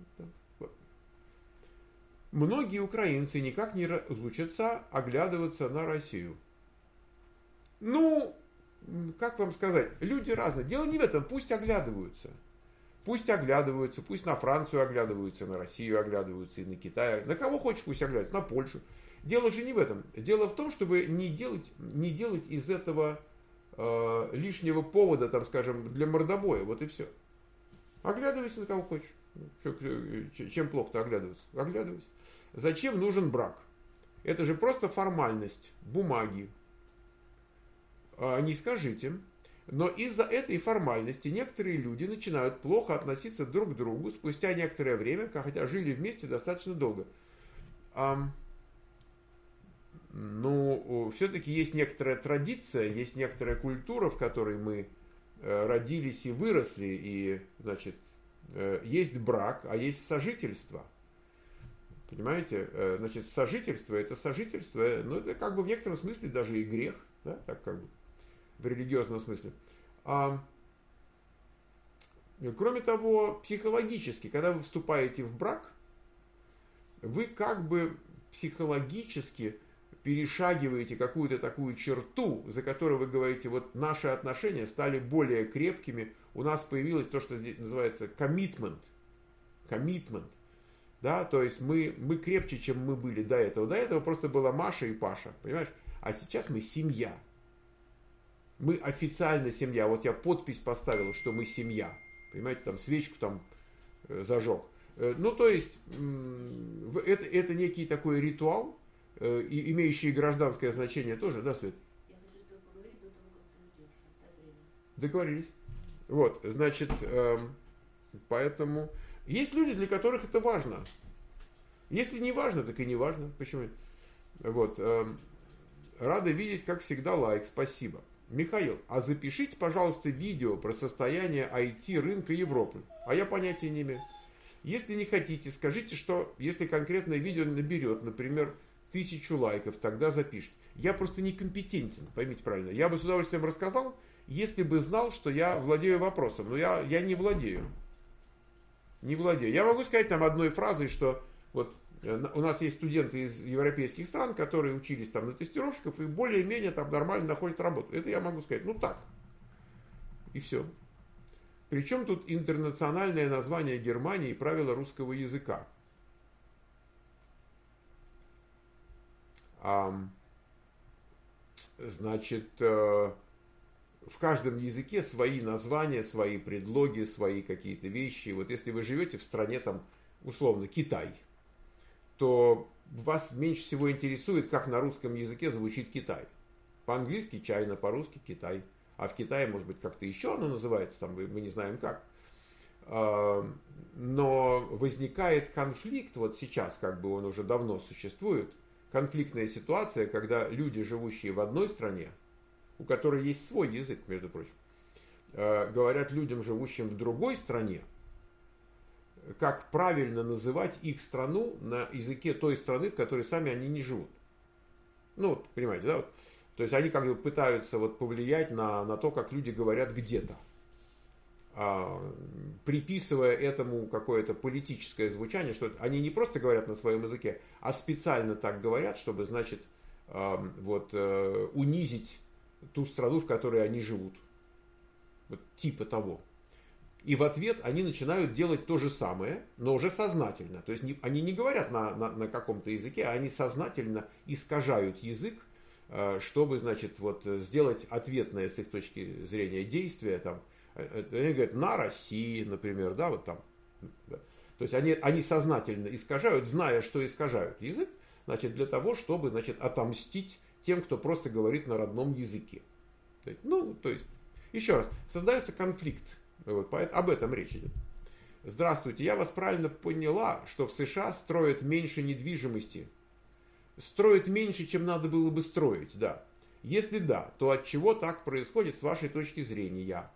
Speaker 1: Многие украинцы никак не разучатся оглядываться на Россию. Ну, как вам сказать, люди разные. Дело не в этом, пусть оглядываются. Пусть оглядываются, пусть на Францию оглядываются, на Россию оглядываются, и на Китай. На кого хочешь, пусть оглядываются, на Польшу. Дело же не в этом. Дело в том, чтобы не делать, не делать из этого э, лишнего повода, там, скажем, для мордобоя. Вот и все. Оглядывайся на кого хочешь. Чем плохо-то оглядываться? Оглядывайся. Зачем нужен брак? Это же просто формальность, бумаги. Не скажите. Но из-за этой формальности некоторые люди начинают плохо относиться друг к другу спустя некоторое время, хотя жили вместе достаточно долго. Но все-таки есть некоторая традиция, есть некоторая культура, в которой мы родились и выросли, и, значит, есть брак, а есть сожительство. Понимаете? Значит, сожительство, это сожительство, ну, это как бы в некотором смысле даже и грех, да, так как бы, в религиозном смысле. А, кроме того, психологически, когда вы вступаете в брак, вы как бы психологически перешагиваете какую-то такую черту, за которой вы говорите, вот наши отношения стали более крепкими, у нас появилось то, что здесь называется commitment. Commitment. Да, то есть мы, мы крепче, чем мы были до этого. До этого просто была Маша и Паша, понимаешь? А сейчас мы семья. Мы официально семья. Вот я подпись поставил, что мы семья. Понимаете, там свечку там э, зажег. Э, ну, то есть, э, это, это некий такой ритуал, э, и, имеющий гражданское значение тоже, да, Свет?
Speaker 2: Я хочу с тобой поговорить до того, как ты уйдешь. Оставь время.
Speaker 1: Договорились. Вот, значит, э, поэтому... Есть люди, для которых это важно. Если не важно, так и не важно. Почему? Вот. Э, рада видеть, как всегда, лайк. Спасибо. Михаил, а запишите, пожалуйста, видео про состояние ай ти-рынка Европы. А я понятия не имею. Если не хотите, скажите, что если конкретное видео наберет, например, тысячу лайков, тогда запишите. Я просто некомпетентен, поймите правильно. Я бы с удовольствием рассказал, если бы знал, что я владею вопросом. Но я, я не владею. Не владею. Я могу сказать там одной фразой, что вот У нас есть студенты из европейских стран, которые учились там на тестировщиков и более-менее там нормально находят работу. Это я могу сказать, ну так. И все. Причем тут интернациональное название Германии и правила русского языка. А, значит, в каждом языке свои названия, свои предлоги, свои какие-то вещи. Вот если вы живете в стране, там, условно, Китай, то вас меньше всего интересует, как на русском языке звучит Китай. По-английски Чайна, по-русски Китай. А в Китае, может быть, как-то еще оно называется, там мы не знаем как. Но возникает конфликт, вот сейчас, как бы он уже давно существует, конфликтная ситуация, когда люди, живущие в одной стране, у которой есть свой язык, между прочим, говорят людям, живущим в другой стране, как правильно называть их страну на языке той страны, в которой сами они не живут. Ну, вот, понимаете, да? Вот. То есть они как бы пытаются вот повлиять на, на то, как люди говорят где-то, а, приписывая этому какое-то политическое звучание, что они не просто говорят на своем языке, а специально так говорят, чтобы, значит, а, вот, а, унизить ту страну, в которой они живут. Вот типа того. И в ответ они начинают делать то же самое, но уже сознательно. То есть не, они не говорят на, на, на каком-то языке, а они сознательно искажают язык, чтобы, значит, вот сделать ответное с их точки зрения действие. Там, они говорят на России, например, да, вот там. Да. То есть они, они сознательно искажают, зная, что искажают язык, значит, для того, чтобы, значит, отомстить тем, кто просто говорит на родном языке. Ну, то есть, еще раз, создается конфликт. Вот, об этом речь идет. Здравствуйте, я вас правильно поняла, что в США строят меньше недвижимости. Строят меньше, чем надо было бы строить, да. Если да, то от чего так происходит с вашей точки зрения?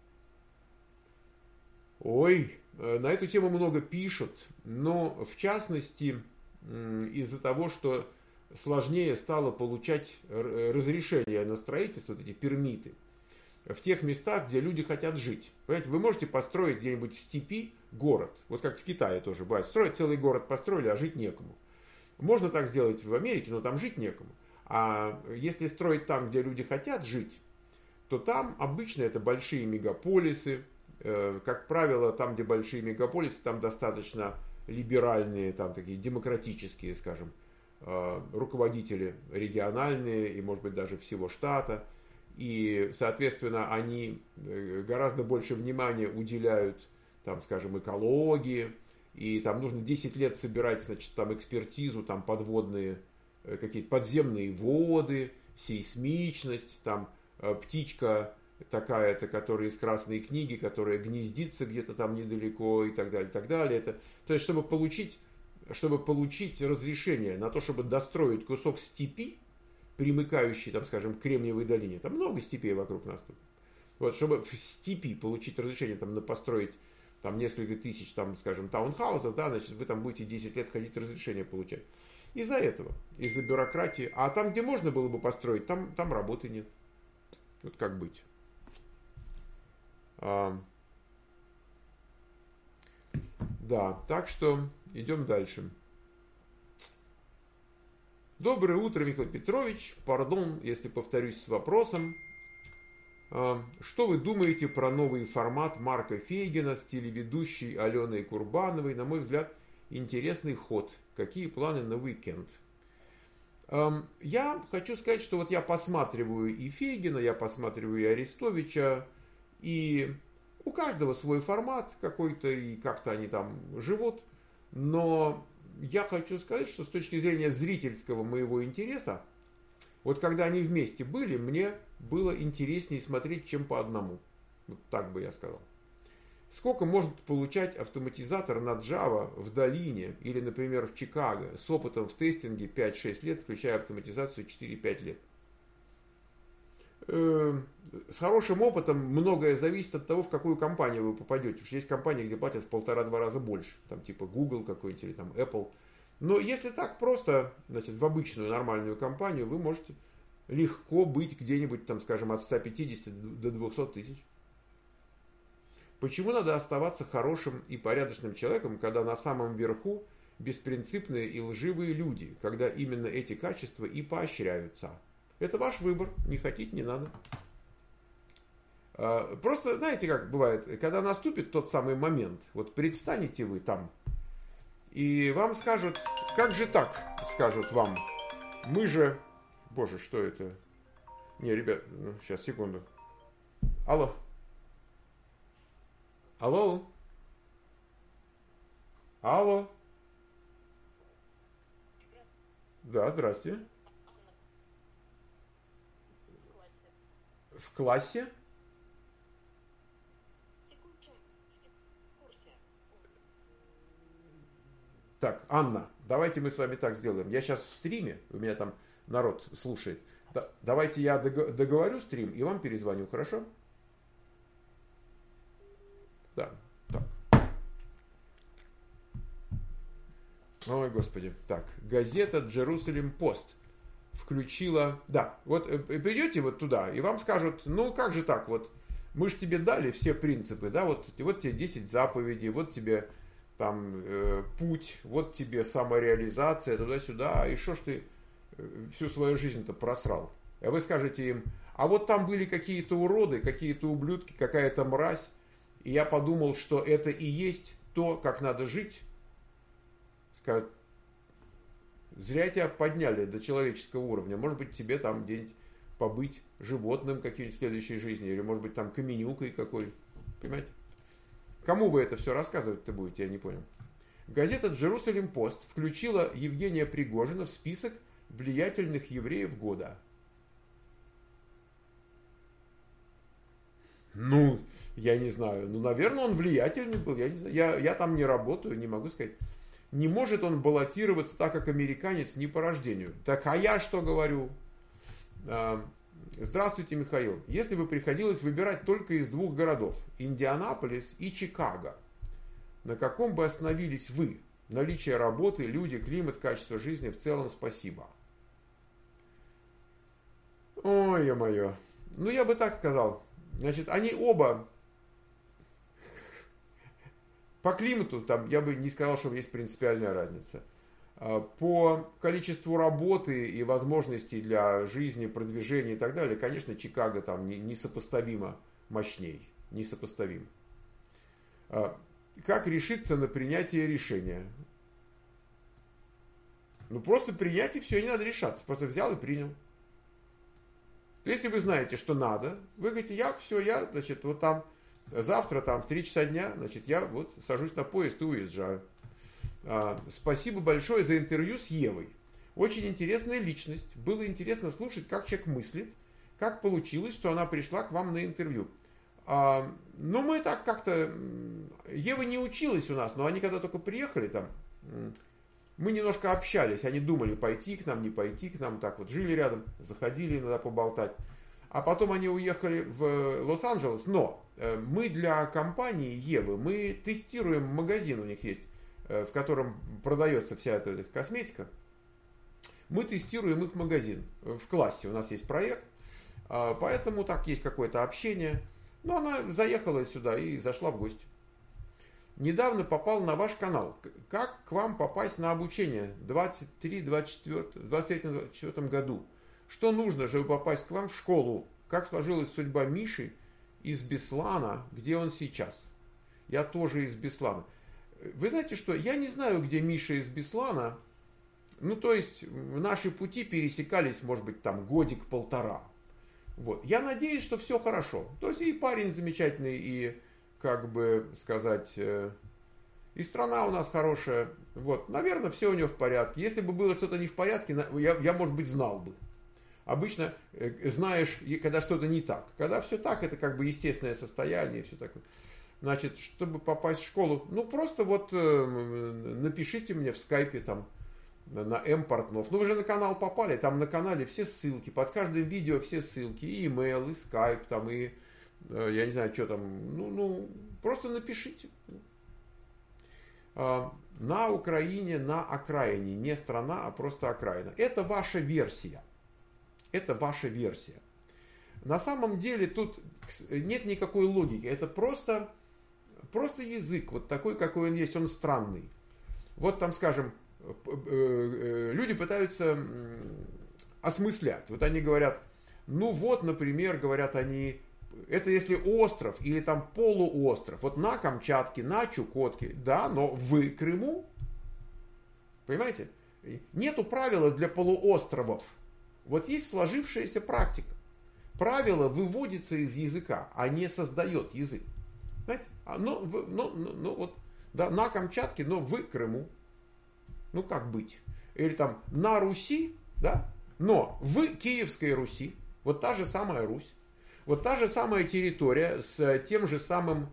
Speaker 1: Ой, на эту тему много пишут, но в частности из-за того, что сложнее стало получать разрешение на строительство, вот эти пермиты, в тех местах, где люди хотят жить. Понимаете, вы можете построить где-нибудь в степи город, вот как в Китае тоже бывает, строят целый город, построили, а жить некому. Можно так сделать в Америке, но там жить некому. А если строить там, где люди хотят жить, то там обычно это большие мегаполисы. Как правило, там, где большие мегаполисы, там достаточно либеральные, там такие демократические, скажем, руководители региональные и, может быть, даже всего штата. И, соответственно, они гораздо больше внимания уделяют, там, скажем, экологии. И там нужно десять лет собирать, значит, там экспертизу, там подводные, какие-то подземные воды, сейсмичность, там птичка такая-то, которая из Красной книги, которая гнездится где-то там недалеко и так далее, и так далее. Это, то есть, чтобы получить, чтобы получить разрешение на то, чтобы достроить кусок степи, примыкающий, там, скажем, к Кремниевой долине, там много степей вокруг нас тут. Вот, чтобы в степи получить разрешение там, на построить там несколько тысяч, там, скажем, таунхаусов, да, значит, вы там будете десять лет ходить разрешение получать. Из-за этого, из-за бюрократии. А там, где можно было бы построить, там, там работы нет. Вот как быть. А, да, так что идем дальше. Доброе утро, Михаил Петрович. Пардон, если повторюсь с вопросом. Что вы думаете про новый формат Марка Фейгина с телеведущей Аленой Курбановой? На мой взгляд, интересный ход. Какие планы на уикенд? Я хочу сказать, что вот я посматриваю и Фейгина, я посматриваю и Арестовича, и у каждого свой формат какой-то, и как-то они там живут. Но я хочу сказать, что с точки зрения зрительского моего интереса, вот когда они вместе были, мне было интереснее смотреть, чем по одному. Вот так бы я сказал. Сколько может получать автоматизатор на Java в долине или, например, в Чикаго с опытом в тестинге пять-шесть лет, включая автоматизацию четыре-пять лет? С хорошим опытом многое зависит от того, в какую компанию вы попадете. Потому что есть компании, где платят в полтора-два раза больше. Там типа Google какой-нибудь или там Apple. Но если так просто, значит, в обычную нормальную компанию, вы можете легко быть где-нибудь, там, скажем, от ста пятидесяти до двухсот тысяч. Почему надо оставаться хорошим и порядочным человеком, когда на самом верху беспринципные и лживые люди, когда именно эти качества и поощряются. Это ваш выбор, не хотите, не надо. Просто, знаете, как бывает, когда наступит тот самый момент, вот предстанете вы там, и вам скажут, как же так, скажут вам, мы же, боже, что это? Не, ребят, ну, сейчас, секунду. Алло. Алло. Алло. Да, здрасте. В классе? Так, Анна, давайте мы с вами так сделаем. Я сейчас в стриме, у меня там народ слушает. Да, давайте я договорю стрим и вам перезвоню, хорошо? Да, так. Ой, господи. Так, газета Jerusalem Post включила... Да, вот придете вот туда, и вам скажут, ну как же так, вот мы же тебе дали все принципы, да, вот, вот тебе десять заповедей, вот тебе там э, путь, вот тебе самореализация, туда-сюда, и что ж ты всю свою жизнь-то просрал? А вы скажете им, а вот там были какие-то уроды, какие-то ублюдки, какая-то мразь, и я подумал, что это и есть то, как надо жить. Скажут, зря тебя подняли до человеческого уровня, может быть тебе там где-нибудь побыть животным каким-нибудь в следующей жизни, или может быть там каменюкой какой, понимаете? Кому вы это все рассказывать-то будете, я не понял. Газета Jerusalem Post включила Евгения Пригожина в список влиятельных евреев года. Ну, я не знаю. Ну, наверное, он влиятельный был. Я, не знаю. Я, я там не работаю, не могу сказать. Не может он баллотироваться так, как американец, не по рождению. Так, а я что говорю? Здравствуйте, Михаил. Если бы приходилось выбирать только из двух городов, Индианаполис и Чикаго, на каком бы остановились вы? Наличие работы, люди, климат, качество жизни в целом, спасибо. Ой, ё-моё. Ну, я бы так сказал. Значит, они оба по климату, там, я бы не сказал, что есть принципиальная разница. По количеству работы и возможностей для жизни, продвижения и так далее, конечно, Чикаго там несопоставимо мощней. Несопоставимо. Как решиться на принятие решения? Ну, просто принять и все, не надо решаться. Просто взял и принял. Если вы знаете, что надо, вы говорите, я все, я, значит, вот там, завтра там в три часа дня, значит, я вот сажусь на поезд и уезжаю. А, спасибо большое за интервью с Евой. Очень интересная личность. Было интересно слушать, как человек мыслит, как получилось, что она пришла к вам на интервью. А, ну, мы так как-то... Ева не училась у нас, но они когда только приехали там, мы немножко общались, они думали, пойти к нам, не пойти к нам, так вот жили рядом, заходили иногда поболтать. А потом они уехали в Лос-Анджелес, но мы для компании Евы, мы тестируем магазин, у них есть, в котором продается вся эта косметика. Мы тестируем их магазин в классе, у нас есть проект, поэтому так есть какое-то общение. Но она заехала сюда и зашла в гости. Недавно попал на ваш канал. Как к вам попасть на обучение в двадцать третьем двадцать четвёртом году? Что нужно, чтобы попасть к вам в школу? Как сложилась судьба Миши из Беслана, где он сейчас? Я тоже из Беслана. Вы знаете что, я не знаю, где Миша из Беслана. Ну, то есть, наши пути пересекались, может быть, там годик-полтора. Вот. Я надеюсь, что все хорошо. То есть, и парень замечательный, и, как бы сказать, и страна у нас хорошая. Вот. Наверное, все у него в порядке. Если бы было что-то не в порядке, я, я может быть, знал бы. Обычно знаешь, когда что-то не так. Когда все так, это как бы естественное состояние, все такое. Значит, чтобы попасть в школу, ну, просто вот напишите мне в скайпе там, на М. Портнов. Ну, вы же на канал попали, там на канале все ссылки, под каждым видео все ссылки, и email, и скайп, там, и, я не знаю, что там, ну, ну просто напишите. На Украине, на окраине, не страна, а просто окраина. Это ваша версия. Это ваша версия. На самом деле тут нет никакой логики, это просто, просто язык, вот такой, какой он есть, он странный. вот там, скажем, люди пытаются осмыслять. Вот они говорят, ну вот, например, говорят они, это если остров или там полуостров, вот на Камчатке, на Чукотке, да, но в Крыму, понимаете, нету правила для полуостровов. Вот есть сложившаяся практика. Правило выводится из языка, а не создает язык. Знаете, но, но, но, но вот, да, на Камчатке, но в Крыму. Ну как быть? Или там на Руси, да, но в Киевской Руси, вот та же самая Русь, вот та же самая территория с тем же самым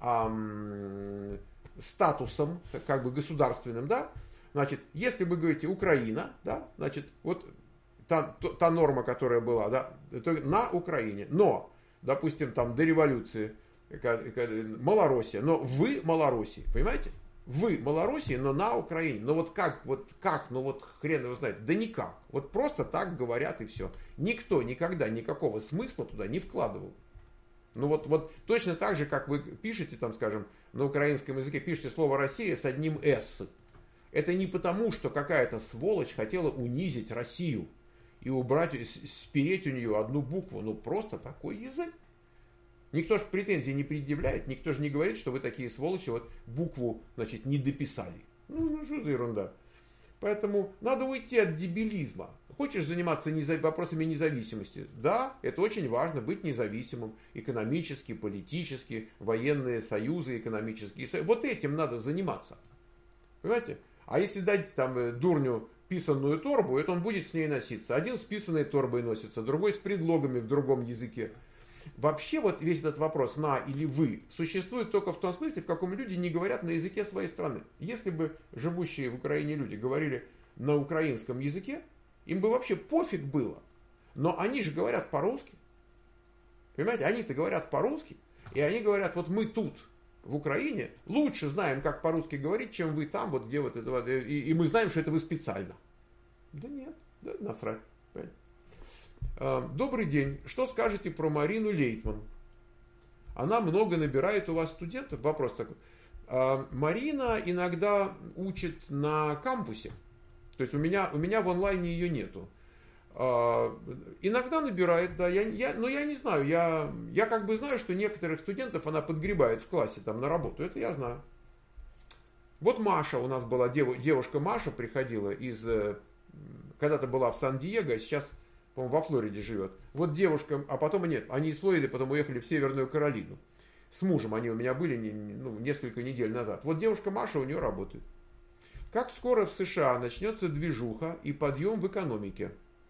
Speaker 1: эм, статусом, как бы государственным, да, значит, если вы говорите Украина, да, значит, вот та, та норма, которая была, да, это на Украине, но, допустим, там до революции Малороссия, но вы Малороссии, понимаете? Вы Малороссии, но на Украине. Но вот как, вот как, ну вот хрен его знает. Да никак. Вот просто так говорят и все. Никто никогда никакого смысла туда не вкладывал. Ну вот, вот точно так же, как вы пишете, там, скажем, на украинском языке, пишете слово «Россия» с одним «с». Это не потому, что какая-то сволочь хотела унизить Россию и убрать, спереть у нее одну букву. Ну просто такой язык. Никто же претензий не предъявляет, никто же не говорит, что вы такие сволочи, вот букву, значит, не дописали. Ну, ну что за ерунда. Поэтому надо уйти от дебилизма. Хочешь заниматься незав... вопросами независимости? Да, это очень важно, быть независимым. Экономически, политически, военные союзы, экономические союзы. Вот этим надо заниматься. Понимаете? А если дать там дурню писанную торбу, это он будет с ней носиться. Один с писаной торбой носится, другой с предлогами в другом языке. Вообще вот весь этот вопрос «на» или «вы» существует только в том смысле, в каком люди не говорят на языке своей страны. Если бы живущие в Украине люди говорили на украинском языке, им бы вообще пофиг было. Но они же говорят по-русски. Понимаете, они-то говорят по-русски, и они говорят, вот мы тут, в Украине, лучше знаем, как по-русски говорить, чем вы там, вот где вот это вот, и, и мы знаем, что это вы специально. Да нет, да насрать. Понимаете? Добрый день. Что скажете про Марину Лейтман? Она много набирает у вас студентов? Вопрос такой. Марина иногда учит на кампусе. То есть у меня, у меня в онлайне ее нету. Иногда набирает, да. Я, я, но я не знаю. Я, я как бы знаю, что некоторых студентов она подгребает в классе там, на работу. Это я знаю. Вот Маша у нас была, дев, девушка Маша приходила из... Когда-то была в Сан-Диего, а сейчас... по-моему, во Флориде живет. Вот девушка, а потом нет, они из Флориды потом уехали в Северную Каролину. С мужем они у меня были ну, несколько недель назад. Вот девушка Маша у нее работает. Как скоро в США начнется движуха и подъем в экономике?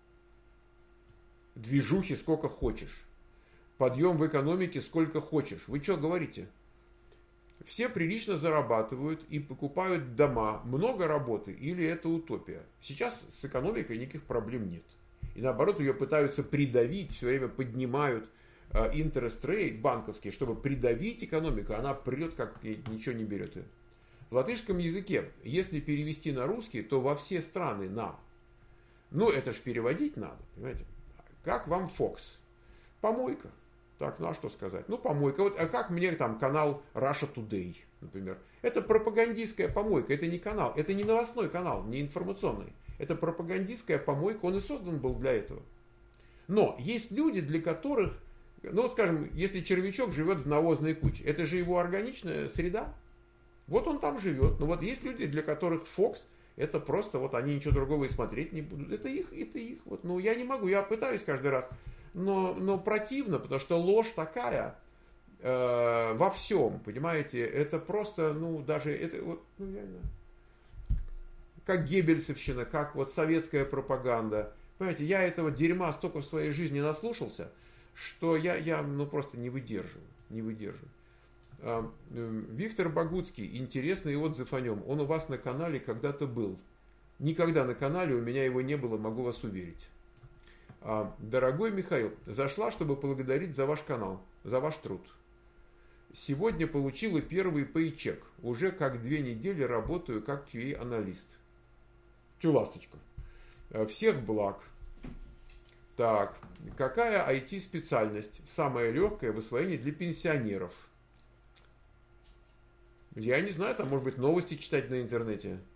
Speaker 1: Движухи сколько хочешь. Подъем в экономике сколько хочешь. Вы что говорите? Все прилично зарабатывают и покупают дома. Много работы или это утопия? Сейчас с экономикой никаких проблем нет. И наоборот, ее пытаются придавить, все время поднимают интерест рейт банковский, чтобы придавить экономику, она прет, как ничего не берет ее. В латышском языке, если перевести на русский, то во все страны на. Ну, это ж переводить надо, понимаете. Как вам Фокс? Помойка. Так, ну а что сказать? Ну, помойка. Вот, а как мне там канал Russia Today, например? Это пропагандистская помойка, это не канал, это не новостной канал, не информационный. Это пропагандистская помойка, он и создан был для этого. Но есть люди, для которых, ну вот скажем, если червячок живет в навозной куче, это же его органичная среда. Вот он там живет. Но вот есть люди, для которых Fox это просто вот они ничего другого и смотреть не будут. Это их, это их. Вот, ну я не могу, я пытаюсь каждый раз, но, но противно, потому что ложь такая э, во всем, понимаете, это просто, ну даже это вот, ну я не знаю. Как геббельсовщина, как вот советская пропаганда. Понимаете, я этого дерьма столько в своей жизни наслушался, что я, я ну, просто не выдерживаю. Не выдерживаю. Виктор Богуцкий, интересный отзыв о нем. Он у вас на канале когда-то был. Никогда на канале у меня его не было, могу вас уверить. Дорогой Михаил, зашла, чтобы поблагодарить за ваш канал, за ваш труд. Сегодня получила первый пейчек. Уже как две недели работаю как кью эй-аналист. Чу, ласточка. Всех благ. Так, какая ай ти-специальность самая легкая в освоении для пенсионеров? Я не знаю, там может быть новости читать на интернете.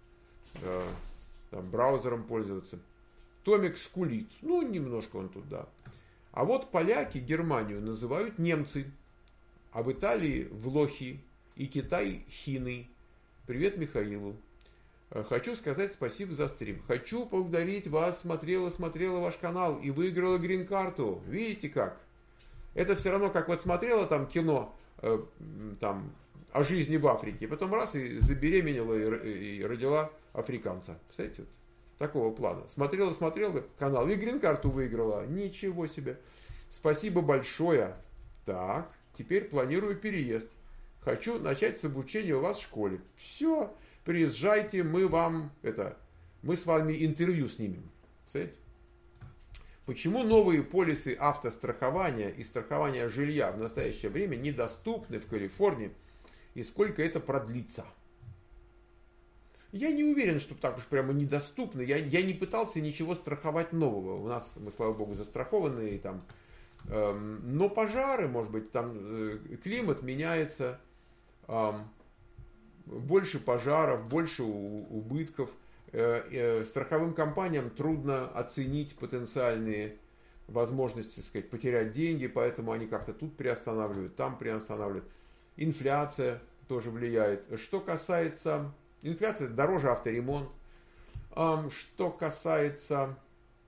Speaker 1: э, там, браузером пользоваться. Томик скулит. Ну, немножко он тут, да. А вот поляки Германию называют немцы, а в Италии влохи и Китай хины. Привет Михаилу. Хочу сказать спасибо за стрим. Хочу поблагодарить вас, смотрела, смотрела ваш канал и выиграла грин-карту. Видите как? Это все равно, как вот смотрела там кино э, там, о жизни в Африке, потом раз и забеременела и, и родила африканца. Представляете, вот такого плана. Смотрела, смотрела канал и грин-карту выиграла. Ничего себе. Спасибо большое. Так, теперь планирую переезд. Хочу начать с обучения у вас в школе. Все. Приезжайте, мы вам, это, мы с вами интервью снимем. Представляете? Почему новые полисы автострахования и страхования жилья в настоящее время недоступны в Калифорнии и сколько это продлится? Я не уверен, что так уж прямо недоступны. Я, я не пытался ничего страховать нового. У нас, мы, слава богу, застрахованы. И там, эм, но пожары, может быть, там э, климат меняется. Эм, Больше пожаров, больше убытков. Страховым компаниям трудно оценить потенциальные возможности, так сказать, потерять деньги, поэтому они как-то тут приостанавливают, там приостанавливают. Инфляция тоже влияет. Что касается... Инфляция, дороже авторемонт. Что касается...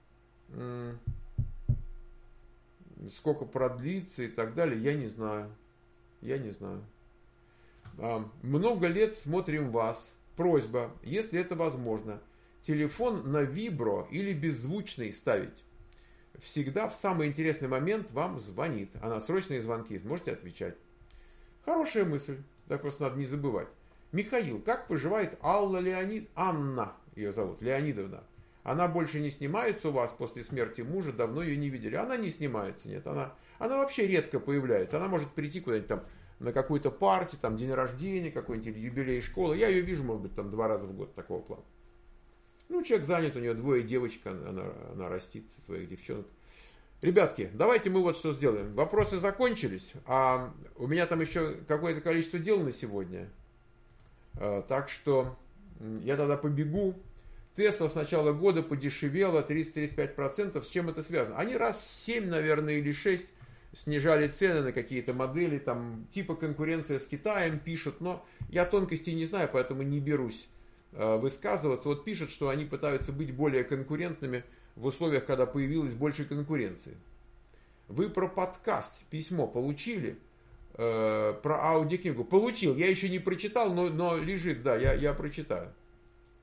Speaker 1: Сколько продлится и так далее, я не знаю. Я не знаю. Много лет смотрим вас. Просьба, если это возможно, телефон на вибро или беззвучный ставить. Всегда в самый интересный момент вам звонит. А на срочные звонки можете отвечать. Хорошая мысль. Так просто надо не забывать. Михаил, как поживает Алла Леонид... Анна, ее зовут, Леонидовна. Она больше не снимается у вас после смерти мужа, давно ее не видели. Она не снимается, нет. Она, она вообще редко появляется. Она может прийти куда-нибудь там на какую-то партию, там день рождения, какой-нибудь юбилей школы. Я ее вижу, может быть, там два раза в год такого плана. Ну, человек занят, у нее двое девочек, она, она растит своих девчонок. Ребятки, давайте мы вот что сделаем. Вопросы закончились, а у меня там еще какое-то количество дел на сегодня. Так что я тогда побегу. Тесла с начала года подешевела тридцать-тридцать пять процентов. С чем это связано? Они раз семь, наверное, или шесть снижали цены на какие-то модели, там типа конкуренция с Китаем пишут, но я тонкостей не знаю, поэтому не берусь э, высказываться. Вот пишут, что они пытаются быть более конкурентными в условиях, когда появилось больше конкуренции. Вы про подкаст письмо получили? Э, про аудиокнигу? Получил. Я еще не прочитал, но, но лежит, да, я, я прочитаю.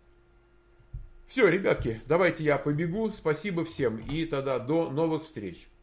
Speaker 1: Все, ребятки, давайте я побегу. Спасибо всем и тогда до новых встреч.